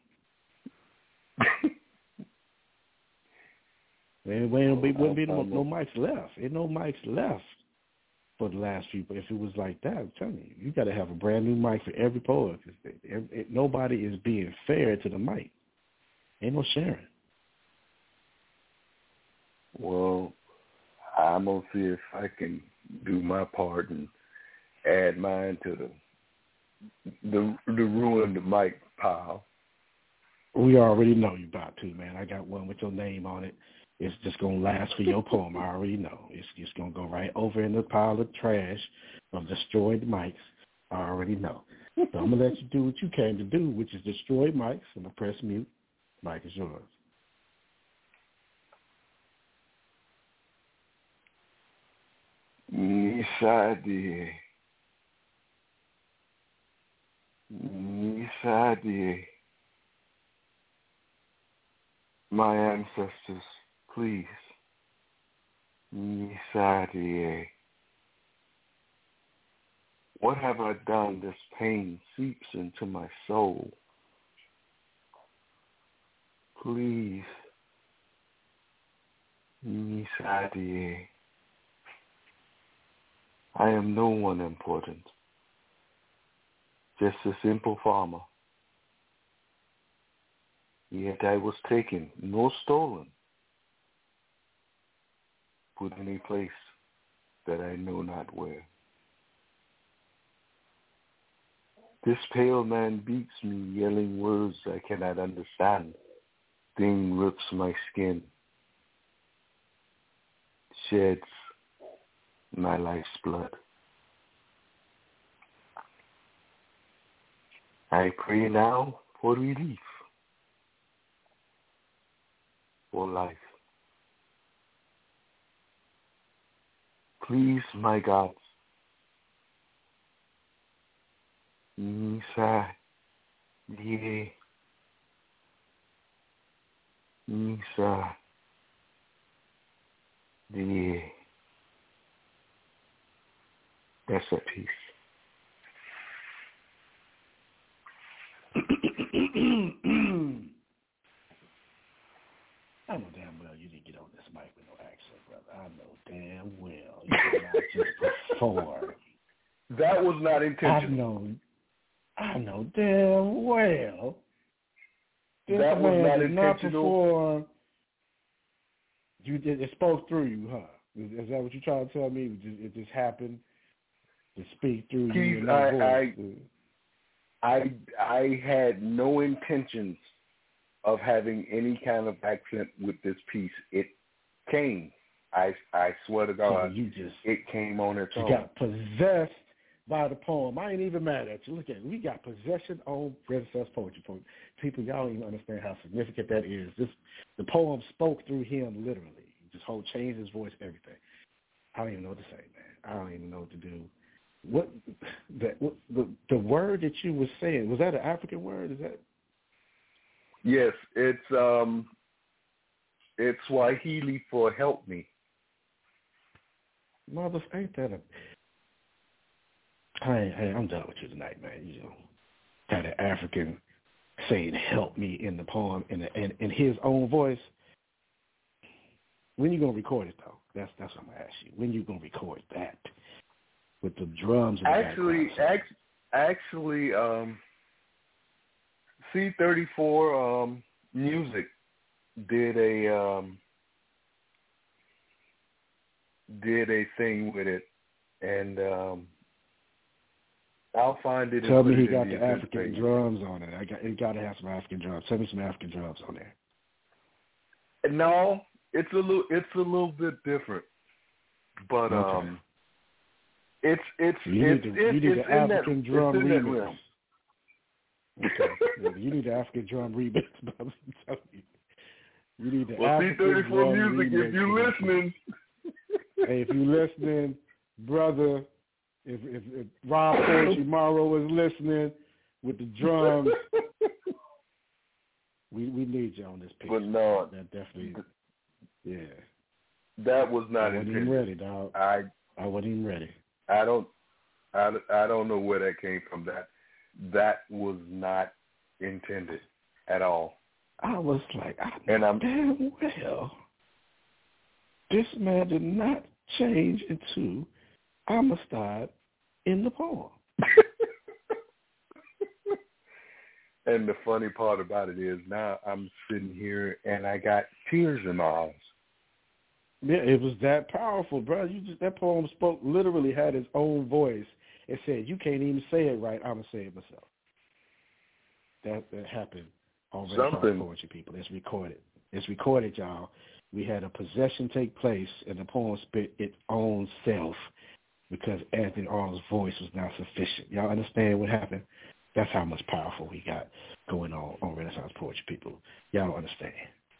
There wouldn't be, wouldn't be no, no mics left. Ain't no mics left for the last few. But if it was like that, I'm telling you, you got to have a brand new mic for every poet. Cause it, it, it, nobody is being fair to the mic. Ain't no sharing. Well, I'm gonna see if I can do my part and add mine to the the the ruined mic pile. We already know you about to, man. I got one with your name on it. It's just going to last for your poem. I already know. It's just going to go right over in the pile of trash of destroyed mics. I already know. So I'm going to let you do what you came to do, which is destroy mics. I'm going to press mute. Mic is yours. Nisadie. Nisadie. My ancestors, please. Nisadie. What have I done? This pain seeps into my soul. Please. Nisadie. I am no one important. Just a simple farmer. Yet I was taken, no stolen, put in a place that I know not where. This pale man beats me, yelling words I cannot understand. Thing rips my skin, sheds my life's blood. I pray now for relief, for life. Please, my God, Nisa, Die, Nisa, Die. That's a piece. I know damn well you didn't get on this mic with no accent, brother. I know damn well you did not just perform. That was not intentional. I know. I know damn well. This That was man not did not intentional. perform. You did. It spoke through you, huh? Is, is that what you trying to tell me? It just, it just happened to speak through you. Keith, in that I, voice. I, I, I had no intentions of having any kind of accent with this piece. It came. I, I swear to God, so you just, it came on its you own. You got possessed by the poem. I ain't even mad at you. Look at it. We got possession on Renaissance Poetry. People, y'all don't even understand how significant that is. This, the poem spoke through him literally. Just whole changed his voice, everything. I don't even know what to say, man. I don't even know what to do. What the what, the the word that you were saying, was that an African word? Is that? Yes, it's um, it's Swahili for help me. Mother, ain't that a? Hey, hey, I'm done with you tonight, man. You know, got an African saying "help me" in the poem in the, in, in his own voice. When you gonna record it though? That's that's what I'm gonna ask you. When you gonna record that with the drums? In the actually, act, actually, um, C thirty-four um, Music did a um, did a thing with it, and um, I'll find it. Tell and me put he it got in the, the African thing. drums on it. I got it. Got to have some African drums. Tell me some African drums on there. No, it's a little. It's a little bit different, but okay. um, it's it's you it's need the, it's, you need it's the in African that, drum it's in that remix. realm. Okay, yeah, you need the African drum remix, brother. I'm telling you. You need the well, African C thirty-four drum Music, remix. if you're listening. Hey, if you're listening, brother, if if, if Rob Poetry Morrow is listening with the drums, we we need you on this piece. But no, that definitely, yeah. That was not I wasn't intended. even ready, dog. I I wasn't even ready. I don't I, I don't know where that came from. That that was not intended at all. I was like, I and I'm damn well. This man did not change into Amistad in the poem. And the funny part about it is now I'm sitting here and I got tears in my eyes. Yeah, it was that powerful, bro. You just that poem spoke literally had its own voice. It said, "You can't even say it right. I'm gonna say it myself." That that happened on Renaissance Poetry, people. It's recorded. It's recorded, y'all. We had a possession take place, and the poem spit its own self because Anthony Arnold's voice was not sufficient. Y'all understand what happened? That's how much powerful we got going on on Renaissance Poetry, people. Y'all don't understand.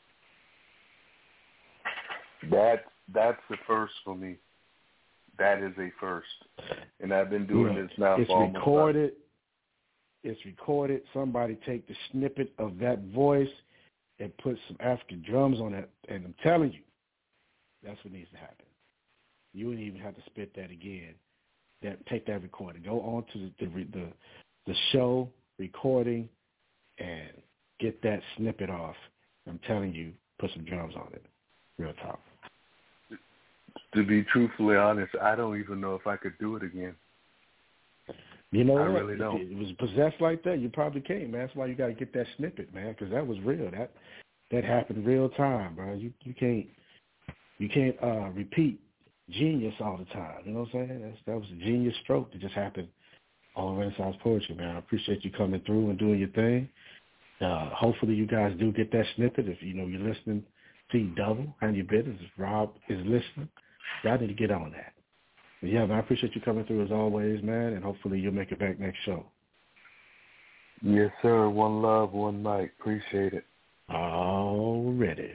That that's the first for me. That is a first, and I've been doing Look, this now it's for almost recorded. It's recorded. Somebody take the snippet of that voice and put some African drums on it, and I'm telling you, that's what needs to happen. You wouldn't even have to spit that again. That take that recording, go on to the the the, the show recording, and get that snippet off. I'm telling you, put some drums on it. Real talk. To be truthfully honest, I don't even know if I could do it again. You know I what? really don't. If it was possessed like that, you probably can't, man. That's why you got to get that snippet, man, because that was real. That that happened real time, bro. You you can't you can't uh, repeat genius all the time. You know what I'm saying? That's, that was a genius stroke that just happened All Renaissance Poetry, man. I appreciate you coming through and doing your thing. Uh, hopefully you guys do get that snippet. If you know you're listening, see Double, Handle Your Business. If Rob is listening, y'all need to get on that. But yeah, man, I appreciate you coming through as always, man, and hopefully you'll make it back next show. Yes, sir. One love, one night. Appreciate it. Already.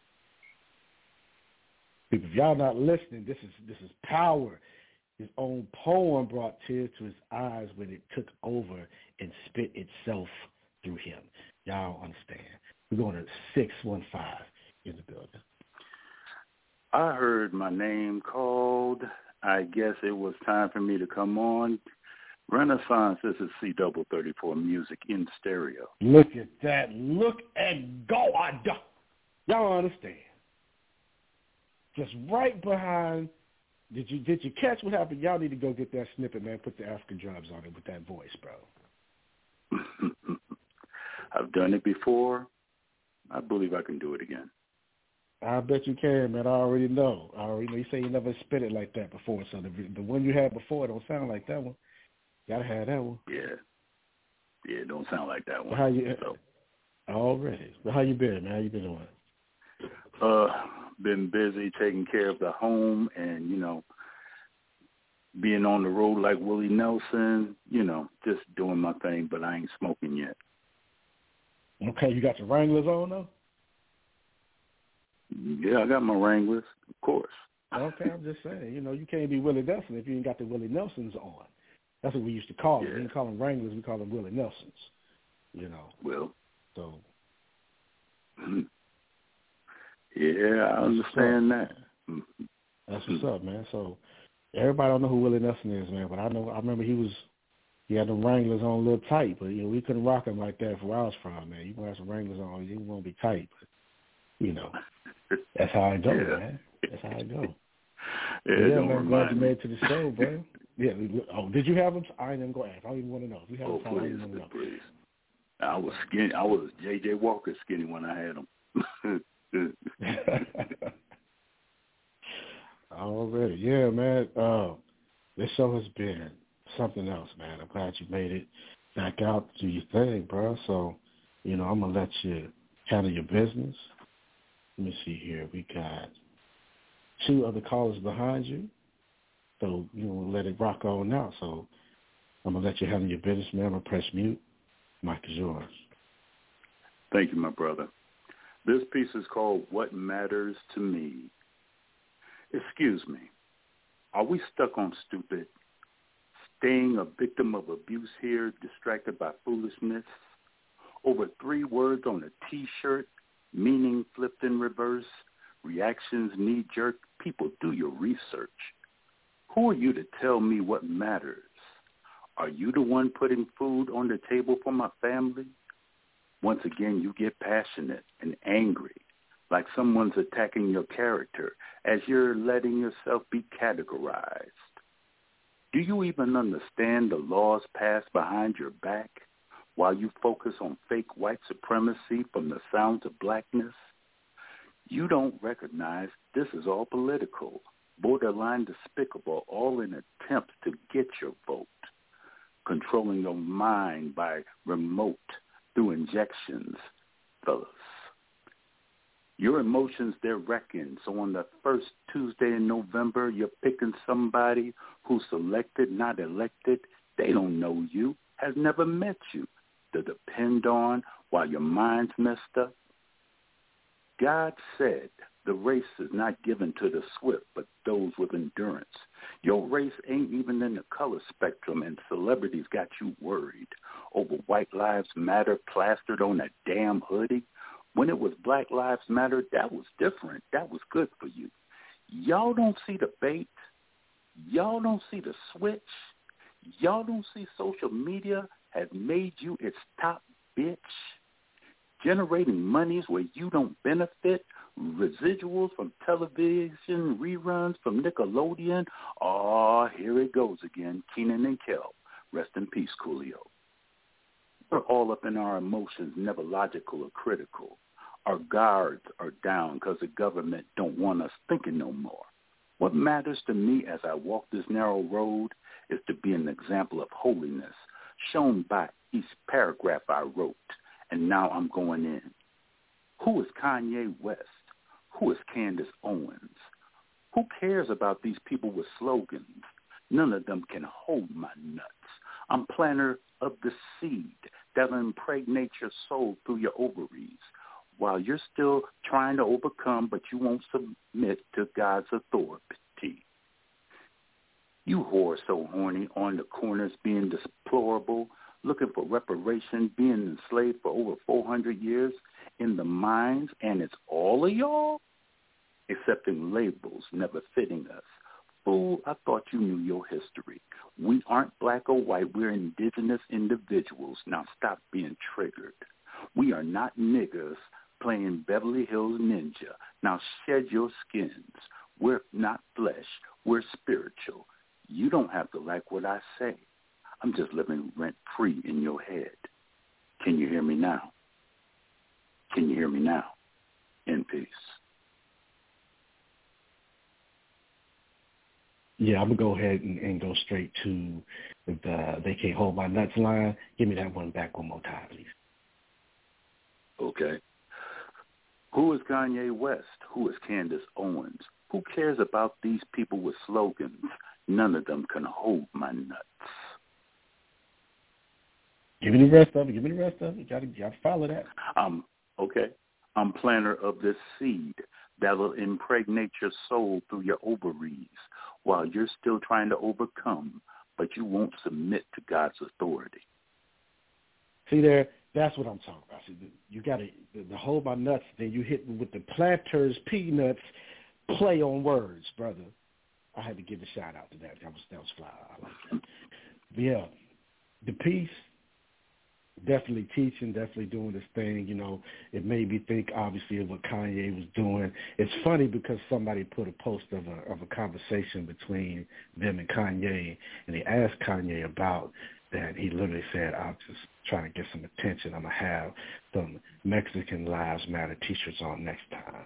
People, if y'all not listening, this is this is power. His own poem brought tears to his eyes when it took over and spit itself through him. Y'all understand. We're going to six one five in the building. I heard my name called. I guess it was time for me to come on. Renaissance, this is C double thirty-four Music in Stereo. Look at that. Look at God. Y'all understand. Just right behind. Did you did you catch what happened? Y'all need to go get that snippet, man. Put the African drums on it with that voice, bro. I've done it before. I believe I can do it again. I bet you can, man. I already know. I already know. You say you never spit it like that before, so the, the one you had before don't sound like that one. Gotta have that one. Yeah. Yeah, it don't sound like that one. How you so. Already. But how you been, man? How you been doing? Uh, been busy taking care of the home and, you know, being on the road like Willie Nelson, you know, just doing my thing, but I ain't smoking yet. Okay, you got your Wranglers on, though? Yeah, I got my Wranglers, of course. Okay, I'm just saying, you know, you can't be Willie Nelson if you ain't got the Willie Nelsons on. That's what we used to call them. Yeah. We didn't call them Wranglers, we call them Willie Nelsons, you know. Well. So. Yeah, I understand that. That's what's up, man. So everybody don't know who Willie Nelson is, man, but I know. I remember he was he had them Wranglers on a little tight, but you know we couldn't rock him like that for where I was from, man. You gonna have some Wranglers on, you won't be tight, but you know that's how I go, yeah. man. That's how I go. Yeah, yeah don't man. I'm glad you me. made it to the show, bro. Yeah. Oh, did you have them? I ain't even gonna ask. I don't even want to know. If you have oh, them, please, I don't even know. please. I was skinny. I was J J Walker skinny when I had them. Already, yeah, man. Uh, this show has been something else, man. I'm glad you made it back out to your thing, bro. So, you know, I'm gonna let you handle your business. Let me see here. We got two other callers behind you, so you know, let it rock on now. So, I'm gonna let you handle your business, man. I'm gonna press mute. Mic is yours. Thank you, my brother. This piece is called What Matters to Me. Excuse me, are we stuck on stupid? Staying a victim of abuse here, distracted by foolishness? Over three words on a T-shirt, meaning flipped in reverse, reactions knee-jerk. People, do your research. Who are you to tell me what matters? Are you the one putting food on the table for my family? Once again, you get passionate and angry, like someone's attacking your character as you're letting yourself be categorized. Do you even understand the laws passed behind your back while you focus on fake white supremacy from the sounds of blackness? You don't recognize this is all political, borderline despicable, all in attempts to get your vote, controlling your mind by remote through injections, fellas. Your emotions, they're reckoned. So on the first Tuesday in November, you're picking somebody who's selected, not elected. They don't know you, has never met you, to depend on while your mind's messed up. God said the race is not given to the swift, but those with endurance. Your race ain't even in the color spectrum, and celebrities got you worried over White Lives Matter plastered on that damn hoodie. When it was Black Lives Matter, that was different. That was good for you. Y'all don't see the bait. Y'all don't see the switch. Y'all don't see social media has made you its top bitch, generating monies where you don't benefit, residuals from television, reruns from Nickelodeon. Oh, here it goes again. Kenan and Kel. Rest in peace, Coolio. We're all up in our emotions, never logical or critical. Our guards are down because the government don't want us thinking no more. What matters to me as I walk this narrow road is to be an example of holiness, shown by each paragraph I wrote, and now I'm going in. Who is Kanye West? Who is Candace Owens? Who cares about these people with slogans? None of them can hold my nuts. I'm planter of the seed that'll impregnate your soul through your ovaries while you're still trying to overcome, but you won't submit to God's authority. You whore so horny on the corners being deplorable, looking for reparation, being enslaved for over four hundred years in the mines, and it's all of y'all accepting labels never fitting us. Fool, I thought you knew your history. We aren't black or white. We're indigenous individuals. Now stop being triggered. We are not niggers playing Beverly Hills Ninja. Now shed your skins. We're not flesh. We're spiritual. You don't have to like what I say. I'm just living rent-free in your head. Can you hear me now? Can you hear me now? In peace. Yeah, I'm going to go ahead and, and go straight to the They Can't Hold My Nuts line. Give me that one back one more time, please. Okay. Who is Kanye West? Who is Candace Owens? Who cares about these people with slogans? None of them can hold my nuts. Give me the rest of it. Give me the rest of it. You got to, you got to follow that. Um, okay. I'm planter of this seed that will impregnate your soul through your ovaries while you're still trying to overcome, but you won't submit to God's authority. See there, that's what I'm talking about. See, you got to the, the hold my nuts. Then you hit me with the planters, peanuts, play on words, brother. I had to give a shout out to that. That was that was fly. I like that. But yeah, the piece. Definitely teaching, definitely doing this thing. You know, it made me think, obviously, of what Kanye was doing. It's funny because somebody put a post of a of a conversation between them and Kanye, and they asked Kanye about that. He literally said, "I'm just trying to get some attention. I'm gonna have some Mexican Lives Matter T-shirts on next time."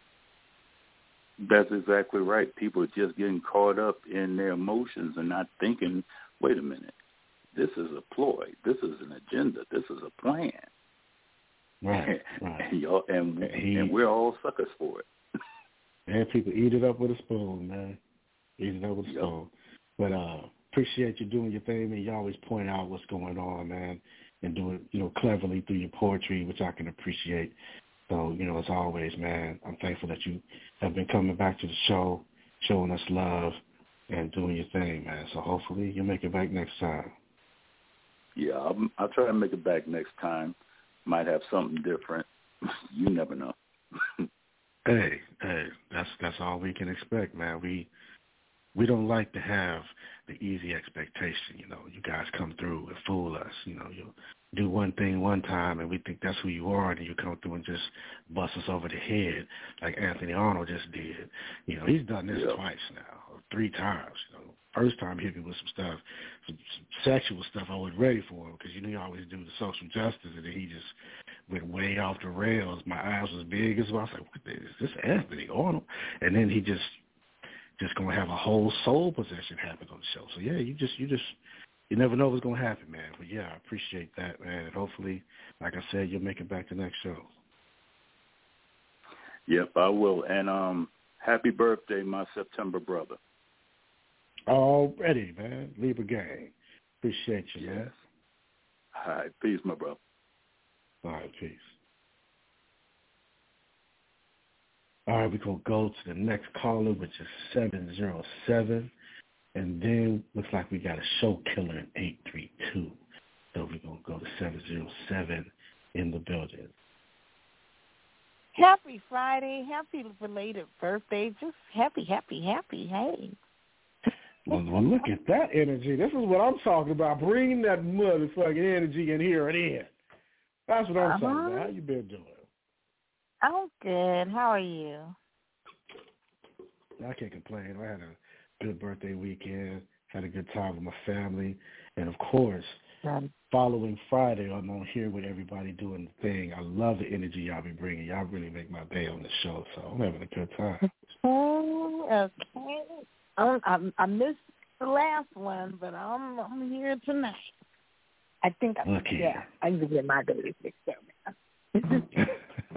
That's exactly right. People are just getting caught up in their emotions and not thinking, "Wait a minute. This is a ploy. This is an agenda. This is a plan." Right, right. And, y'all, and, he, and we're all suckers for it. Man, people eat it up with a spoon, man. Eat it up with a yep. spoon. But uh, appreciate you doing your thing, man. You always point out what's going on, man, and do it, you know, cleverly through your poetry, which I can appreciate. So, you know, as always, man, I'm thankful that you have been coming back to the show, showing us love, and doing your thing, man. So hopefully you'll make it back next time. Yeah, I'll, I'll try to make it back next time. Might have something different. You never know. hey, hey, that's that's all we can expect, man. We we don't like to have the easy expectation. You know, you guys come through and fool us. You know, you do one thing one time and we think that's who you are, and then you come through and just bust us over the head like Anthony Arnold just did. You know, he's done this yep. twice now, or three times. You know. First time he hit me with some stuff, some, some sexual stuff I wasn't ready for him because, you know, you always do the social justice, and then he just went way off the rails. My eyes was big as well. I was like, what the, is this Anthony Arnold? And then he just just going to have a whole soul possession happen on the show. So, yeah, you just, you just, you never know what's going to happen, man. But, yeah, I appreciate that, man. And hopefully, like I said, you'll make it back to the next show. Yep, I will. And um, happy birthday, my September brother. Already, man. Libra gang. Appreciate you, yes. man. All right. Peace, my brother. All right, peace. All right, we're going to go to the next caller, which is seven zero seven. And then looks like we got a show killer in eight three two. So we're going to go to seven zero seven in the building. Happy Friday. Happy belated birthday. Just happy, happy, happy. Hey. Well, well, look at that energy. This is what I'm talking about. Bringing that motherfucking energy in here and in. That's what I'm uh-huh. talking about. How you been doing? I'm good. How are you? I can't complain. I had a good birthday weekend. Had a good time with my family. And, of course, right. following Friday, I'm on here with everybody doing the thing. I love the energy y'all be bringing. Y'all really make my day on the show, so I'm having a good time. Okay, okay. I, I, I missed the last one, but I'm I'm here tonight. I think I Look yeah, here. I can get my daily fixed up.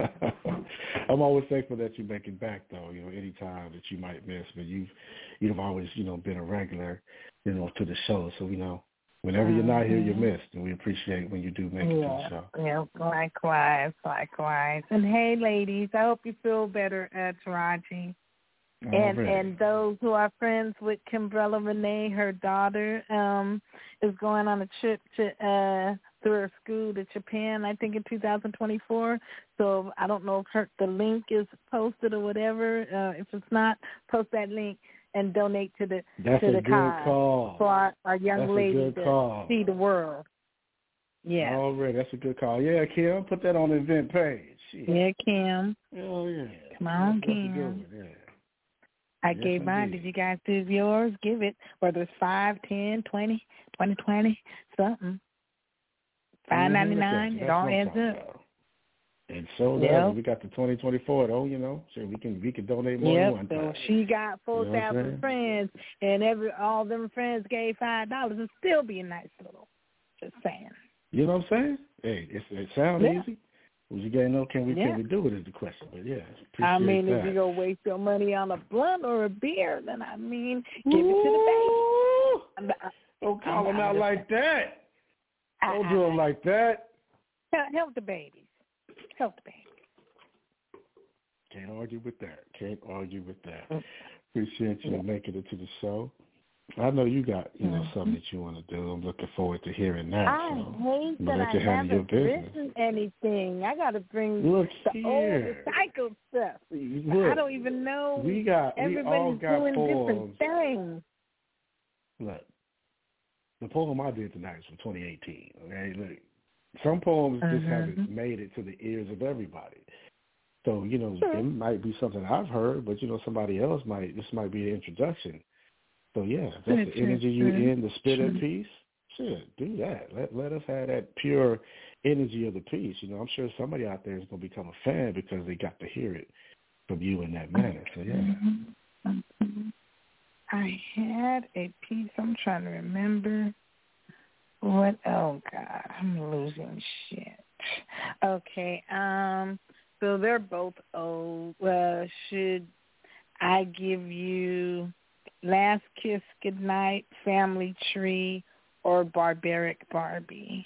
I'm always thankful that you make it back, though. You know, any time that you might miss, but you've you've always you know been a regular, you know, to the show. So you know, whenever you're not here, you're missed, and we appreciate when you do make it Yeah, to the show. yeah, likewise, likewise. And hey, ladies, I hope you feel better, uh, Taraji. And Already. and those who are friends with Kimbrella Renee, her daughter, um, is going on a trip to uh through her school to Japan, I think in two thousand twenty-four. So I don't know if her, the link is posted or whatever. Uh, if it's not, post that link and donate to the That's to a the good cause call. for our, our young That's a lady good to call. see the world. Yeah. Already, that's a good call. Yeah, Kim, put that on the event page. Shit. Yeah, Kim. Oh yeah. Come on, That's a good Kim. one, yeah. I Yes, gave mine. indeed. Did you guys do yours? Give it. Whether it's five, ten, twenty, twenty, twenty, something. Five ninety nine. Mm-hmm. It all That's what I'm adds talking up. about. And so Yep. does. We got the twenty twenty-four though, you know. So we can we can donate more Yep. than one So time. she got four You know what I'm thousand saying? friends, and every all them friends gave five dollars. It'd still be a nice little. Just saying. You know what I'm saying? Hey, it's, it sounds Yeah. easy. Was you getting no? Can we Yeah. can we do it? Is the question. But yeah, appreciate I mean, that. if you go waste your money on a blunt or a beer, then I mean, give it to the baby. Don't call I'm- them I'm out just- like that. I- Don't I- do them like that. Help, help the babies. Help the babies. Can't argue with that. Can't argue with that. Appreciate you making it to the show. I know you got, you know, something that you want to do. I'm looking forward to hearing that. I so hate but that let you I handle your haven't business. written anything. I got to bring Look the here. old recycled stuff. Look, I don't even know. we got- we Everybody's all got doing poems. different things. Look, the poem I did tonight is from twenty eighteen. Okay, look, some poems just Mhm. haven't made it to the ears of everybody. So you know, it might be something I've heard, but you know, somebody else might. This might be an introduction. So yeah, if that's the True, energy you true, in, the spirit of true. peace. Shit, do that. Let let us have that pure energy of the peace. You know, I'm sure somebody out there is going to become a fan because they got to hear it from you in that manner. So yeah. Mhm. I had a piece. I'm trying to remember what. Oh God, I'm losing shit. Okay. Um. So they're both old. Well, should I give you Last Kiss Goodnight, Family Tree, or Barbaric Barbie?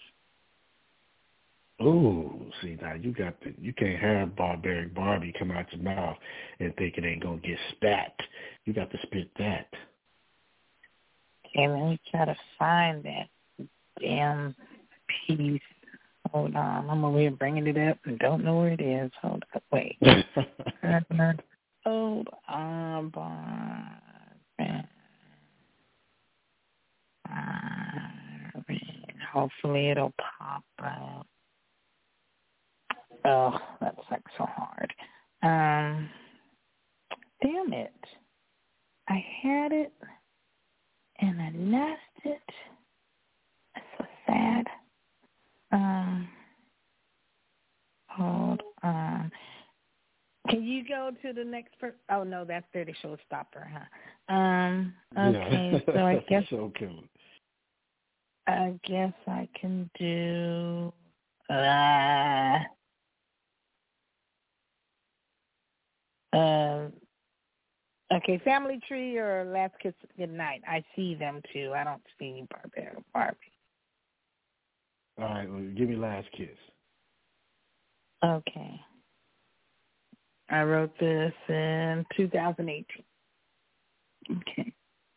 Ooh, see now you got the you can't have Barbaric Barbie come out your mouth and think it ain't gonna get spat. You got to spit that. Okay, let me try to find that damn piece. Hold on, I'm over here bringing it up and don't know where it is. Hold up, wait. Hold on, Barbie. Hopefully it'll pop up. Oh, that's like so hard. Um, damn it. I had it and I lost it. That's so sad. Um, hold on. Can you go to the next person? Oh, no, that's Dirty Showstopper, huh? Um, okay, Yeah. so I guess so killer. I guess I can do uh, uh, okay, Family Tree or Last Kiss Goodnight. I see them too. I don't see Barbaric Barbie. All right, well, give me Last Kiss. Okay. I wrote this in two thousand eighteen. Okay.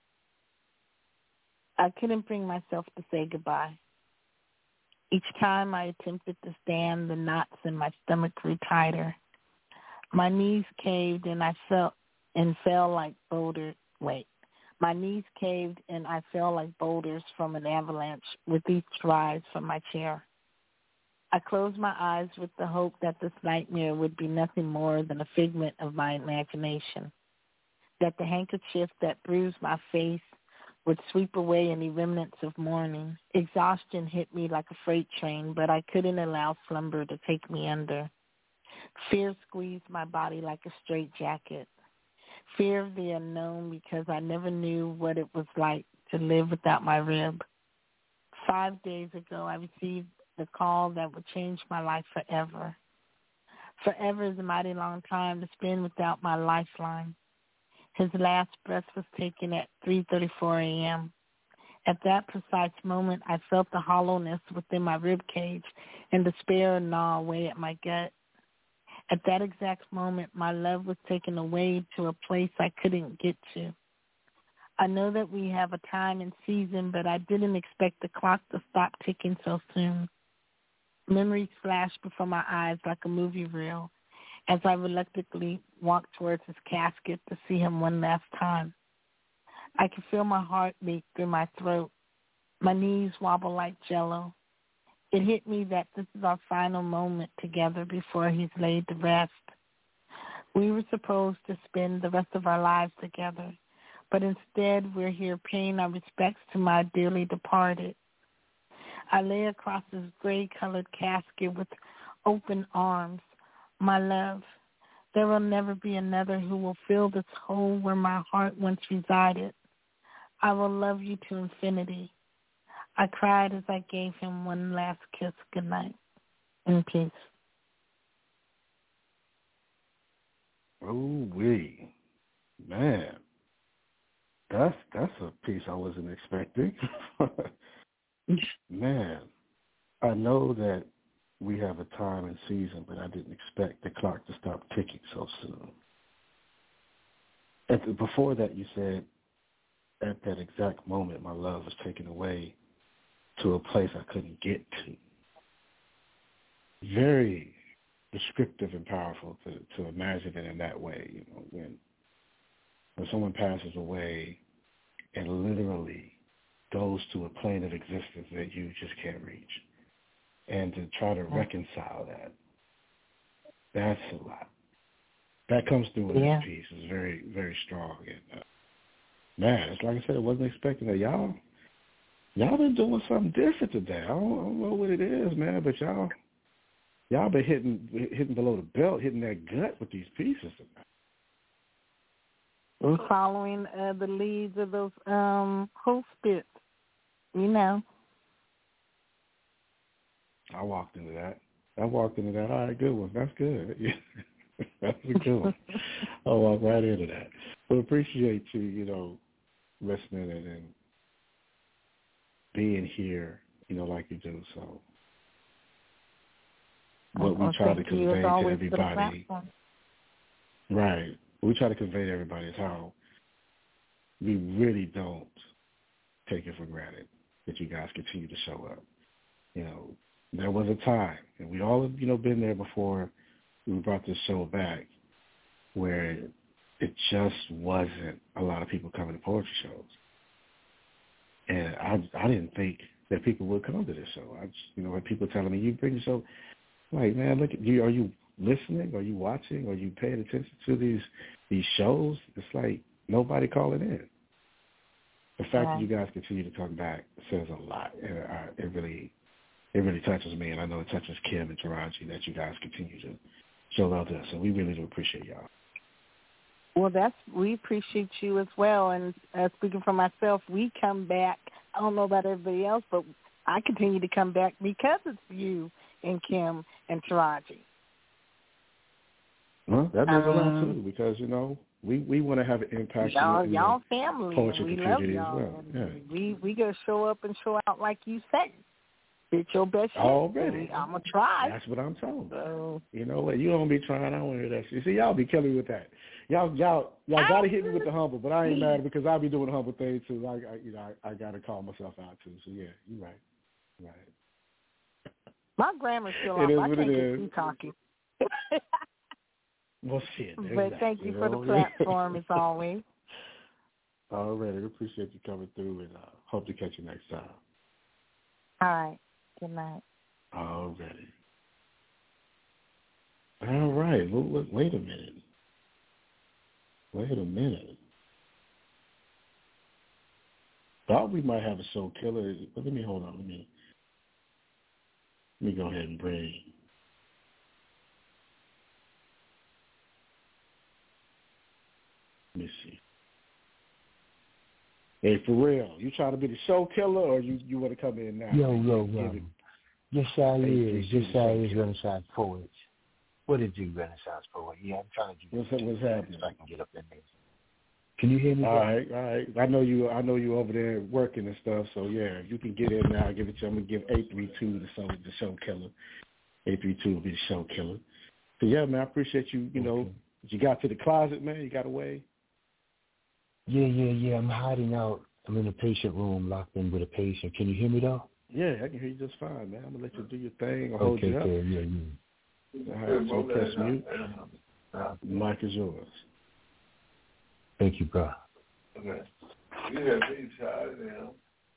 I couldn't bring myself to say goodbye. Each time I attempted to stand, the knots in my stomach grew tighter. My knees caved and I felt and fell like boulders. Wait. My knees caved and I fell like boulders from an avalanche with each rise from my chair. I closed my eyes with the hope that this nightmare would be nothing more than a figment of my imagination, that the handkerchief that bruised my face would sweep away any remnants of mourning. Exhaustion hit me like a freight train, but I couldn't allow slumber to take me under. Fear squeezed my body like a straitjacket. Fear of the unknown because I never knew what it was like to live without my rib. Five days ago, I received the call that would change my life forever. Forever is a mighty long time to spend without my lifeline. His last breath was taken at three thirty-four a.m. At that precise moment, I felt the hollowness within my rib cage and despair gnaw away at my gut. At that exact moment, my love was taken away to a place I couldn't get to. I know that we have a time and season, but I didn't expect the clock to stop ticking so soon. Memories flashed before my eyes like a movie reel as I reluctantly walked towards his casket to see him one last time. I could feel my heart beat through my throat. My knees wobble like jello. It hit me that this is our final moment together before he's laid to rest. We were supposed to spend the rest of our lives together, but instead we're here paying our respects to my dearly departed. I lay across his gray-colored casket with open arms. My love, there will never be another who will fill this hole where my heart once resided. I will love you to infinity. I cried as I gave him one last kiss goodnight. In peace. Oh, wee. Man. That's, that's a piece I wasn't expecting. Man. I know that we have a time and season, but I didn't expect the clock to stop ticking so soon. At the, before that, you said, at that exact moment, my love was taken away to a place I couldn't get to. Very descriptive and powerful to, to imagine it in that way. You know, when when someone passes away and literally goes to a plane of existence that you just can't reach, and to try to reconcile that, that's a lot. That comes through in yeah. this piece. It's very, very strong. And, uh, man, it's like I said, I wasn't expecting that. Y'all, y'all been doing something different today. I don't, I don't know what it is, man, but y'all, y'all been hitting, hitting below the belt, hitting that gut with these pieces tonight. We're following uh, the leads of those um, host bits, you know. I walked into that. I walked into that. All right, good one. That's good. Yeah. That's a good one. I walked right into that. But appreciate you, you know, listening and, and being here, you know, like you do. So what well, we try to convey to everybody, right, what we try to convey to everybody is how we really don't take it for granted that you guys continue to show up. You know, there was a time, and we all have, you know, been there before we brought this show back, where it just wasn't a lot of people coming to poetry shows. And I I didn't think that people would come to this show. I just, you know, when people telling me, you bring the show, I'm like, man, look at you. Are you listening? Are you watching? Are you paying attention to these these shows? It's like nobody calling in. The fact yeah. that you guys continue to come back says a lot. And I, it really it really touches me, and I know it touches Kim and Taraji that you guys continue to show love to us. So we really do appreciate y'all. Well, that's we appreciate you as well. And uh, speaking for myself, we come back. I don't know about everybody else, but I continue to come back because it's you and Kim and Taraji. Well, that means um, a lot too, because you know we, we want to have an impact y'all, in the y'all family. poetry We love community y'all. as well. Yeah. We we gotta show up and show out like you said. It's your best shit. Already. I'm gonna try. That's what I'm talking about. So, you know what? You don't be trying. I don't want to hear that shit. See, y'all be killing me with that. Y'all, y'all, y'all got to hit me with the humble, but I ain't mad because I be doing the humble thing too. I, I you know, I, I got to call myself out too. So yeah, you're right. You're right. My grammar's still It off. is I what can't it get is. too talking. Well, shit. But exactly. thank you for the Already. platform as always. All right. I appreciate you coming through, and uh, hope to catch you next time. All right. Good night. Already. All right. Well, wait, wait a minute. Wait a minute. Thought we might have a show killer, but let me hold on. Let me let me go ahead and bring. Let Hey, for real, you trying to be the show killer, or you, you want to come in now? Yo, yo, Give yo. it- Yes, I Hey, is. you Yes, show I is killer. Renaissance Poets. What is you, Renaissance Poet? Yeah, I'm trying to get What's, what's happening? so I can get up in there. Can you hear me? All bro? right, all right. I know you. I know you over there working and stuff. So yeah, if you can get in now, give it to. I'm gonna give eight three two the show the show killer. Eight three two will be the show killer. So yeah, man, I appreciate you. You know, you got to the closet, man. You got away. Yeah, yeah, yeah. I'm hiding out. I'm in a patient room, locked in with a patient. Can you hear me though? Yeah, I can hear you just fine, man. I'm gonna let you do your thing. I'll hold Okay, you up. okay, yeah, yeah. All right, so press mute. The mic is yours. Thank you, bro. Okay. You have me tired now.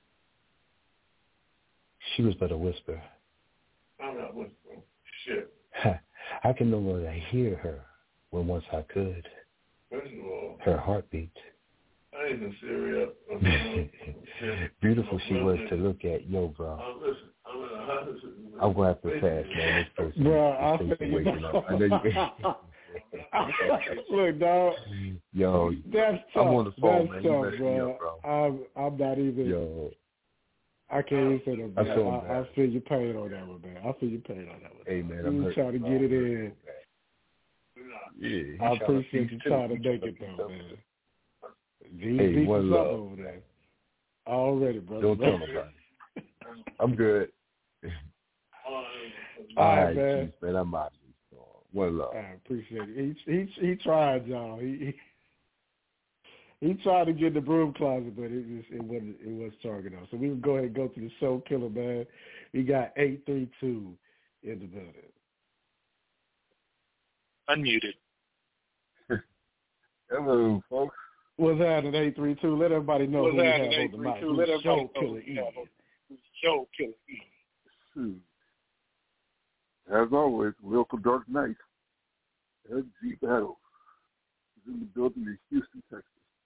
She was but a whisper. I'm not whispering. Shit. I can no longer hear her when once I could. First of all, Her heartbeat. I ain't serious. Beautiful she was to look at. Yo, bro. Uh, listen, I'm in a hospital. I'm going to have to pass, man. This person Bro, this I person feel you. waking up. I know you. Look, dog. Yo, That's tough. I'm on the phone, That's man. You tough, messed me bro. up, bro. I'm, I'm not even. Yo. I can't even say that, I man. feel I, bad. I feel your pain on that one, man. I feel your pain on that one. Hey, man, You I'm was hurt. trying to get it in. Yeah, I appreciate you trying to make it, though, man. These Hey, beats one is love. up over there. Already, brother. Don't tell nobody. I'm good. All All right, right, man. geez, man. I'm out of here. One love. I appreciate it. He he he tried, y'all. He he, he tried to get in the broom closet, but it just it wasn't it was target on. So we can go ahead and go to the show killer, man. We got eight three two in the building. Unmuted. Hello, folks. What's happening, eight three two? Let everybody know What's who we have happening, on eight the three mic. two? Who's Let everybody show know killer who E. we have on- Show killer E. Shoot. As always, welcome Dark Knight. Ed G Battles is in the building in Houston, Texas.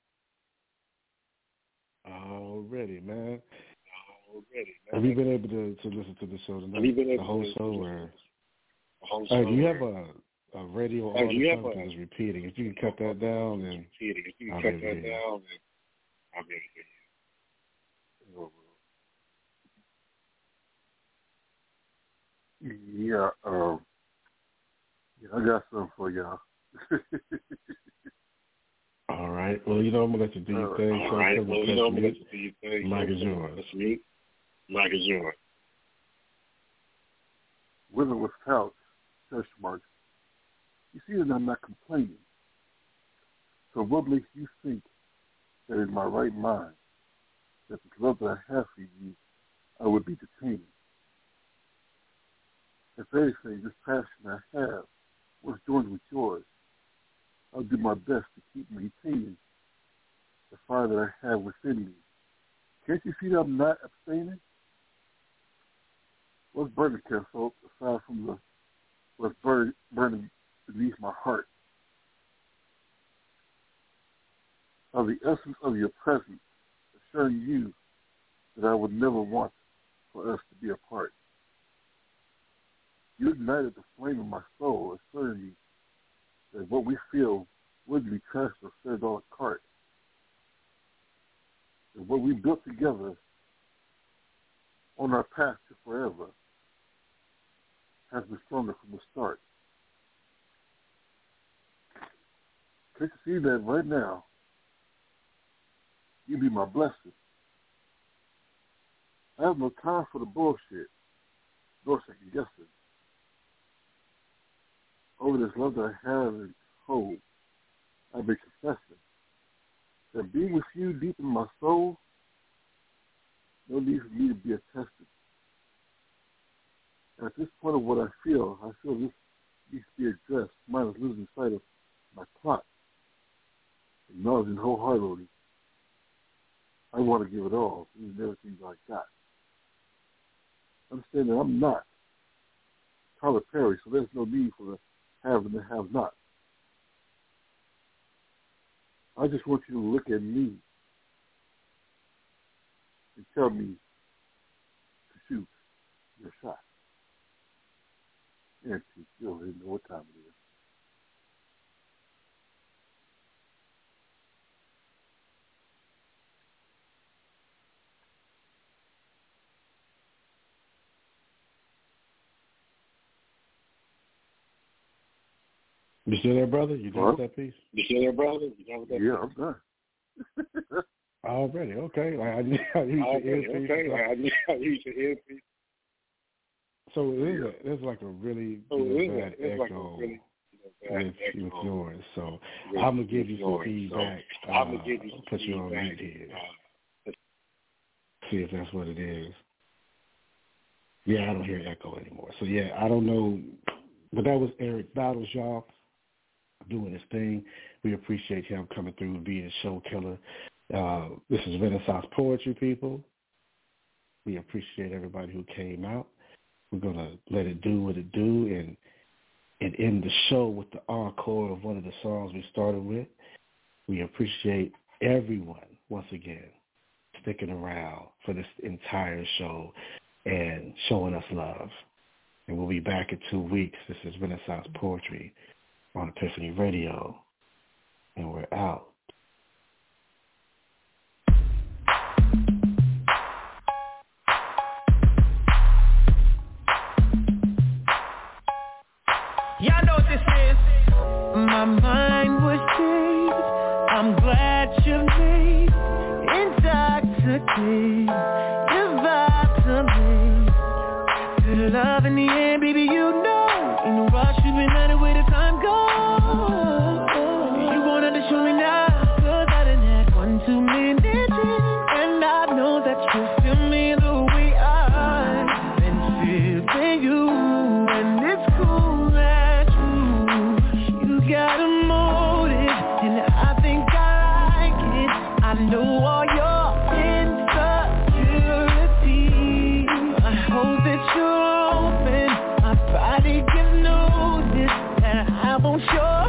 Already, man. Already, man. Have you been able to, to listen to the show tonight? Have you been the able whole to show, listen or to the whole Hey, show, do you or- have a a radio Hey, on do you or have something a- that's repeating? If you can cut that down, then Repeating. If you can I'll cut be able to that hear you. down, then I'll be able to hear you. Yeah, um, yeah, I got something for y'all. All right. Well, you know, I'm gonna let you do your All thing. All So right. I'm Well, gonna you know, I'm press going to let mute. you do your thing. Mic is So, yours. Press mute. Mic is yours. Women with couch, question mark. You see that I'm not complaining. So what makes you think that in my right mind, that the love that I have for you, I would be detaining? If anything, this passion I have was joined with yours. I'll do my best to keep maintaining the fire that I have within me. Can't you see that I'm not abstaining? What's burning, Kenfolk, aside from the what's burn, burning beneath my heart? Of the essence of your presence, assuring you that I would never want for us to be apart. You ignited the flame of my soul, assuring me that what we feel wouldn't be trashed or fed on a cart. That what we built together on our path to forever has been stronger from the start. Can't you see that right now? You be my blessing. I have no time for the bullshit, nor second guessing. Over this love that I have and hold, I've been confessing that being with you deep in my soul, no need for me to be attested. At this point of what I feel, I feel this needs to be addressed. Mine is losing sight of my plot, acknowledging wholeheartedly I want to give it all, even everything I got. Understand that I'm not Tyler Perry, so there's no need for the have and the have not. I just want you to look at me and tell me to shoot your shot. And you still didn't know what time it is. You still there, brother? You done Huh? with that piece? You still there, brother? You done with that Yeah, I'm done. Already, okay. Like, I, I use the Already, earpiece. okay. Like, I use, I use the earpiece. So there's, a, there's like a really So you know, it is bad a- it's like a echo really, you know, bad with, echo with yours. So with- I'm going to give with you some yours. feedback. So I'm uh, gonna give you some put you on feedback. mute here. Uh, See if that's what it is. Yeah, I don't hear echo anymore. So, yeah, I don't know. But that was Eric Battles, y'all, doing his thing. We appreciate him coming through and being a show killer. Uh, this is Renaissance Poetry, people. We appreciate everybody who came out. We're going to let it do what it do and, and end the show with the encore of one of the songs we started with. We appreciate everyone, once again, sticking around for this entire show and showing us love. And we'll be back in two weeks. This is Renaissance Poetry on Epiphany Radio, and we're out. Y'all know what this is. My mind was changed. I'm glad you made intoxicated. Your vibes amazing. Good love in the end, baby, you know. In the rush, you've been at it where the time goes. You wanted to show me now, 'cause I done had one too many days. And I know that you feel me the way I've been feeling you. And it's cool that you, you got a motive. And I think I like it. I know all your insecurities. I hope that you're open. My body can notice that I want your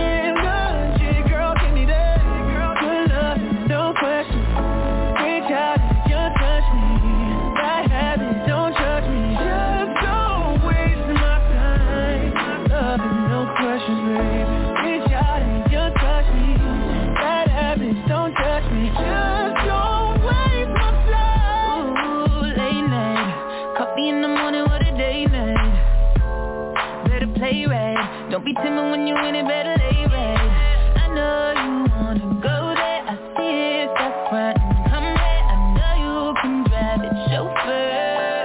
energy. Girl, give me that. Good love, no question. Reach out and just touch me. Bad habits, don't judge me. Just don't waste my time. Love and no questions, baby. Reach out and just touch me. Bad habits, don't judge me. Just don't waste my time. Ooh, late night. Coffee in the morning, what a day night. Better play right. Don't be timid when you in it, better lay right. I know you wanna go there. I see it, that's right. Come there, I know you can drive it, chauffeur.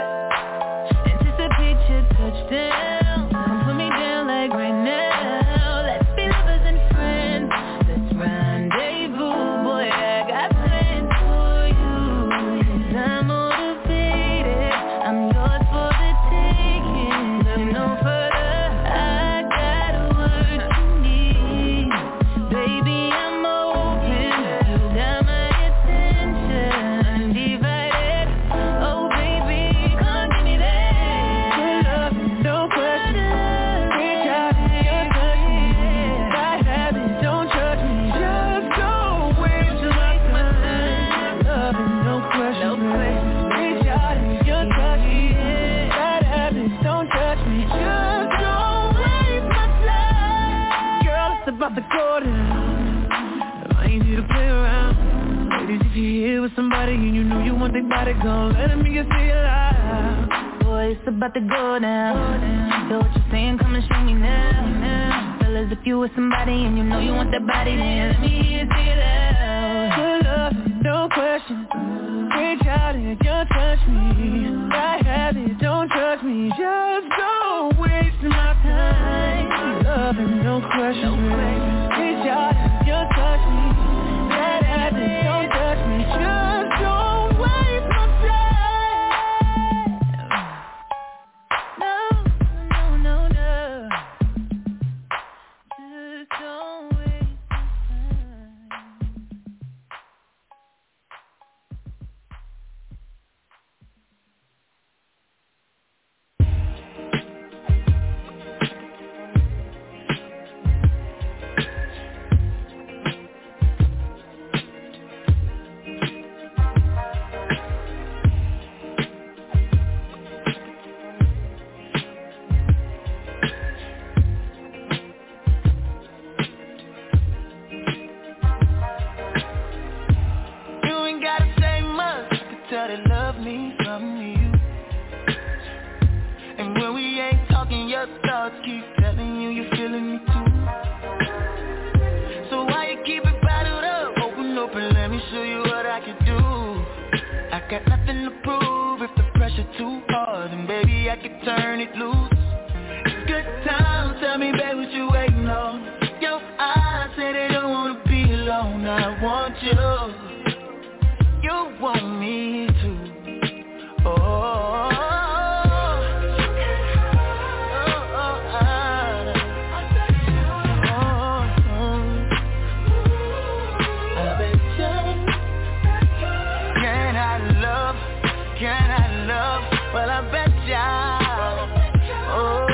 Anticipate your touchdown. Come put me down like right now. Let's be lovers and friends. Let's rendezvous, boy. I got plans for you. 'Cause I'm motivated. I'm yours for the taking. Look no further. I got what you need. Baby, I'm open. You got my attention. Undivided. Oh, baby, come give me that. Good love, no question. Reach out and just touch me. Bad habits, don't judge me. Just don't waste my time. Love and no question. Reach out and just touch me. Bad habits, don't judge me. Just don't waste my time. Girl, it's about to go down. I ain't here to play around. Ladies, if you're here with somebody and you know you want their body gone, let them make you see it loud. Boy, it's about to go down. Feel what you're saying, come and show me now. Fellas, if you with somebody and you know you want their body, then let me hear you see it loud. Good love, no question. Reach out and just touch me. Bad habits, don't judge me. Just don't waste my time. Love and no question. Reach out and just touch me. Bad habits, don't touch me. Just don't waste my time. No, no, no, no. Just don't waste my time. You ain't gotta say much to tell they love me from you. And when we ain't talking, your thoughts keep telling you you're feeling me too. I can do. I got nothing to prove. If the pressure too hard, then baby I can turn it loose. It's good time, tell me babe what you waiting on. Your eyes say they don't wanna be alone. I want you, you want me too. Oh, well, I bet ya. Oh,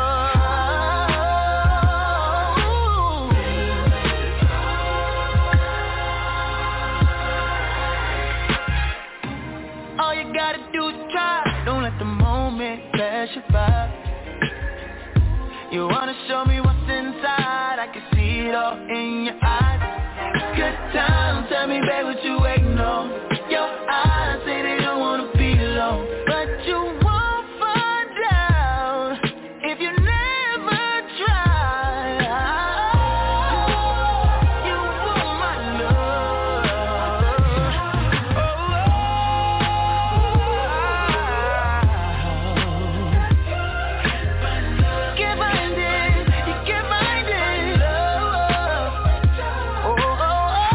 all you gotta do is try. Don't let the moment pass you by. You wanna show me what's inside? I can see it all in your eyes. Good time, tell me, babe, what you waiting on? Your eyes say they don't wanna be alone, but you won't find out if you never try. You want my love. Oh, can't find it, you can't find it. Oh, oh, oh.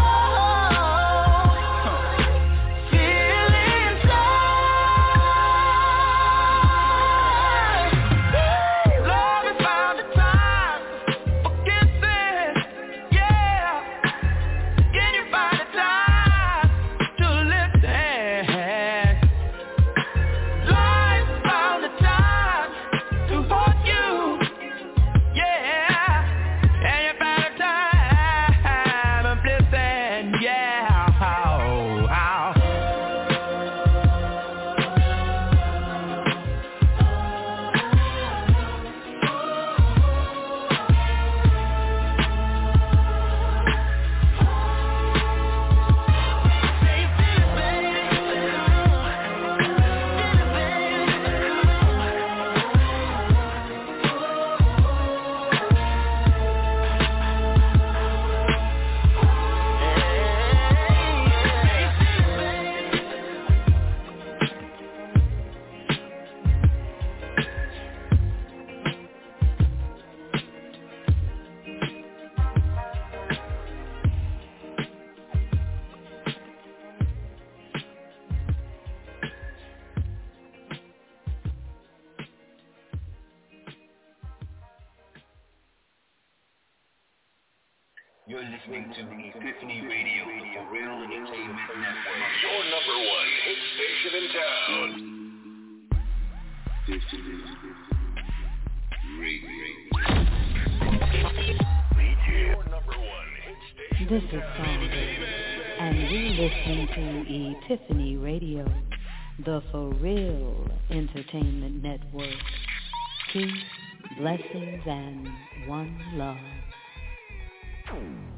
You're listening to Epiphany Radio, the For Real Entertainment Network. Your number one hit station in town. Epiphany Radio. Your number one hit station. This is Sandra, and you're listening to Epiphany Radio, the For Real Entertainment Network. Peace, blessings, and one love.